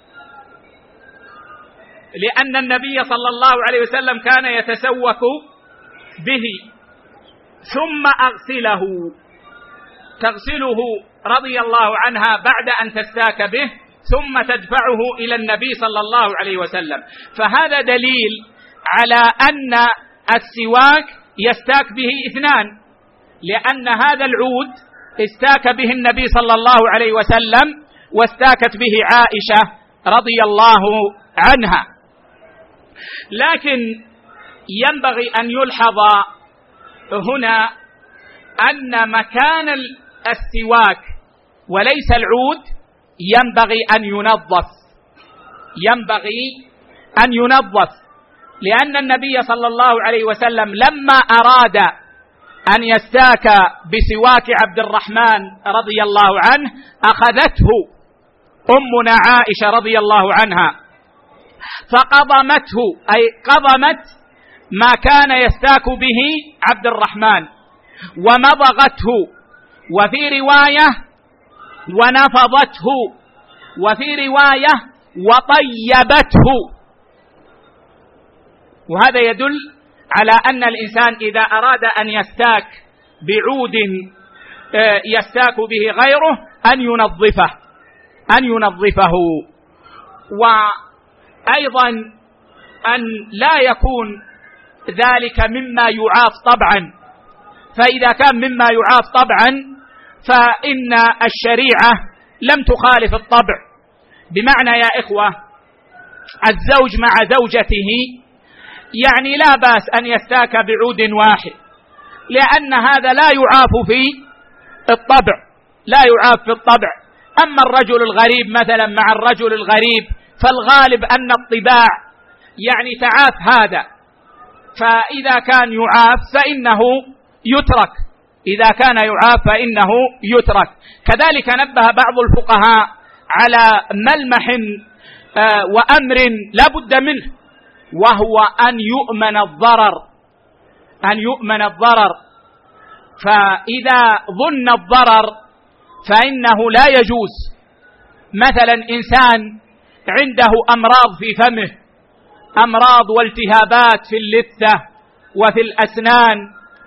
لأن النبي صلى الله عليه وسلم كان يتسوك به، ثم أغسله. تغسله رضي الله عنها بعد أن تستاك به، ثم تدفعه إلى النبي صلى الله عليه وسلم. فهذا دليل على أن السواك يستاك به اثنان، لأن هذا العود استاك به النبي صلى الله عليه وسلم، واستاكت به عائشة رضي الله عنها. لكن ينبغي أن يلحظ هنا أن مكان السواك وليس العود ينبغي أن ينظف، ينبغي أن ينظف، لأن النبي صلى الله عليه وسلم لما أراد أن يستاك بسواك عبد الرحمن رضي الله عنه أخذته أمنا عائشة رضي الله عنها فقضمته، أي قضمت ما كان يستاك به عبد الرحمن، ومضغته، وفي رواية ونفضته، وفي رواية وطيبته. وهذا يدل على أن الإنسان إذا أراد أن يستاك بعود يستاك به غيره أن ينظفه أن ينظفه وأيضا أن لا يكون ذلك مما يعاف طبعا، فإذا كان مما يعاف طبعا فإن الشريعة لم تخالف الطبع. بمعنى يا إخوة الزوج مع زوجته يعني لا بأس أن يستاك بعود واحد، لأن هذا لا يعاف في الطبع، لا يعاف في الطبع. أما الرجل الغريب مثلا مع الرجل الغريب فالغالب أن الطباع يعني تعاف هذا، فإذا كان يعاف فإنه يترك، إذا كان يعاف فإنه يترك. كذلك نبه بعض الفقهاء على ملمح وأمر لا بد منه، وهو أن يؤمن الضرر أن يؤمن الضرر فإذا ظن الضرر فإنه لا يجوز. مثلا إنسان عنده أمراض في فمه، أمراض والتهابات في اللثة وفي الأسنان،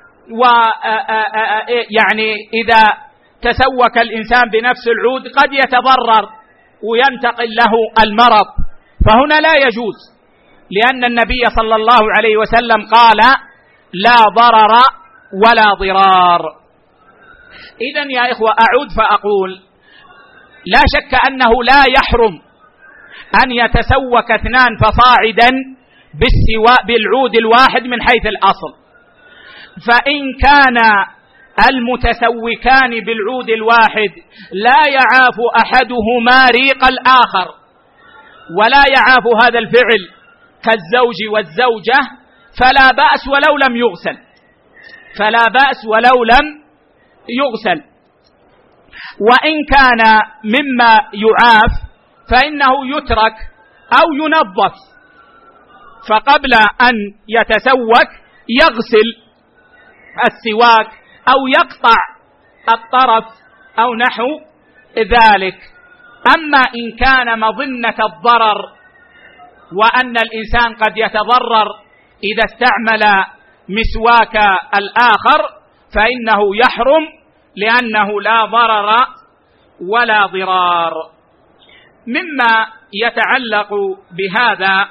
ويعني إذا تسوك الإنسان بنفس العود قد يتضرر وينتقل له المرض، فهنا لا يجوز، لأن النبي صلى الله عليه وسلم قال لا ضرر ولا ضرار. إذن يا إخوة أعود فأقول لا شك أنه لا يحرم أن يتسوك اثنان فصاعدا بالسواء بالعود الواحد من حيث الأصل، فإن كان المتسوكان بالعود الواحد لا يعاف أحدهما ريق الآخر ولا يعاف هذا الفعل كالزوج والزوجة فلا بأس ولو لم يغسل فلا بأس ولو لم يغسل. وإن كان مما يعاف فإنه يترك أو ينظف، فقبل أن يتسوك يغسل السواك أو يقطع الطرف أو نحو ذلك. أما إن كان مظنة الضرر وأن الإنسان قد يتضرر إذا استعمل مسواك الآخر فإنه يحرم، لأنه لا ضرر ولا ضرار. مما يتعلق بهذا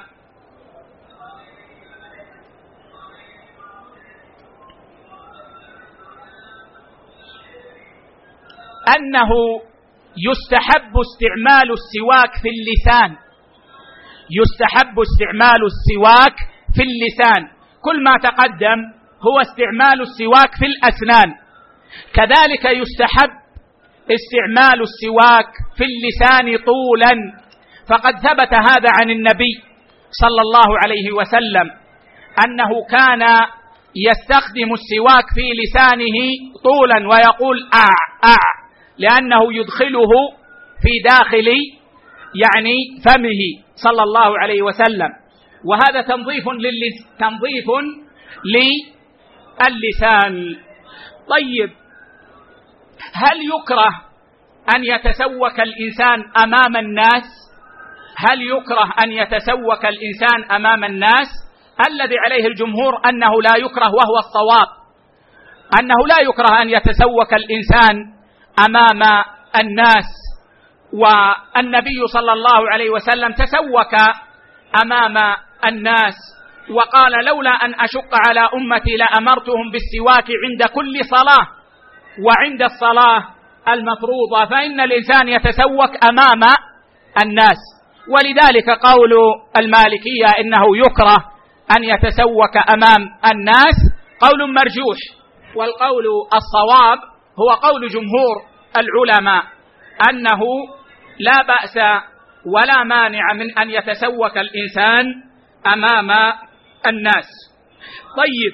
أنه يستحب استعمال السواك في اللسان يستحب استعمال السواك في اللسان كل ما تقدم هو استعمال السواك في الأسنان، كذلك يستحب استعمال السواك في اللسان طولا، فقد ثبت هذا عن النبي صلى الله عليه وسلم أنه كان يستخدم السواك في لسانه طولا ويقول أع أع لأنه يدخله في داخل يعني فمه صلى الله عليه وسلم، وهذا تنظيف تنظيف للسان. طيب، هل يكره أن يتسوك الإنسان أمام الناس؟ هل يكره أن يتسوك الإنسان أمام الناس؟ الذي عليه الجمهور أنه لا يكره، وهو الصواب أنه لا يكره أن يتسوك الإنسان أمام الناس. والنبي صلى الله عليه وسلم تسوك أمام الناس وقال لولا أن أشق على أمتي لأمرتهم بالسواك عند كل صلاة وعند الصلاة المفروضة، فإن الإنسان يتسوك أمام الناس. ولذلك قول المالكية إنه يكره أن يتسوك أمام الناس قول مرجوح، والقول الصواب هو قول جمهور العلماء أنه لا بأس ولا مانع من أن يتسوك الإنسان أمام الناس. طيب،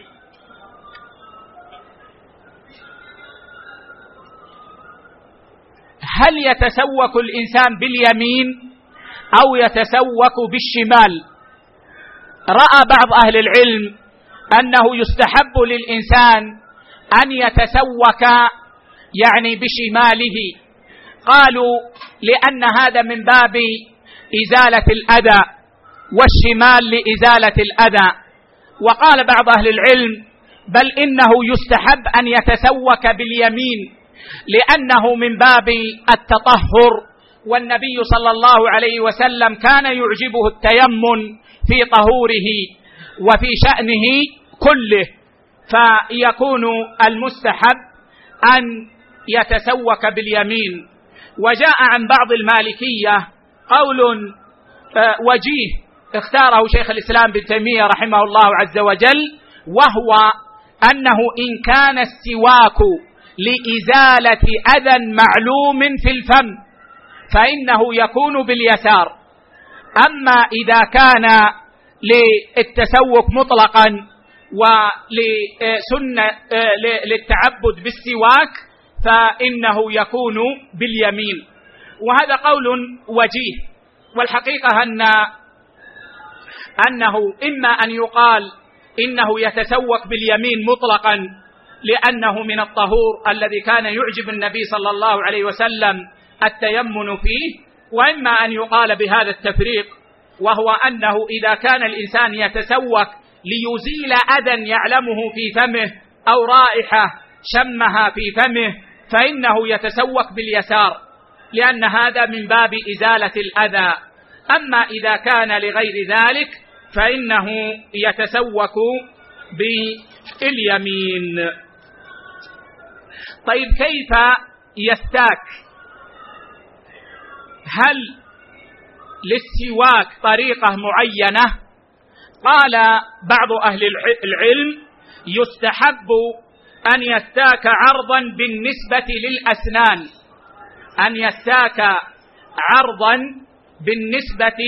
هل يتسوك الإنسان باليمين أو يتسوك بالشمال؟ رأى بعض أهل العلم أنه يستحب للإنسان أن يتسوك يعني بشماله، قالوا لأن هذا من باب إزالة الأذى والشمال لإزالة الأذى. وقال بعض أهل العلم بل إنه يستحب أن يتسوك باليمين لأنه من باب التطهر، والنبي صلى الله عليه وسلم كان يعجبه التيمم في طهوره وفي شأنه كله، فيكون المستحب أن يتسوك باليمين. وجاء عن بعض المالكية قول وجيه اختاره شيخ الإسلام بن تيمية رحمه الله عز وجل، وهو أنه إن كان السواك لإزالة أذى معلوم في الفم فإنه يكون باليسار، أما إذا كان للتسوك مطلقا ولسنة للتعبد بالسواك فإنه يكون باليمين. وهذا قول وجيه، والحقيقة أن أنه إما أن يقال إنه يتسوك باليمين مطلقا لأنه من الطهور الذي كان يعجب النبي صلى الله عليه وسلم التيمن فيه، وإما أن يقال بهذا التفريق، وهو أنه إذا كان الإنسان يتسوك ليزيل أذى يعلمه في فمه أو رائحة شمها في فمه فإنه يتسوك باليسار، لأن هذا من باب إزالة الأذى. أما إذا كان لغير ذلك فإنه يتسوك باليمين. طيب كيف يستاك؟ هل للسواك طريقة معينة؟ قال بعض أهل العلم يستحب أن يستاك عرضا بالنسبة للأسنان، أن يستاك عرضا بالنسبة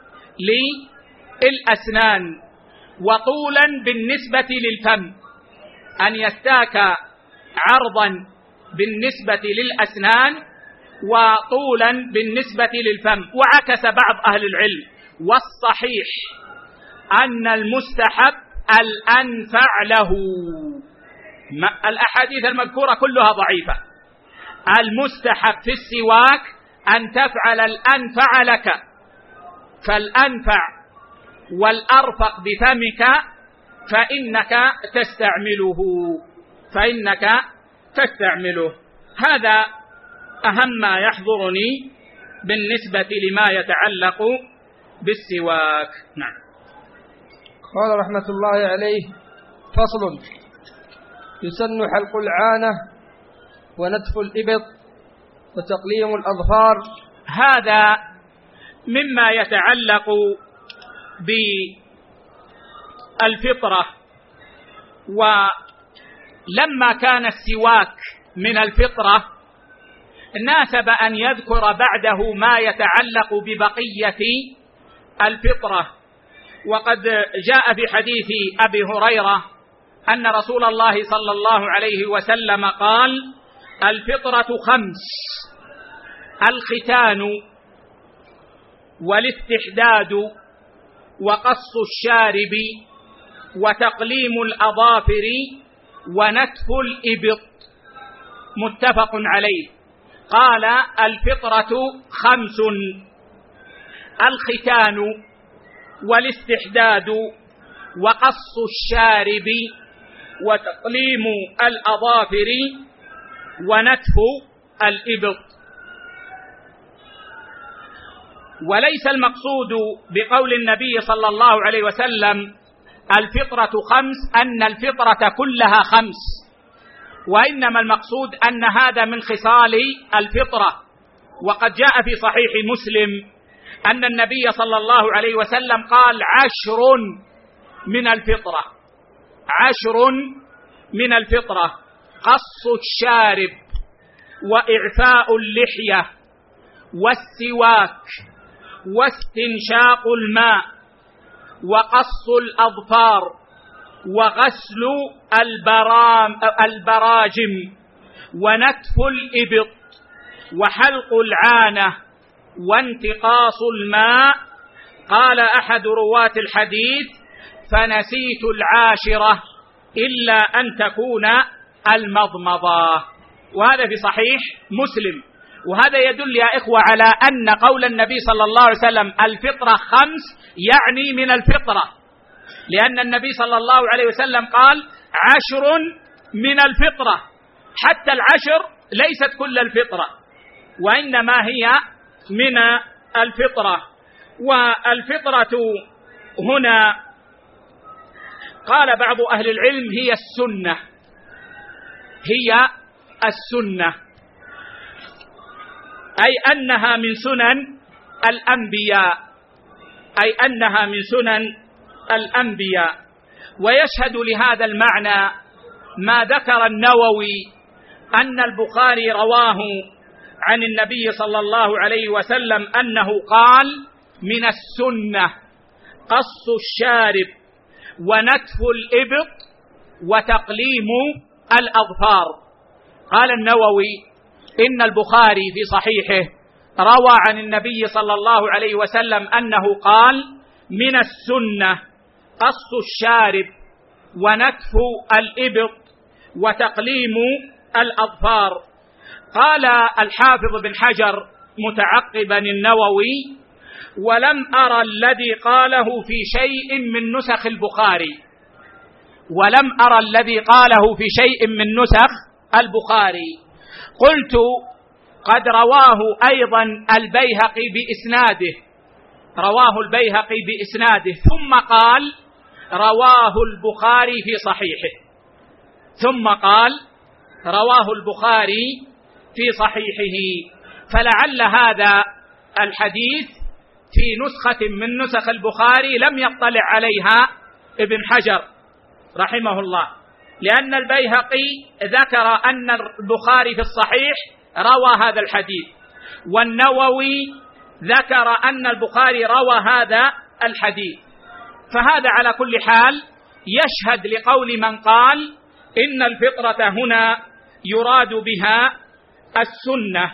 للأسنان وطولا بالنسبة للفم، أن يستاك عرضا بالنسبة للأسنان وطولا بالنسبة للفم. وعكس بعض أهل العلم، والصحيح أن المستحب الأنفع له. الأحاديث المذكورة كلها ضعيفة. المستحب في السواك أن تفعل الأنفع لك، فالأنفع والأرفق بفمك فإنك تستعمله فإنك تستعمله هذا أهم ما يحضرني بالنسبة لما يتعلق بالسواك. نعم. قال رحمة الله عليه: فصل: يسن حلق العانة ونتف الإبط وتقليم الأظفار. هذا مما يتعلق بالفطرة، ولما كان السواك من الفطرة ناسب أن يذكر بعده ما يتعلق ببقية الفطرة. وقد جاء في حديث أبي هريرة أن رسول الله صلى الله عليه وسلم قال: الفطرة خمس: الختان والاستحداد وقص الشارب وتقليم الأظافر ونتف الإبط. متفق عليه. قال: الفطرة خمس: الختان والاستحداد وقص الشارب وتقليم الأظافر ونتف الإبط. وليس المقصود بقول النبي صلى الله عليه وسلم الفطرة خمس أن الفطرة كلها خمس، وإنما المقصود أن هذا من خصال الفطرة. وقد جاء في صحيح مسلم أن النبي صلى الله عليه وسلم قال: عشر من الفطرة، عشر من الفطرة: قص الشارب وإعفاء اللحية والسواك واستنشاق الماء وقص الأظفار وغسل البرام البراجم ونتف الإبط وحلق العانة وانتقاص الماء. قال أحد رواة الحديث: فنسيت العاشرة إلا أن تكون المضمضة. وهذا في صحيح مسلم. وهذا يدل يا إخوة على أن قول النبي صلى الله عليه وسلم الفطرة خمس يعني من الفطرة، لأن النبي صلى الله عليه وسلم قال: عشر من الفطرة. حتى العشر ليست كل الفطرة، وإنما هي من الفطرة. والفطرة هنا قال بعض أهل العلم هي السنة، هي السنة، أي أنها من سنن الأنبياء، أي أنها من سنن الأنبياء. ويشهد لهذا المعنى ما ذكر النووي أن البخاري رواه عن النبي صلى الله عليه وسلم أنه قال: من السنة قص الشارب ونتف الإبط وتقليم الأظفار. قال النووي: إن البخاري في صحيحه روى عن النبي صلى الله عليه وسلم أنه قال: من السنة قص الشارب ونتف الإبط وتقليم الأظفار. قال الحافظ بن حجر متعقبا النووي: ولم أرى الذي قاله في شيء من نسخ البخاري ولم أرى الذي قاله في شيء من نسخ البخاري. قلت: قد رواه أيضا البيهقي بإسناده رواه البيهقي بإسناده ثم قال: رواه البخاري في صحيحه ثم قال: رواه البخاري في صحيحه. فلعل هذا الحديث في نسخة من نسخ البخاري لم يطلع عليها ابن حجر رحمه الله، لأن البيهقي ذكر أن البخاري في الصحيح روى هذا الحديث، والنووي ذكر أن البخاري روى هذا الحديث. فهذا على كل حال يشهد لقول من قال إن الفطرة هنا يراد بها السنة.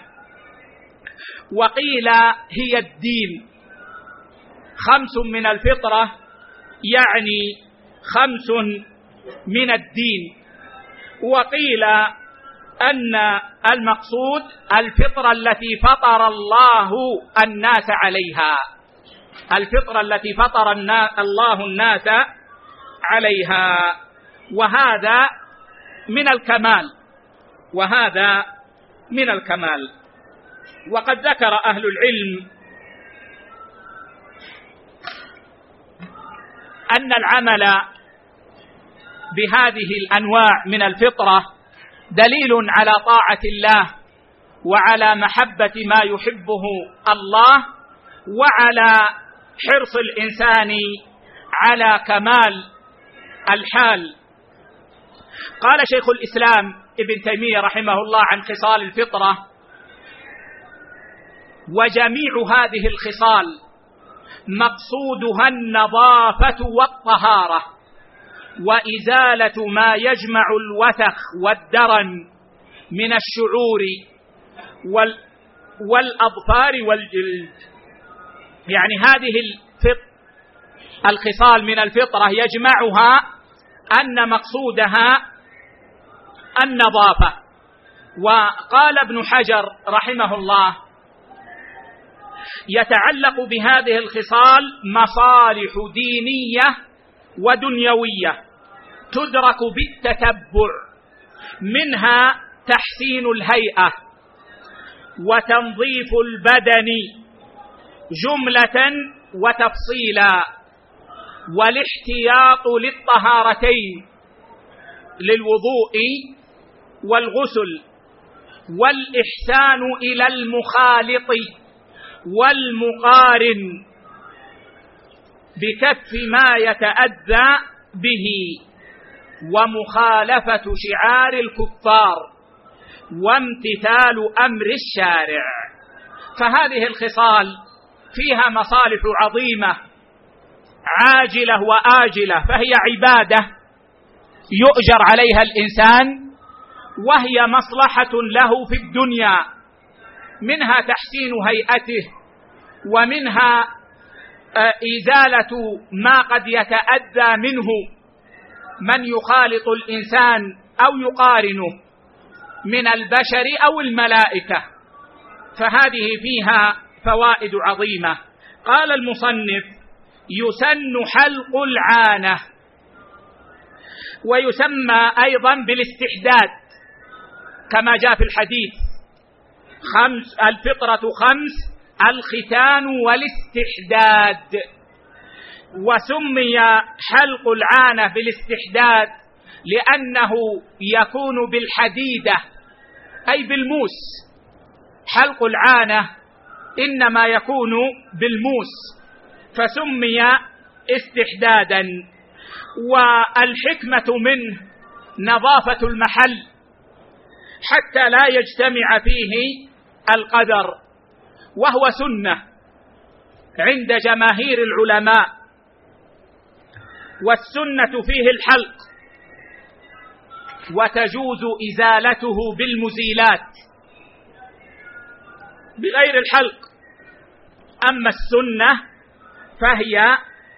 وقيل هي الدين، خمس من الفطرة يعني خمس من الدين. وقيل أن المقصود الفطرة التي فطر الله الناس عليها، الفطرة التي فطر الله الناس عليها، وهذا من الكمال وهذا من الكمال. وقد ذكر أهل العلم أن العمل بهذه الأنواع من الفطرة دليل على طاعة الله وعلى محبة ما يحبه الله وعلى حرص الإنسان على كمال الحال. قال شيخ الإسلام ابن تيمية رحمه الله عن خصال الفطرة: وجميع هذه الخصال مقصودها النظافة والطهارة وإزالة ما يجمع الوسخ والدرن من الشعور وال والأظفار والجلد. يعني هذه الخصال من الفطرة يجمعها أن مقصودها النظافة. وقال ابن حجر رحمه الله: يتعلق بهذه الخصال مصالح دينية ودنيوية تدرك بالتتبع، منها تحسين الهيئة وتنظيف البدن جملة وتفصيلا، والاحتياط للطهارتين للوضوء والغسل، والإحسان إلى المخالط والمقارن بكف ما يتأذى به، ومخالفة شعار الكفار، وامتثال أمر الشارع. فهذه الخصال فيها مصالح عظيمة عاجلة وآجلة، فهي عبادة يؤجر عليها الإنسان، وهي مصلحة له في الدنيا، منها تحسين هيئته، ومنها إزالة ما قد يتأذى منه من يخالط الإنسان أو يقارنه من البشر أو الملائكة. فهذه فيها فوائد عظيمة. قال المصنف: يسن حلق العانة، ويسمى أيضا بالاستحداد كما جاء في الحديث: خمس الفطرة خمس، الختان والاستحداد. وسمي حلق العانة بالاستحداد لأنه يكون بالحديدة أي بالموس. حلق العانة إنما يكون بالموس فسمي استحدادا. والحكمة منه نظافة المحل حتى لا يجتمع فيه القدر، وهو سنة عند جماهير العلماء. والسنة فيه الحلق، وتجوز إزالته بالمزيلات بغير الحلق. أما السنة فهي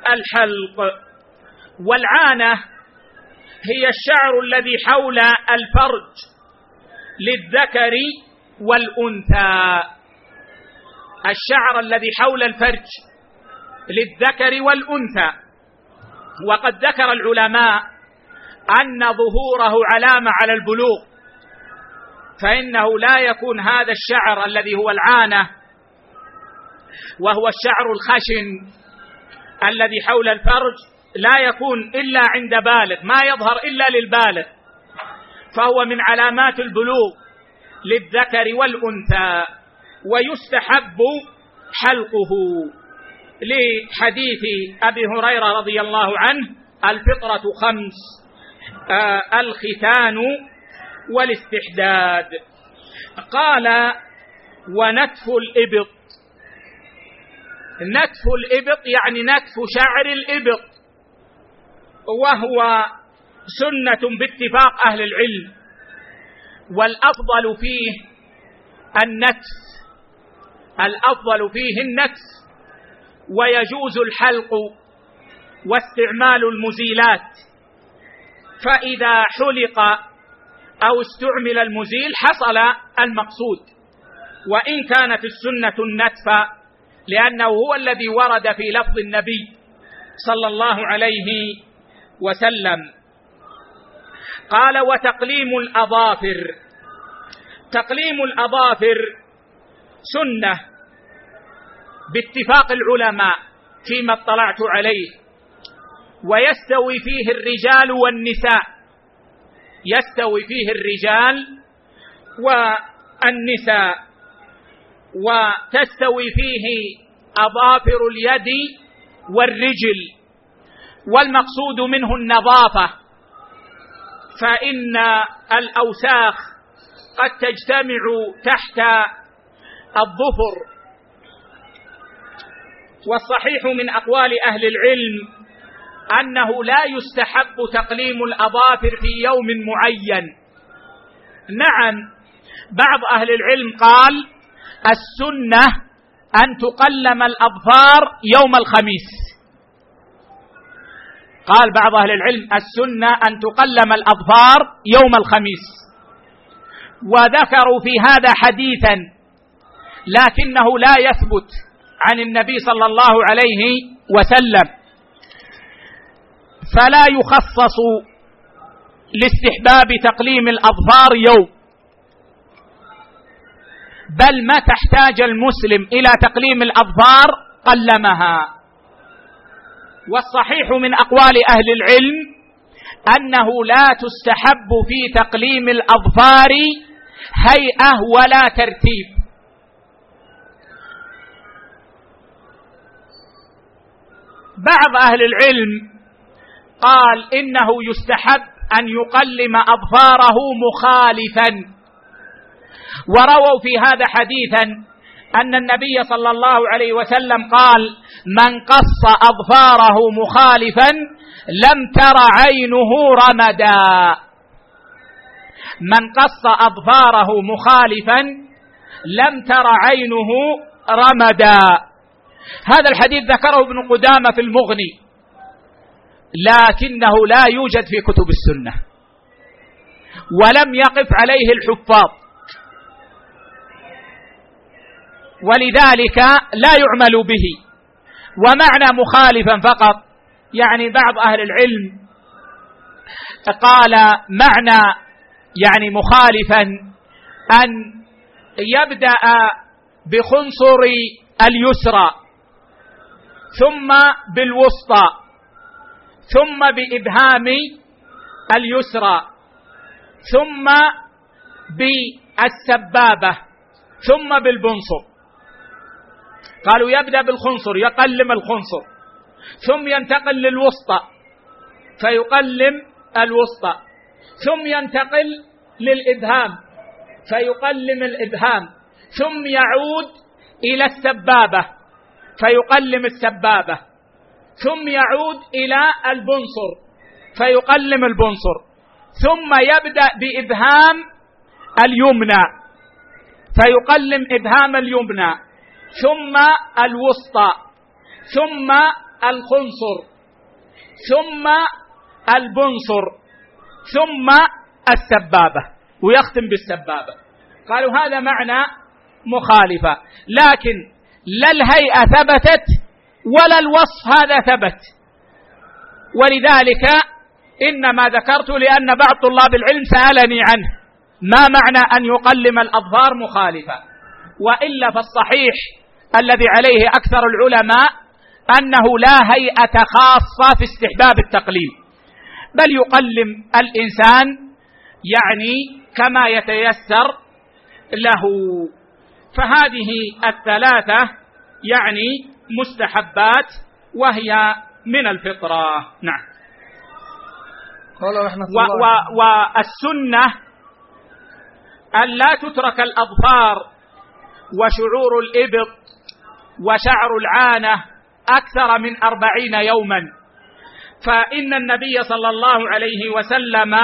الحلق. والعانة هي الشعر الذي حول الفرج للذكر والأنثى، الشعر الذي حول الفرج للذكر والأنثى. وقد ذكر العلماء أن ظهوره علامة على البلوغ، فإنه لا يكون هذا الشعر الذي هو العانة وهو الشعر الخشن الذي حول الفرج لا يكون إلا عند بالغ، ما يظهر إلا للبالغ، فهو من علامات البلوغ للذكر والأنثى. ويستحب حلقه لحديث أبي هريرة رضي الله عنه: الفطرة خمس، آه الختان والاستحداد. قال: ونتف الإبط. نتف الإبط يعني نتف شعر الإبط، وهو سنة باتفاق أهل العلم، والأفضل فيه النتف، الأفضل فيه النتف، ويجوز الحلق واستعمال المزيلات، فإذا حلق أو استعمل المزيل حصل المقصود. وإن كانت السنة النتف لأنه هو الذي ورد في لفظ النبي صلى الله عليه وسلم. قال: وتقليم الأظافر. تقليم الأظافر سنة باتفاق العلماء فيما اطلعت عليه، ويستوي فيه الرجال والنساء، يستوي فيه الرجال والنساء، وتستوي فيه أظافر اليد والرجل، والمقصود منه النظافة، فإن الأوساخ قد تجتمع تحت الظفر. والصحيح من أقوال أهل العلم أنه لا يستحب تقليم الأظافر في يوم معين. نعم، بعض أهل العلم قال السنة أن تقلم الأظفار يوم الخميس، قال بعض أهل العلم السنة أن تقلم الأظفار يوم الخميس، وذكروا في هذا حديثا لكنه لا يثبت عن النبي صلى الله عليه وسلم، فلا يخصص لاستحباب تقليم الأظفار يوم، بل ما تحتاج المسلم إلى تقليم الأظفار قلمها. والصحيح من أقوال أهل العلم أنه لا تستحب في تقليم الأظفار هيئة ولا ترتيب. بعض أهل العلم قال إنه يستحب أن يقلم أظفاره مخالفا، ورووا في هذا حديثا أن النبي صلى الله عليه وسلم قال: من قص أظفاره مخالفا لم تر عينه رمدا. من قص أظفاره مخالفا لم تر عينه رمدا. هذا الحديث ذكره ابن قدامة في المغني، لكنه لا يوجد في كتب السنة، ولم يقف عليه الحفاظ، ولذلك لا يعمل به. ومعنى مخالفا فقط يعني بعض أهل العلم قال معنى يعني مخالفا أن يبدأ بخنصر اليسرى ثم بالوسطى ثم بإبهام اليسرى ثم بالسبابة ثم بالبنصر. قالوا يبدأ بالخنصر يقلم الخنصر، ثم ينتقل للوسطى فيقلم الوسطى، ثم ينتقل للإبهام فيقلم الإبهام، ثم يعود إلى السبابة فيقلم السبابة، ثم يعود إلى البنصر فيقلم البنصر، ثم يبدأ بإبهام اليمنى فيقلم إبهام اليمنى، ثم الوسطى، ثم الخنصر ثم البنصر ثم السبابة، ويختم بالسبابة. قالوا هذا معنى مخالفة، لكن لا الهيئة ثبتت ولا الوصف هذا ثبت، ولذلك إنما ذكرت لأن بعض طلاب العلم سألني عنه ما معنى أن يقلم الأظفار مخالفة، وإلا فالصحيح الذي عليه أكثر العلماء أنه لا هيئة خاصة في استحباب التقليم، بل يقلم الإنسان يعني كما يتيسر له. فهذه الثلاثة يعني مستحبات وهي من الفطرة. نعم. قال رحمة الله. والسنة أن لا تترك الأظفار وشعور الإبط وشعر العانة أكثر من أربعين يوما، فإن النبي صلى الله عليه وسلم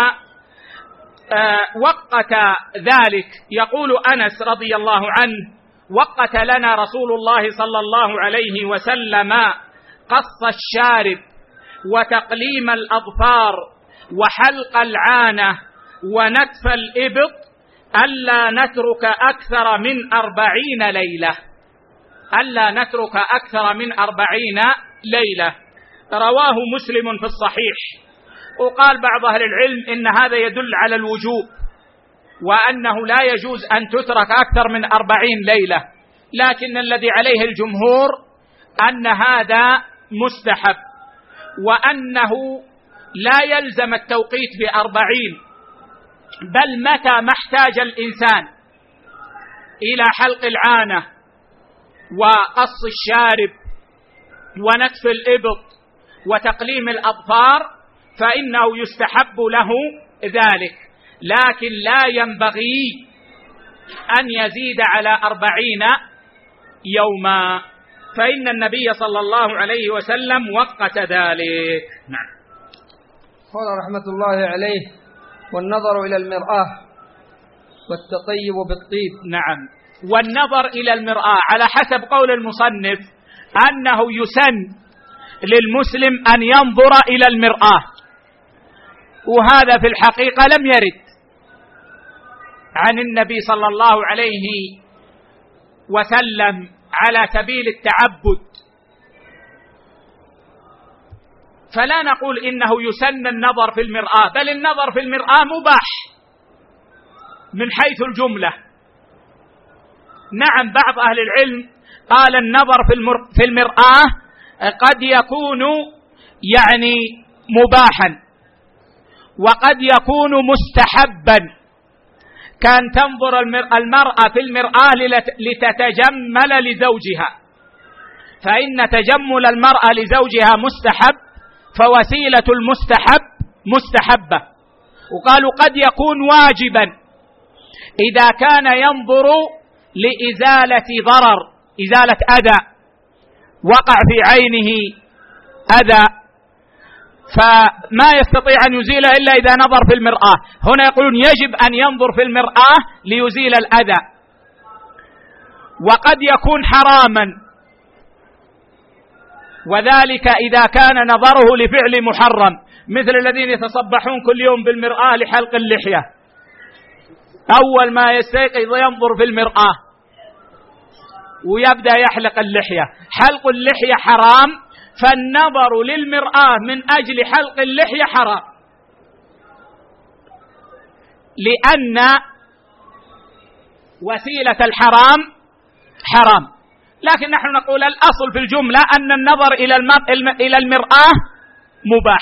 وقت ذلك. يقول أنس رضي الله عنه: وقت لنا رسول الله صلى الله عليه وسلم قص الشارب وتقليم الأظفار وحلق العانة ونتف الإبط ألا نترك أكثر من أربعين ليلة ألا نترك أكثر من أربعين ليلة. رواه مسلم في الصحيح. وقال بعض أهل العلم إن هذا يدل على الوجوب، وأنه لا يجوز أن تترك أكثر من أربعين ليلة، لكن الذي عليه الجمهور أن هذا مستحب، وأنه لا يلزم التوقيت بأربعين، بل متى ما احتاج الإنسان إلى حلق العانة وقص الشارب ونتف الإبط وتقليم الأظفار فإنه يستحب له ذلك، لكن لا ينبغي أن يزيد على أربعين يوما، فإن النبي صلى الله عليه وسلم وقت ذلك. نعم. قال رحمة الله عليه: والنظر إلى المرآة والتطيب بالطيب. نعم. والنظر إلى المرآة على حسب قول المصنف أنه يسن للمسلم أن ينظر إلى المرآة، وهذا في الحقيقة لم يرد عن النبي صلى الله عليه وسلم على سبيل التعبد، فلا نقول إنه يسن النظر في المرآة، بل النظر في المرآة مباح من حيث الجملة. نعم، بعض أهل العلم قال النظر في المرآة قد يكون يعني مباحا وقد يكون مستحبا، كان تنظر المرأة في المرآة لتتجمل لزوجها، فإن تجمل المرأة لزوجها مستحب، فوسيلة المستحب مستحبة. وقالوا قد يكون واجبا إذا كان ينظر لإزالة ضرر، إزالة أذى وقع في عينه أذى، فما يستطيع أن يزيله إلا إذا نظر في المرآة. هنا يقولون يجب أن ينظر في المرآة ليزيل الأذى. وقد يكون حراما، وذلك إذا كان نظره لفعل محرم، مثل الذين يتصبحون كل يوم بالمرآة لحلق اللحية، أول ما يستيقظ ينظر في المرآة ويبدأ يحلق اللحية. حلق اللحية حرام، فالنظر للمرآة من أجل حلق اللحية حرام، لأن وسيلة الحرام حرام. لكن نحن نقول الأصل في الجملة أن النظر إلى المرآة مباح.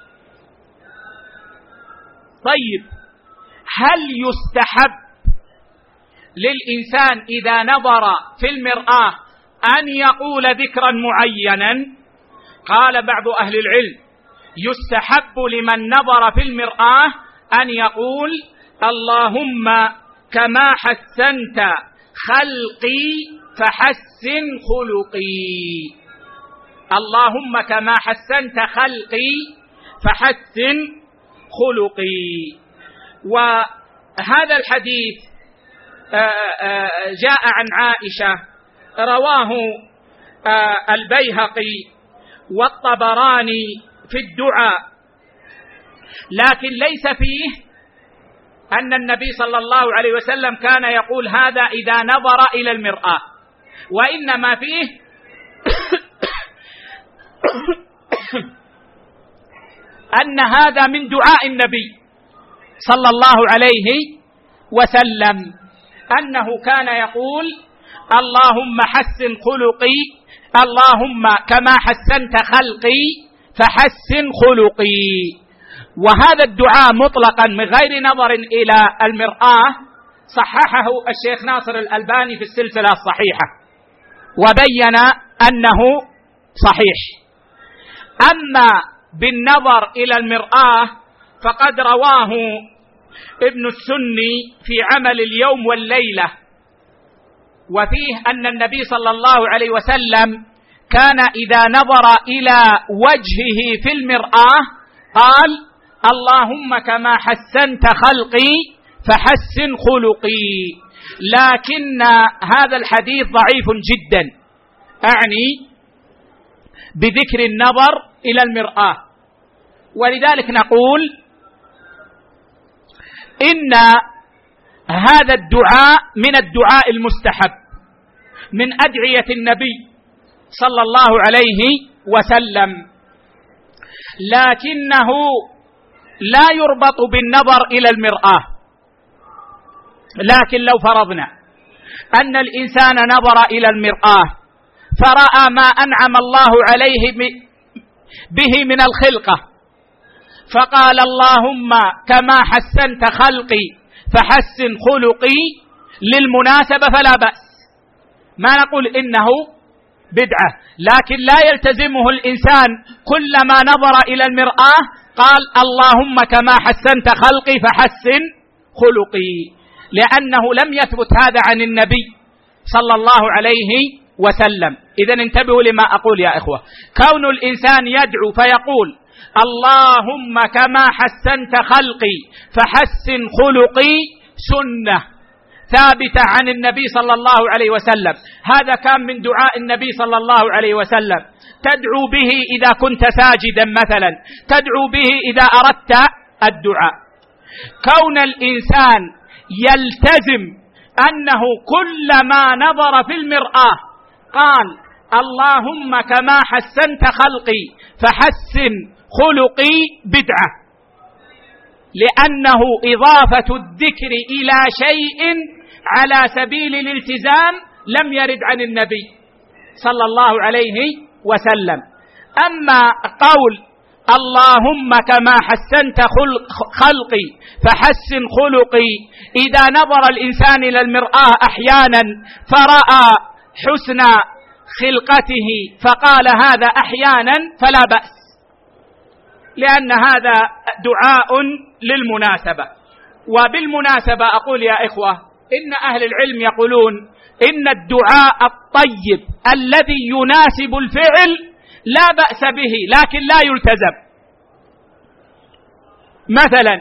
طيب، هل يستحب للإنسان إذا نظر في المرآة أن يقول ذكرا معينا؟ قال بعض أهل العلم يستحب لمن نظر في المرآة أن يقول: اللهم كما حسنت خلقي فحسن خلقي، اللهم كما حسنت خلقي فحسن خلقي. وهذا الحديث جاء عن عائشة، رواه البيهقي والطبراني في الدعاء، لكن ليس فيه أن النبي صلى الله عليه وسلم كان يقول هذا إذا نظر إلى المرآة، وإنما فيه أن هذا من دعاء النبي صلى الله عليه وسلم، أنه كان يقول اللهم حسن خلقي، اللهم كما حسنت خلقي فحسن خلقي. وهذا الدعاء مطلقا من غير نظر إلى المرآة صححه الشيخ ناصر الألباني في السلسلة الصحيحة وبين أنه صحيح. أما بالنظر إلى المرآة فقد رواه ابن السني في عمل اليوم والليلة، وفيه أن النبي صلى الله عليه وسلم كان إذا نظر إلى وجهه في المرآة قال اللهم كما حسنت خلقي فحسن خلقي. لكن هذا الحديث ضعيف جدا، أعني بذكر النظر إلى المرآة. ولذلك نقول إن هذا الدعاء من الدعاء المستحب من أدعية النبي صلى الله عليه وسلم، لكنه لا يربط بالنظر إلى المرآة. لكن لو فرضنا أن الإنسان نظر إلى المرآة فرأى ما أنعم الله عليه به من الخلقة فقال اللهم كما حسنت خلقي فحسن خلقي للمناسبة فلا بأس، ما نقول إنه بدعة، لكن لا يلتزمه الإنسان كلما نظر إلى المرآة قال اللهم كما حسنت خلقي فحسن خلقي، لأنه لم يثبت هذا عن النبي صلى الله عليه وسلم. إذن انتبهوا لما أقول يا إخوة، كون الإنسان يدعو فيقول اللهم كما حسنت خلقي فحسن خلقي سنة ثابتة عن النبي صلى الله عليه وسلم، هذا كان من دعاء النبي صلى الله عليه وسلم، تدعو به إذا كنت ساجدا مثلا، تدعو به إذا أردت الدعاء. كون الإنسان يلتزم أنه كلما نظر في المرآة قال اللهم كما حسنت خلقي فحسن خلقي بدعة، لأنه إضافة الذكر إلى شيء على سبيل الالتزام لم يرد عن النبي صلى الله عليه وسلم. أما قول اللهم كما حسنت خلقي فحسن خلقي إذا نظر الإنسان إلى المرآة أحيانا فرأى حسن خلقته فقال هذا أحيانا فلا بأس، لأن هذا دعاء للمناسبة. وبالمناسبة أقول يا إخوة إن أهل العلم يقولون إن الدعاء الطيب الذي يناسب الفعل لا بأس به لكن لا يلتزم. مثلا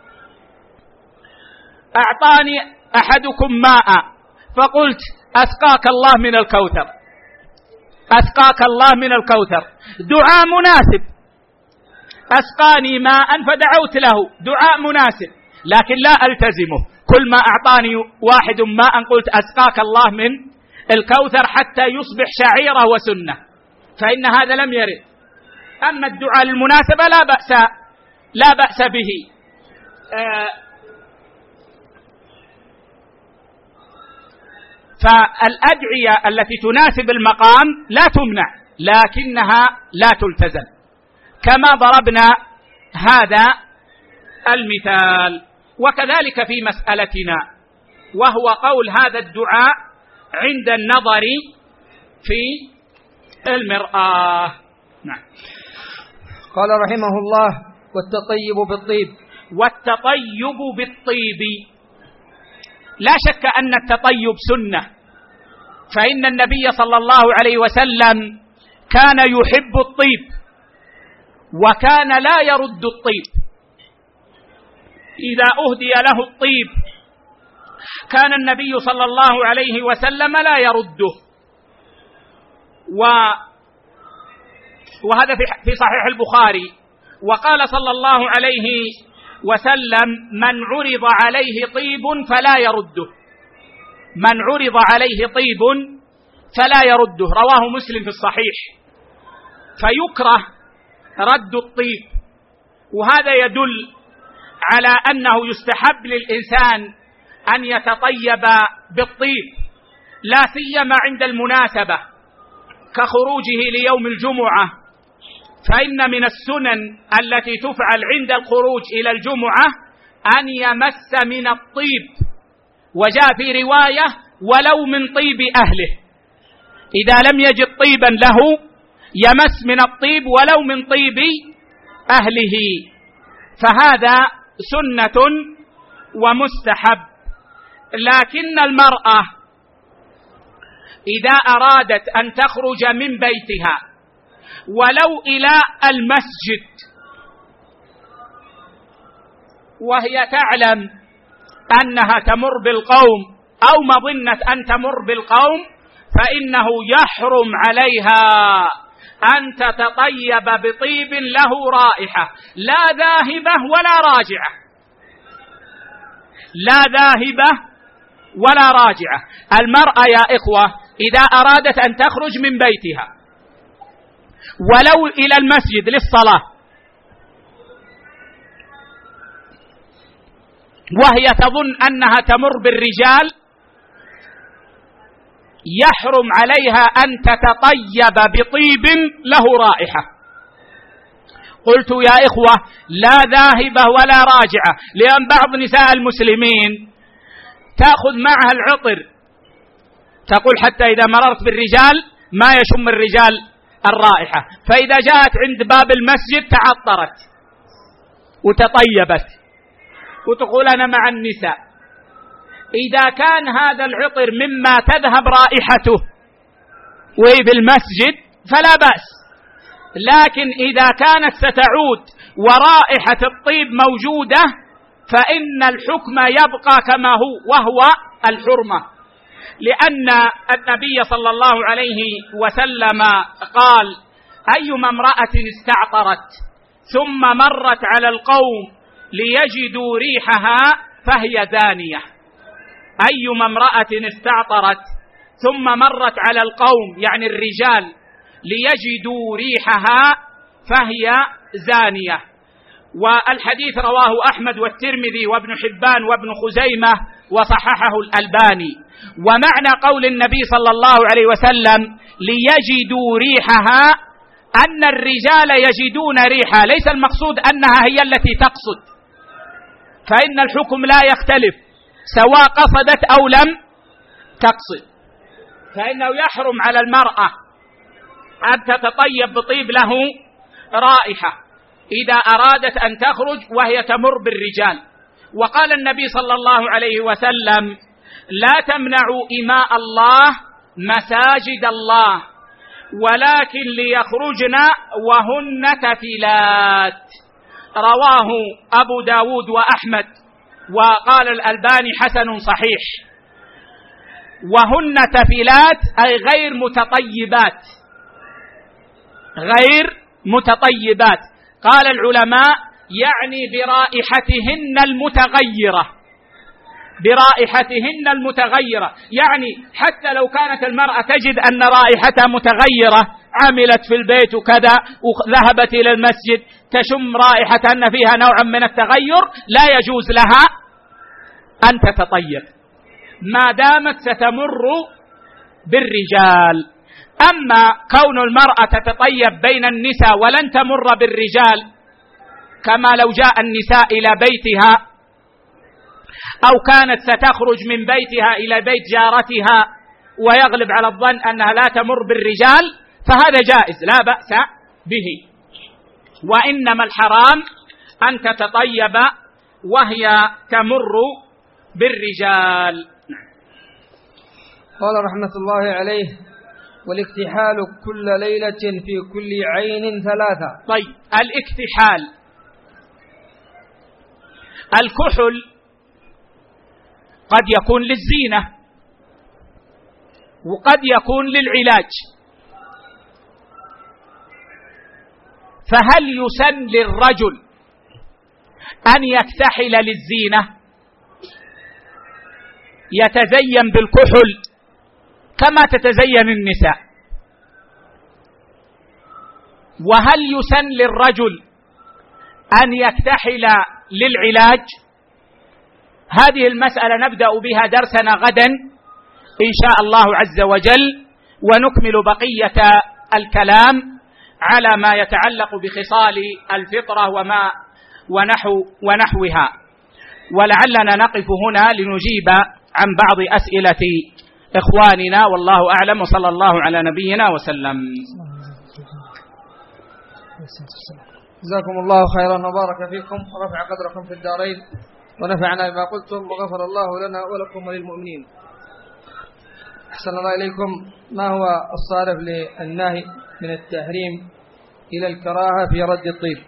أعطاني أحدكم ماء فقلت أسقاك الله من الكوثر، أسقاك الله من الكوثر دعاء مناسب، أسقاني ماء فدعوت له دعاء مناسب، لكن لا ألتزمه. كل ما أعطاني واحد ماء قلت أسقاك الله من الكوثر حتى يصبح شعيرة وسنة، فإن هذا لم يرد. أما الدعاء المناسبة لا بأس لا بأس به. آه فالأدعية التي تناسب المقام لا تمنع لكنها لا تلتزم، كما ضربنا هذا المثال. وكذلك في مسألتنا، وهو قول هذا الدعاء عند النظر في المرآة. نعم. قال رحمه الله والتطيب بالطيب. والتطيب بالطيب، لا شك أن التطيب سنة، فإن النبي صلى الله عليه وسلم كان يحب الطيب وكان لا يرد الطيب، إذا أهدي له الطيب كان النبي صلى الله عليه وسلم لا يرده. وهذا في صحيح البخاري. وقال صلى الله عليه وسلم: من عرض عليه طيب فلا يرده، من عرض عليه طيب فلا يرده، رواه مسلم في الصحيح. فيكره رد الطيب، وهذا يدل على أنه يستحب للإنسان أن يتطيب بالطيب، لا سيما عند المناسبة كخروجه ليوم الجمعة، فإن من السنن التي تفعل عند الخروج إلى الجمعة أن يمس من الطيب، وجاء في رواية: ولو من طيب أهله، إذا لم يجد طيبا له يمس من الطيب ولو من طيب أهله، فهذا سنة ومستحب. لكن المرأة إذا أرادت أن تخرج من بيتها ولو إلى المسجد وهي تعلم أنها تمر بالقوم أو مظنة أن تمر بالقوم، فإنه يحرم عليها أن تتطيب بطيب له رائحة، لا ذاهبة ولا راجعة، لا ذاهبة ولا راجعة. المرأة يا إخوة إذا أرادت أن تخرج من بيتها ولو إلى المسجد للصلاة وهي تظن أنها تمر بالرجال، يحرم عليها أن تتطيب بطيب له رائحة. قلت يا إخوة لا ذاهبة ولا راجعة، لأن بعض نساء المسلمين تأخذ معها العطر، تقول حتى إذا مررت بالرجال ما يشم الرجال الرائحة، فإذا جاءت عند باب المسجد تعطرت وتطيبت وتقول أنا مع النساء. إذا كان هذا العطر مما تذهب رائحته وهي بالمسجد فلا بأس، لكن إذا كانت ستعود ورائحة الطيب موجودة فإن الحكم يبقى كما هو، وهو الحرمة، لأن النبي صلى الله عليه وسلم قال: أيما امرأة استعطرت ثم مرت على القوم ليجدوا ريحها فهي زانية. أيما امرأة استعطرت ثم مرت على القوم يعني الرجال ليجدوا ريحها فهي زانية. والحديث رواه أحمد والترمذي وابن حبان وابن خزيمة وصححه الألباني. ومعنى قول النبي صلى الله عليه وسلم ليجدوا ريحها أن الرجال يجدون ريحها، ليس المقصود أنها هي التي تقصد، فإن الحكم لا يختلف سواء قصدت أو لم تقصد، فإنه يحرم على المرأة أن تتطيب بطيب له رائحة إذا أرادت أن تخرج وهي تمر بالرجال. وقال النبي صلى الله عليه وسلم: لا تمنعوا إماء الله مساجد الله ولكن ليخرجن وهن تفلات، رواه أبو داود وأحمد، وقال الألباني حسن صحيح. وهن تفلات أي غير متطيبات، غير متطيبات. قال العلماء يعني برائحتهن المتغيرة، برائحتهن المتغيرة، يعني حتى لو كانت المرأة تجد أن رائحتها متغيرة، عملت في البيت وكذا وذهبت إلى المسجد تشم رائحة أن فيها نوعا من التغير، لا يجوز لها أن تتطيب ما دامت ستمر بالرجال. أما كون المرأة تتطيب بين النساء ولن تمر بالرجال، كما لو جاء النساء إلى بيتها أو كانت ستخرج من بيتها إلى بيت جارتها ويغلب على الظن أنها لا تمر بالرجال، فهذا جائز لا بأس به. وإنما الحرام أن تتطيب وهي تمر بالرجال. قال رحمة الله عليه: والاكتحال كل ليلة في كل عين ثلاثة. طيب، الاكتحال، الكحل قد يكون للزينة وقد يكون للعلاج. فهل يسن للرجل أن يكتحل للزينة، يتزين بالكحل كما تتزين النساء؟ وهل يسن للرجل أن يكتحل للعلاج؟ هذه المسألة نبدأ بها درسنا غدا إن شاء الله عز وجل، ونكمل بقية الكلام على ما يتعلق بخصال الفطرة وما ونحو ونحوها. ولعلنا نقف هنا لنجيب عن بعض أسئلة إخواننا، والله أعلم، وصلى الله على نبينا وسلم. جزاكم الله خيرا وبارك فيكم ورفع قدركم في الدارين، ونفعنا بما قلتم، وغفر الله لنا ولكم وللمؤمنين. أحسن الله إليكم، ما هو الصارف للنهي من التحريم إلى الكراهة في رد الطيب؟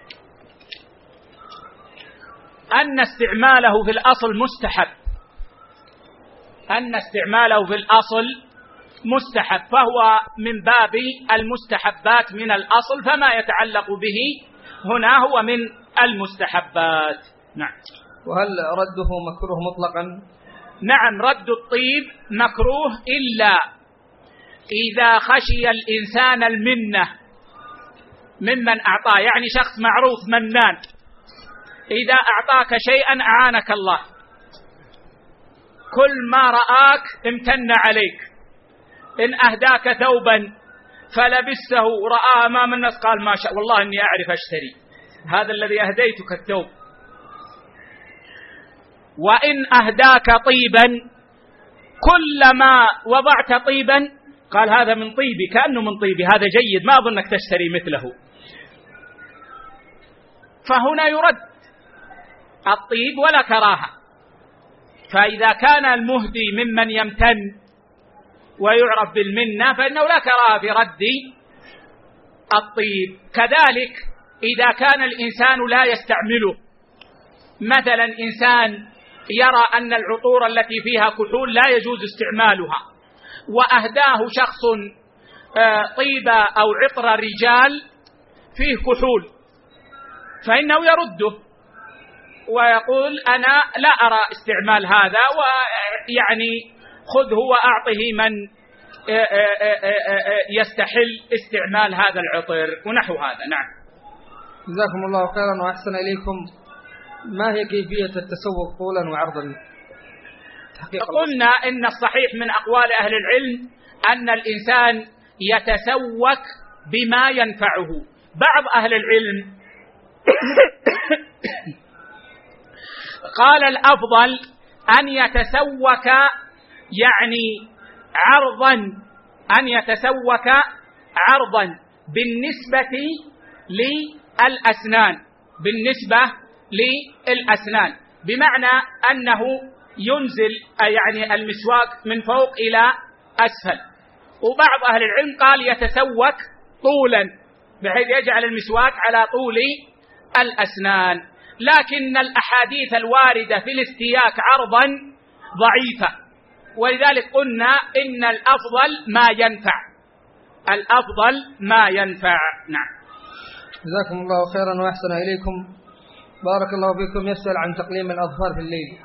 أن استعماله في الأصل مستحب، أن استعماله في الأصل مستحب، فهو من باب المستحبات من الأصل، فما يتعلق به هنا هو من المستحبات. نعم. وهل رده مكروه مطلقا؟ نعم، رد الطيب مكروه إلا إذا خشي الإنسان المنة ممن أعطاه، يعني شخص معروف منان، إذا أعطاك شيئا أعانك الله، كل ما رآك امتن عليك، إن أهداك ثوبا فلبسه رأى أمام الناس قال ما شاء والله إني أعرف أشتري هذا الذي أهديتك الثوب، وإن أهداك طيبا كلما وضعت طيبا قال هذا من طيبي، كأنه من طيبي، هذا جيد، ما أظنك تشتري مثله، فهنا يرد الطيب ولا كراهة. فإذا كان المهدي ممن يمتن ويعرف بالمنة فإنه لا كراهة في رد الطيب. كذلك إذا كان الإنسان لا يستعمله، مثلا إنسان يرى أن العطور التي فيها كحول لا يجوز استعمالها، وأهداه شخص طيب أو عطر رجال فيه كحول، فإنه يرده ويقول أنا لا أرى استعمال هذا، ويعني خذه وأعطه من يستحل استعمال هذا العطر ونحو هذا. نعم. جزاكم الله خيرا وأحسن إليكم. ما هي كيفية التسوق طولا وعرضا؟ قلنا إن الصحيح من أقوال أهل العلم أن الإنسان يتسوق بما ينفعه. بعض أهل العلم قال الأفضل أن يتسوق يعني عرضا، أن يتسوق عرضا بالنسبة للأسنان، بالنسبة للأسنان، بمعنى أنه ينزل يعني المسواك من فوق إلى أسفل. وبعض أهل العلم قال يتسوق طولا بحيث يجعل المسواك على طول الأسنان، لكن الأحاديث الواردة في الاستياك عرضا ضعيفة، ولذلك قلنا إن الأفضل ما ينفع، الأفضل ما ينفع. نعم. جزاكم الله خيرا وأحسن إليكم. بارك الله فيكم. يسأل عن تقليم الأظفار في الليل.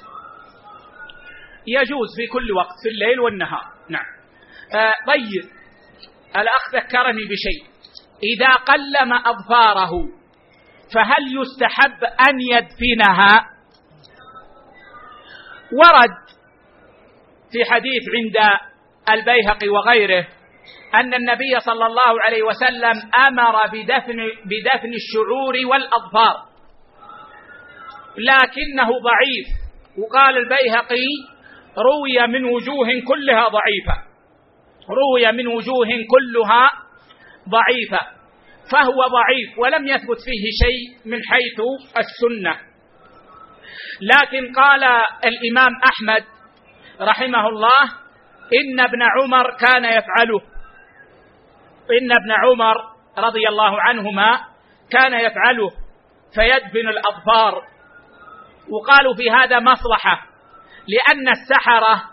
يجوز في كل وقت، في الليل والنهار. نعم. آه طيب، الأخ ذكرني بشيء، إذا قلم أظفاره فهل يستحب أن يدفنها؟ ورد في حديث عند البيهقي وغيره أن النبي صلى الله عليه وسلم أمر بدفن, بدفن الشعور والأظفار، لكنه ضعيف. وقال البيهقي روي من وجوه كلها ضعيفة، روي من وجوه كلها ضعيفة، فهو ضعيف ولم يثبت فيه شيء من حيث السنة. لكن قال الإمام أحمد رحمه الله إن ابن عمر كان يفعله، إن ابن عمر رضي الله عنهما كان يفعله فيدفن الأظفار. وقالوا في هذا مصلحة، لأن السحرة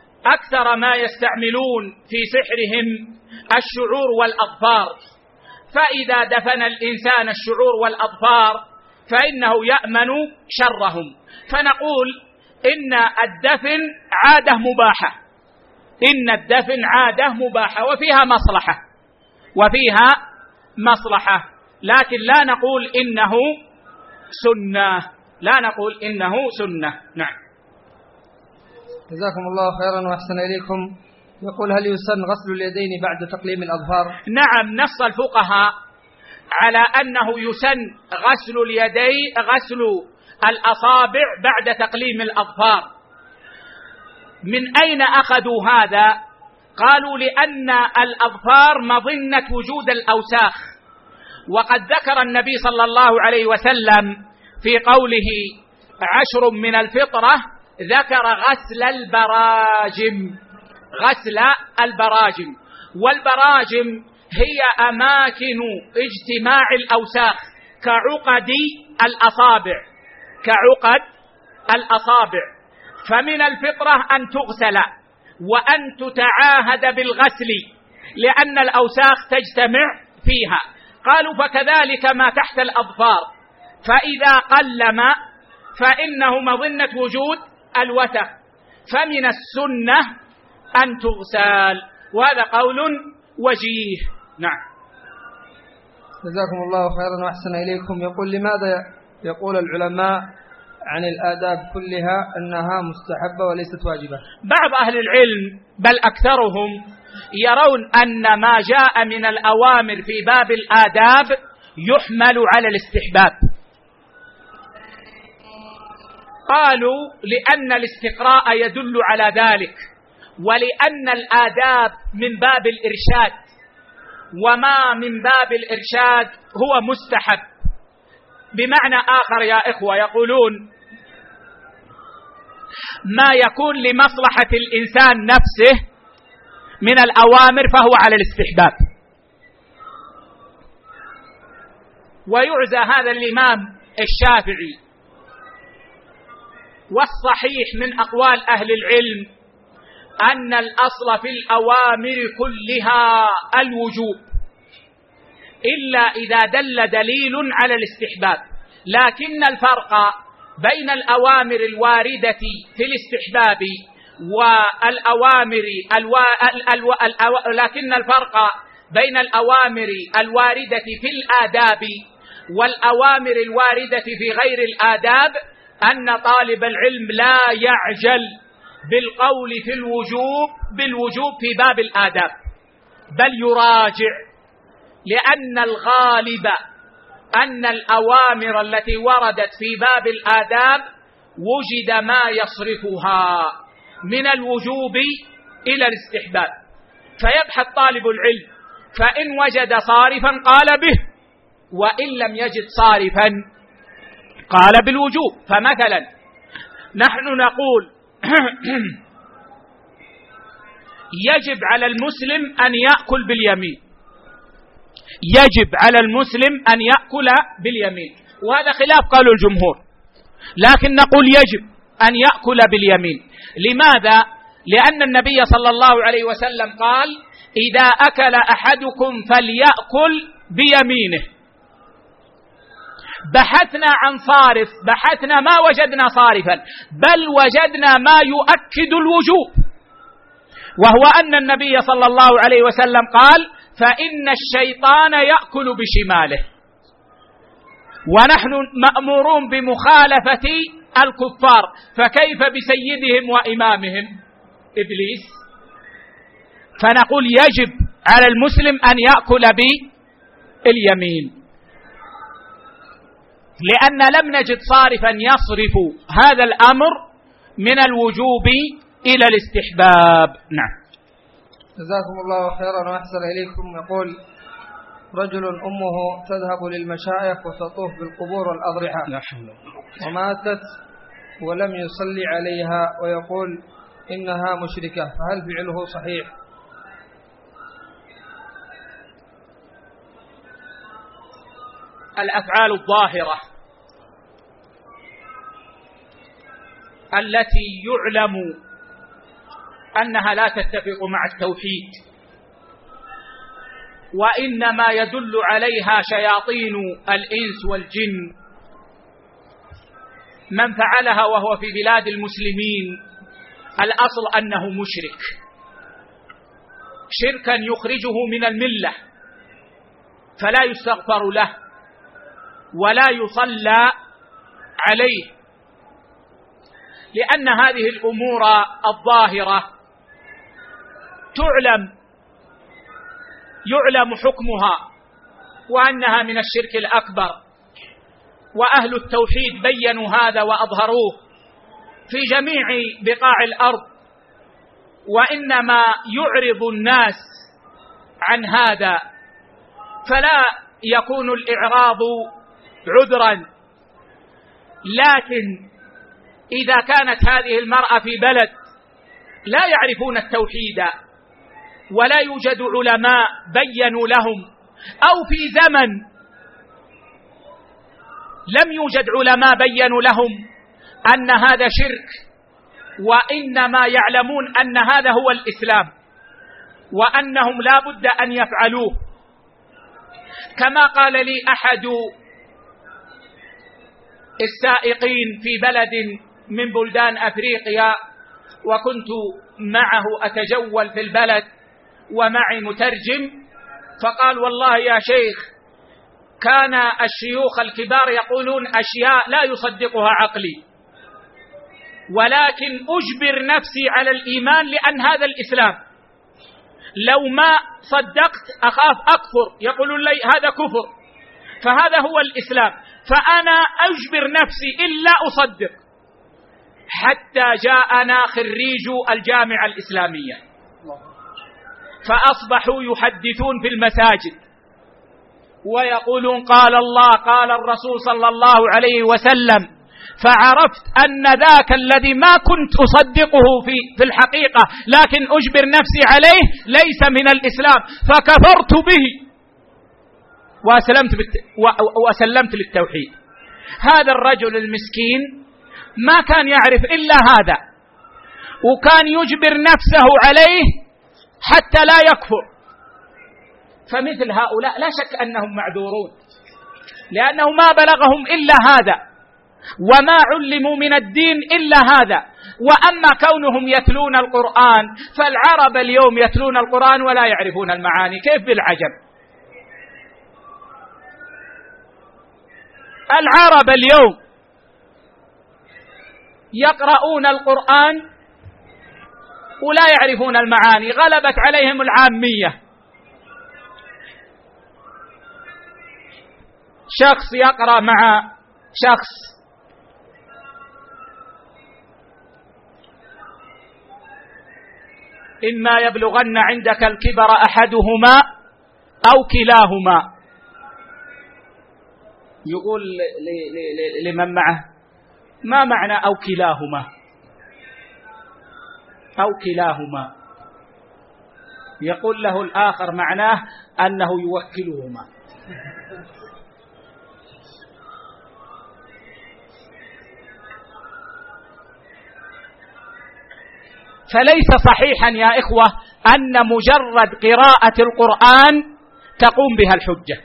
أكثر ما يستعملون في سحرهم الشعور والأظفار، فإذا دفن الإنسان الشعور والأظفار فإنه يأمن شرهم. فنقول إن الدفن عادة مباحة، إن الدفن عادة مباحة وفيها مصلحة وفيها مصلحة لكن لا نقول إنه سنة، لا نقول إنه سنة. نعم. جزاكم الله خيرا وأحسن إليكم. يقول: هل يسن غسل اليدين بعد تقليم الأظفار؟ نعم، نص الفقهاء على أنه يسن غسل اليدين غسل الأصابع بعد تقليم الأظفار. من أين أخذوا هذا؟ قالوا لأن الأظفار مظنة وجود الأوساخ، وقد ذكر النبي صلى الله عليه وسلم في قوله عشر من الفطرة ذكر غسل البراجم، غسل البراجم، والبراجم هي أماكن اجتماع الأوساخ كعقد الأصابع، كعقد الأصابع، فمن الفطرة أن تغسل وأن تتعاهد بالغسل لأن الأوساخ تجتمع فيها. قالوا: فكذلك ما تحت الأظفار، فإذا قلم فإنه مظنة وجود الوسخ، فمن السنة أن تغسل، وهذا قول وجيه. نعم. جزاكم الله خيرا وأحسن إليكم. يقول: لماذا يقول العلماء عن الآداب كلها أنها مستحبة وليست واجبة؟ بعض أهل العلم بل أكثرهم يرون أن ما جاء من الأوامر في باب الآداب يحمل على الاستحباب. قالوا: لأن الاستقراء يدل على ذلك، ولأن الآداب من باب الإرشاد، وما من باب الإرشاد هو مستحب. بمعنى آخر يا إخوة، يقولون ما يكون لمصلحة الإنسان نفسه من الأوامر فهو على الاستحباب. ويعزى هذا الإمام الشافعي، والصحيح من أقوال أهل العلم أن الأصل في الأوامر كلها الوجوب، إلا إذا دل دليل على الاستحباب. لكن الفرق بين الأوامر الواردة في الاستحباب والأوامر الو... الو... الو... لكن الفرق بين الأوامر الواردة في الآداب والأوامر الواردة في غير الآداب أن طالب العلم لا يعجل بالقول في الوجوب بالوجوب في باب الآداب، بل يراجع، لأن الغالب أن الأوامر التي وردت في باب الآداب وجد ما يصرفها من الوجوب إلى الاستحباب، فيبحث طالب العلم، فإن وجد صارفا قال به، وإن لم يجد صارفا قال بالوجوب. فمثلا نحن نقول يجب على المسلم أن يأكل باليمين، يجب على المسلم أن يأكل باليمين، وهذا خلاف قول الجمهور، لكن نقول يجب أن يأكل باليمين. لماذا؟ لأن النبي صلى الله عليه وسلم قال: إذا أكل أحدكم فليأكل بيمينه. بحثنا عن صارف، بحثنا ما وجدنا صارفا، بل وجدنا ما يؤكد الوجوب، وهو أن النبي صلى الله عليه وسلم قال: فإن الشيطان يأكل بشماله. ونحن مأمورون بمخالفة الكفار، فكيف بسيدهم وإمامهم إبليس؟ فنقول يجب على المسلم أن يأكل باليمين، لأن لم نجد صارفا يصرف هذا الأمر من الوجوب إلى الاستحباب. نعم. جزاكم الله خيرا وأحسن إليكم. يقول: رجل أمه تذهب للمشايخ وتطوف بالقبور والأضرحة وماتت ولم يصلي عليها ويقول إنها مشركة، فهل فعله صحيح؟ الأفعال الظاهرة التي يعلم أنها لا تتفق مع التوحيد وإنما يدل عليها شياطين الإنس والجن. من فعلها وهو في بلاد المسلمين الأصل أنه مشرك، شركا يخرجه من الملة، فلا يستغفر له ولا يصلى عليه، لأن هذه الأمور الظاهرة تعلم يعلم حكمها وأنها من الشرك الأكبر، وأهل التوحيد بيّنوا هذا وأظهروه في جميع بقاع الأرض، وإنما يعرض الناس عن هذا، فلا يكون الإعراض عذرا. لكن إذا كانت هذه المرأة في بلد لا يعرفون التوحيد ولا يوجد علماء بيّنوا لهم، أو في زمن لم يوجد علماء بيّنوا لهم أن هذا شرك، وإنما يعلمون أن هذا هو الإسلام وأنهم لا بد أن يفعلوه. كما قال لي أحد السائقين في بلد من بلدان أفريقيا، وكنت معه أتجول في البلد ومعي مترجم، فقال: والله يا شيخ، كان الشيوخ الكبار يقولون أشياء لا يصدقها عقلي، ولكن أجبر نفسي على الإيمان لأن هذا الإسلام، لو ما صدقت أخاف أكفر، يقولون لي هذا كفر، فهذا هو الإسلام، فأنا أجبر نفسي إلا أصدق، حتى جاءنا خريج الجامعة الإسلامية فأصبحوا يحدثون في المساجد ويقولون قال الله قال الرسول صلى الله عليه وسلم، فعرفت أن ذاك الذي ما كنت أصدقه في, في الحقيقة لكن أجبر نفسي عليه ليس من الإسلام، فكفرت به وأسلمت, وأسلمت للتوحيد. هذا الرجل المسكين ما كان يعرف إلا هذا، وكان يجبر نفسه عليه حتى لا يكفر. فمثل هؤلاء لا شك أنهم معذورون، لأنه ما بلغهم إلا هذا، وما علموا من الدين إلا هذا. وأما كونهم يتلون القرآن، فالعرب اليوم يتلون القرآن ولا يعرفون المعاني، كيف بالعجم؟ العرب اليوم يقرؤون القرآن ولا يعرفون المعاني، غلبت عليهم العامية. شخص يقرأ مع شخص إما يبلغن عندك الكبر أحدهما أو كلاهما، يقول لمن معه: ما معنى أو كلاهما؟ أو كلاهما، يقول له الآخر معناه أنه يوكلهما. فليس صحيحا يا إخوة أن مجرد قراءة القرآن تقوم بها الحجة،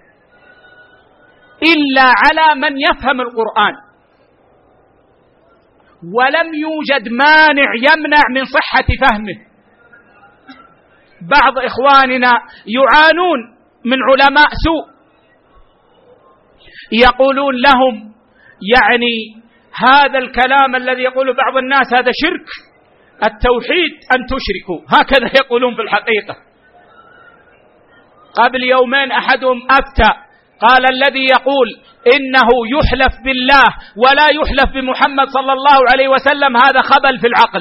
إلا على من يفهم القرآن، ولم يوجد مانع يمنع من صحة فهمه. بعض إخواننا يعانون من علماء سوء يقولون لهم يعني هذا الكلام الذي يقوله بعض الناس هذا شرك، التوحيد أن تشركوا، هكذا يقولون في الحقيقة. قبل يومين أحدهم أفتى قال: الذي يقول إنه يحلف بالله ولا يحلف بمحمد صلى الله عليه وسلم هذا خبل في العقل.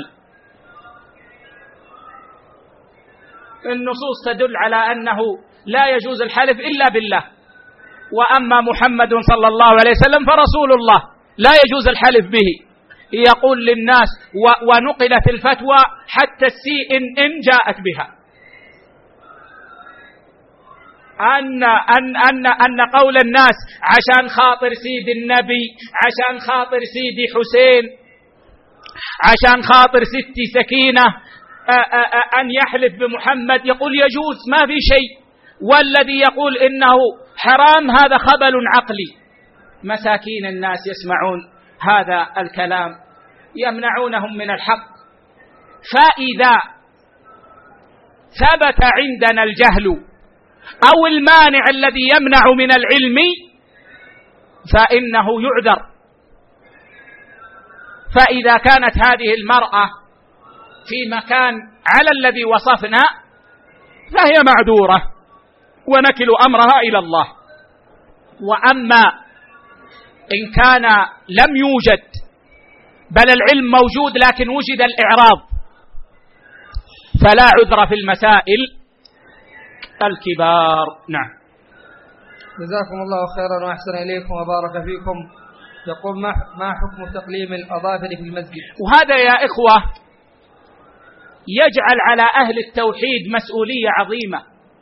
النصوص تدل على أنه لا يجوز الحلف إلا بالله، وأما محمد صلى الله عليه وسلم فرسول الله لا يجوز الحلف به. يقول للناس، ونقلت الفتوى حتى السي إن إن جاءت بها، أن, أن, أن, أن قول الناس عشان خاطر سيد النبي، عشان خاطر سيدي حسين، عشان خاطر ستي سكينة أن يحلف بمحمد، يقول يجوز ما في شيء، والذي يقول إنه حرام هذا خبل عقلي. مساكين الناس يسمعون هذا الكلام يمنعونهم من الحق. فإذا ثبت عندنا الجهل أو المانع الذي يمنع من العلم فإنه يعذر. فإذا كانت هذه المرأة في مكان على الذي وصفنا فهي معذورة ونكل أمرها إلى الله. وأما إن كان لم يوجد بل العلم موجود لكن وجد الإعراض فلا عذر في المسائل الكبار. نعم. جزاكم الله خيرا وأحسن إليكم وبارك فيكم. يقول ما حكم تقليم الأظافر في المسجد؟ وهذا يا إخوة يجعل على أهل التوحيد مسؤولية عظيمة.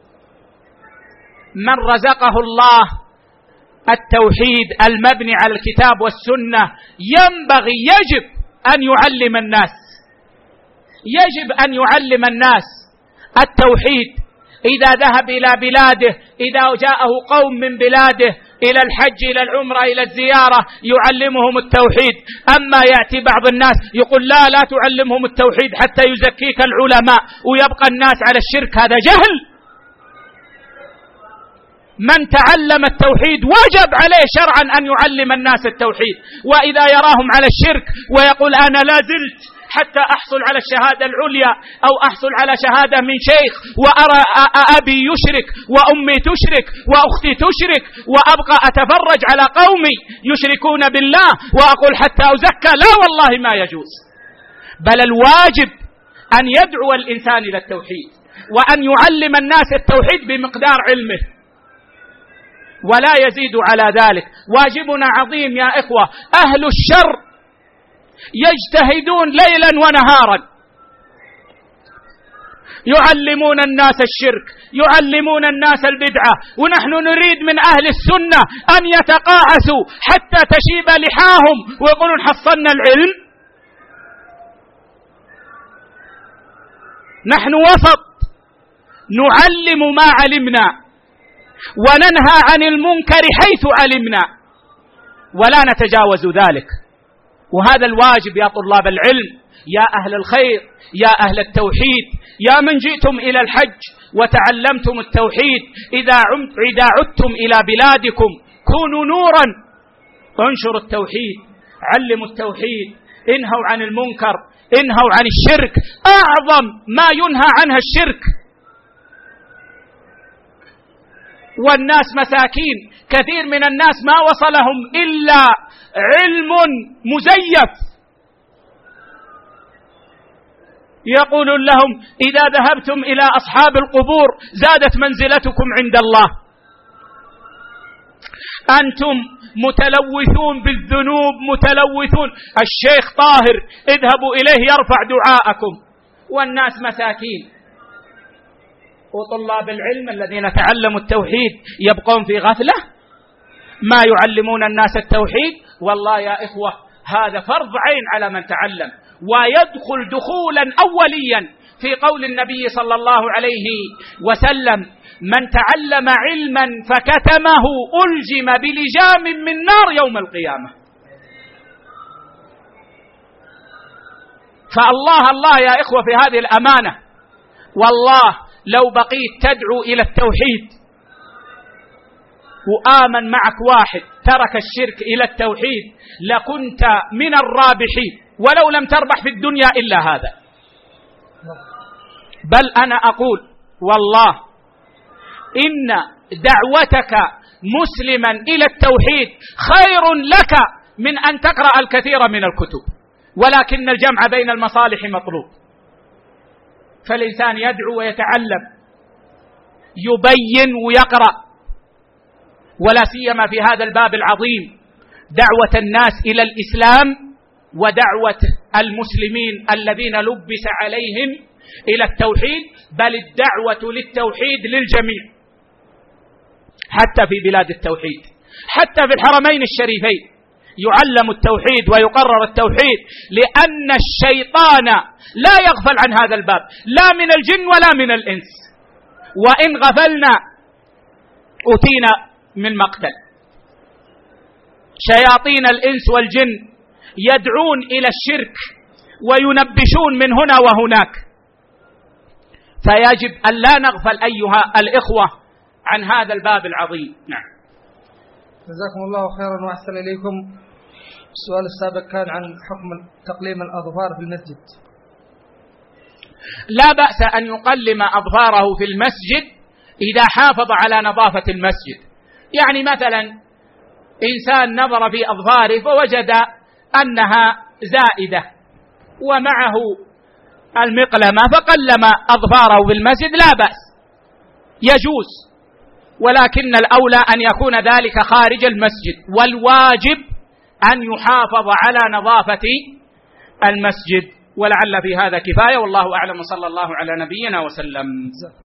من رزقه الله التوحيد المبني على الكتاب والسنة ينبغي يجب أن يعلم الناس يجب أن يعلم الناس التوحيد. إذا ذهب إلى بلاده، إذا جاءه قوم من بلاده إلى الحج إلى العمرة إلى الزيارة يعلمهم التوحيد. أما يأتي بعض الناس يقول لا لا تعلمهم التوحيد حتى يزكيك العلماء ويبقى الناس على الشرك، هذا جهل. من تعلم التوحيد وجب عليه شرعا أن يعلم الناس التوحيد. وإذا يراهم على الشرك ويقول أنا لا زلت حتى أحصل على الشهادة العليا أو أحصل على شهادة من شيخ وأرى أبي يشرك وأمي تشرك وأختي تشرك وأبقى أتفرج على قومي يشركون بالله وأقول حتى أزكى، لا والله ما يجوز. بل الواجب أن يدعو الإنسان إلى التوحيد وأن يعلم الناس التوحيد بمقدار علمه ولا يزيد على ذلك. واجبنا عظيم يا إخوة. أهل الشر يجتهدون ليلا ونهارا يعلمون الناس الشرك، يعلمون الناس البدعة، ونحن نريد من أهل السنة أن يتقاعسوا حتى تشيب لحاهم ويقولون حصلنا العلم. نحن وسط نعلم ما علمنا وننهى عن المنكر حيث علمنا ولا نتجاوز ذلك. وهذا الواجب يا طلاب العلم، يا أهل الخير، يا أهل التوحيد، يا من جئتم إلى الحج وتعلمتم التوحيد، إذا عدتم إلى بلادكم كونوا نورا، انشروا التوحيد، علموا التوحيد، انهوا عن المنكر، انهوا عن الشرك. أعظم ما ينهى عنها الشرك. والناس مساكين، كثير من الناس ما وصلهم إلا علم مزيف يقول لهم إذا ذهبتم إلى أصحاب القبور زادت منزلتكم عند الله. أنتم متلوثون بالذنوب، متلوثون. الشيخ طاهر اذهبوا إليه يرفع دعاءكم. والناس مساكين. وطلاب العلم الذين تعلموا التوحيد يبقون في غفلة، ما يعلمون الناس التوحيد. والله يا إخوة هذا فرض عين على من تعلم، ويدخل دخولا أوليا في قول النبي صلى الله عليه وسلم من تعلم علما فكتمه ألجم بلجام من نار يوم القيامة. فالله الله يا إخوة في هذه الأمانة. والله لو بقيت تدعو إلى التوحيد وآمن معك واحد ترك الشرك إلى التوحيد لكنت من الرابحين، ولو لم تربح في الدنيا إلا هذا. بل أنا أقول والله إن دعوتك مسلما إلى التوحيد خير لك من أن تقرأ الكثير من الكتب، ولكن الجمع بين المصالح مطلوب. فالإنسان يدعو ويتعلم، يبين ويقرأ، ولا سيما في هذا الباب العظيم دعوة الناس إلى الإسلام ودعوة المسلمين الذين لبس عليهم إلى التوحيد، بل الدعوة للتوحيد للجميع حتى في بلاد التوحيد، حتى في الحرمين الشريفين يعلم التوحيد ويقرر التوحيد، لأن الشيطان لا يغفل عن هذا الباب لا من الجن ولا من الإنس. وإن غفلنا أوتينا من مقتل. شياطين الإنس والجن يدعون إلى الشرك وينبشون من هنا وهناك، فيجب أن لا نغفل أيها الإخوة عن هذا الباب العظيم. نعم. جزاكم الله خيرا وأحسن إليكم. السؤال السابق كان عن حكم تقليم الأظفار في المسجد. لا بأس أن يقلم أظفاره في المسجد إذا حافظ على نظافة المسجد. يعني مثلا إنسان نظر في أظفاره فوجد أنها زائدة ومعه المقلمة فقلم أظفاره في المسجد، لا بأس، يجوز، ولكن الأولى أن يكون ذلك خارج المسجد، والواجب أن يحافظ على نظافة المسجد. ولعل في هذا كفاية، والله أعلم، صلى الله على نبينا وسلم.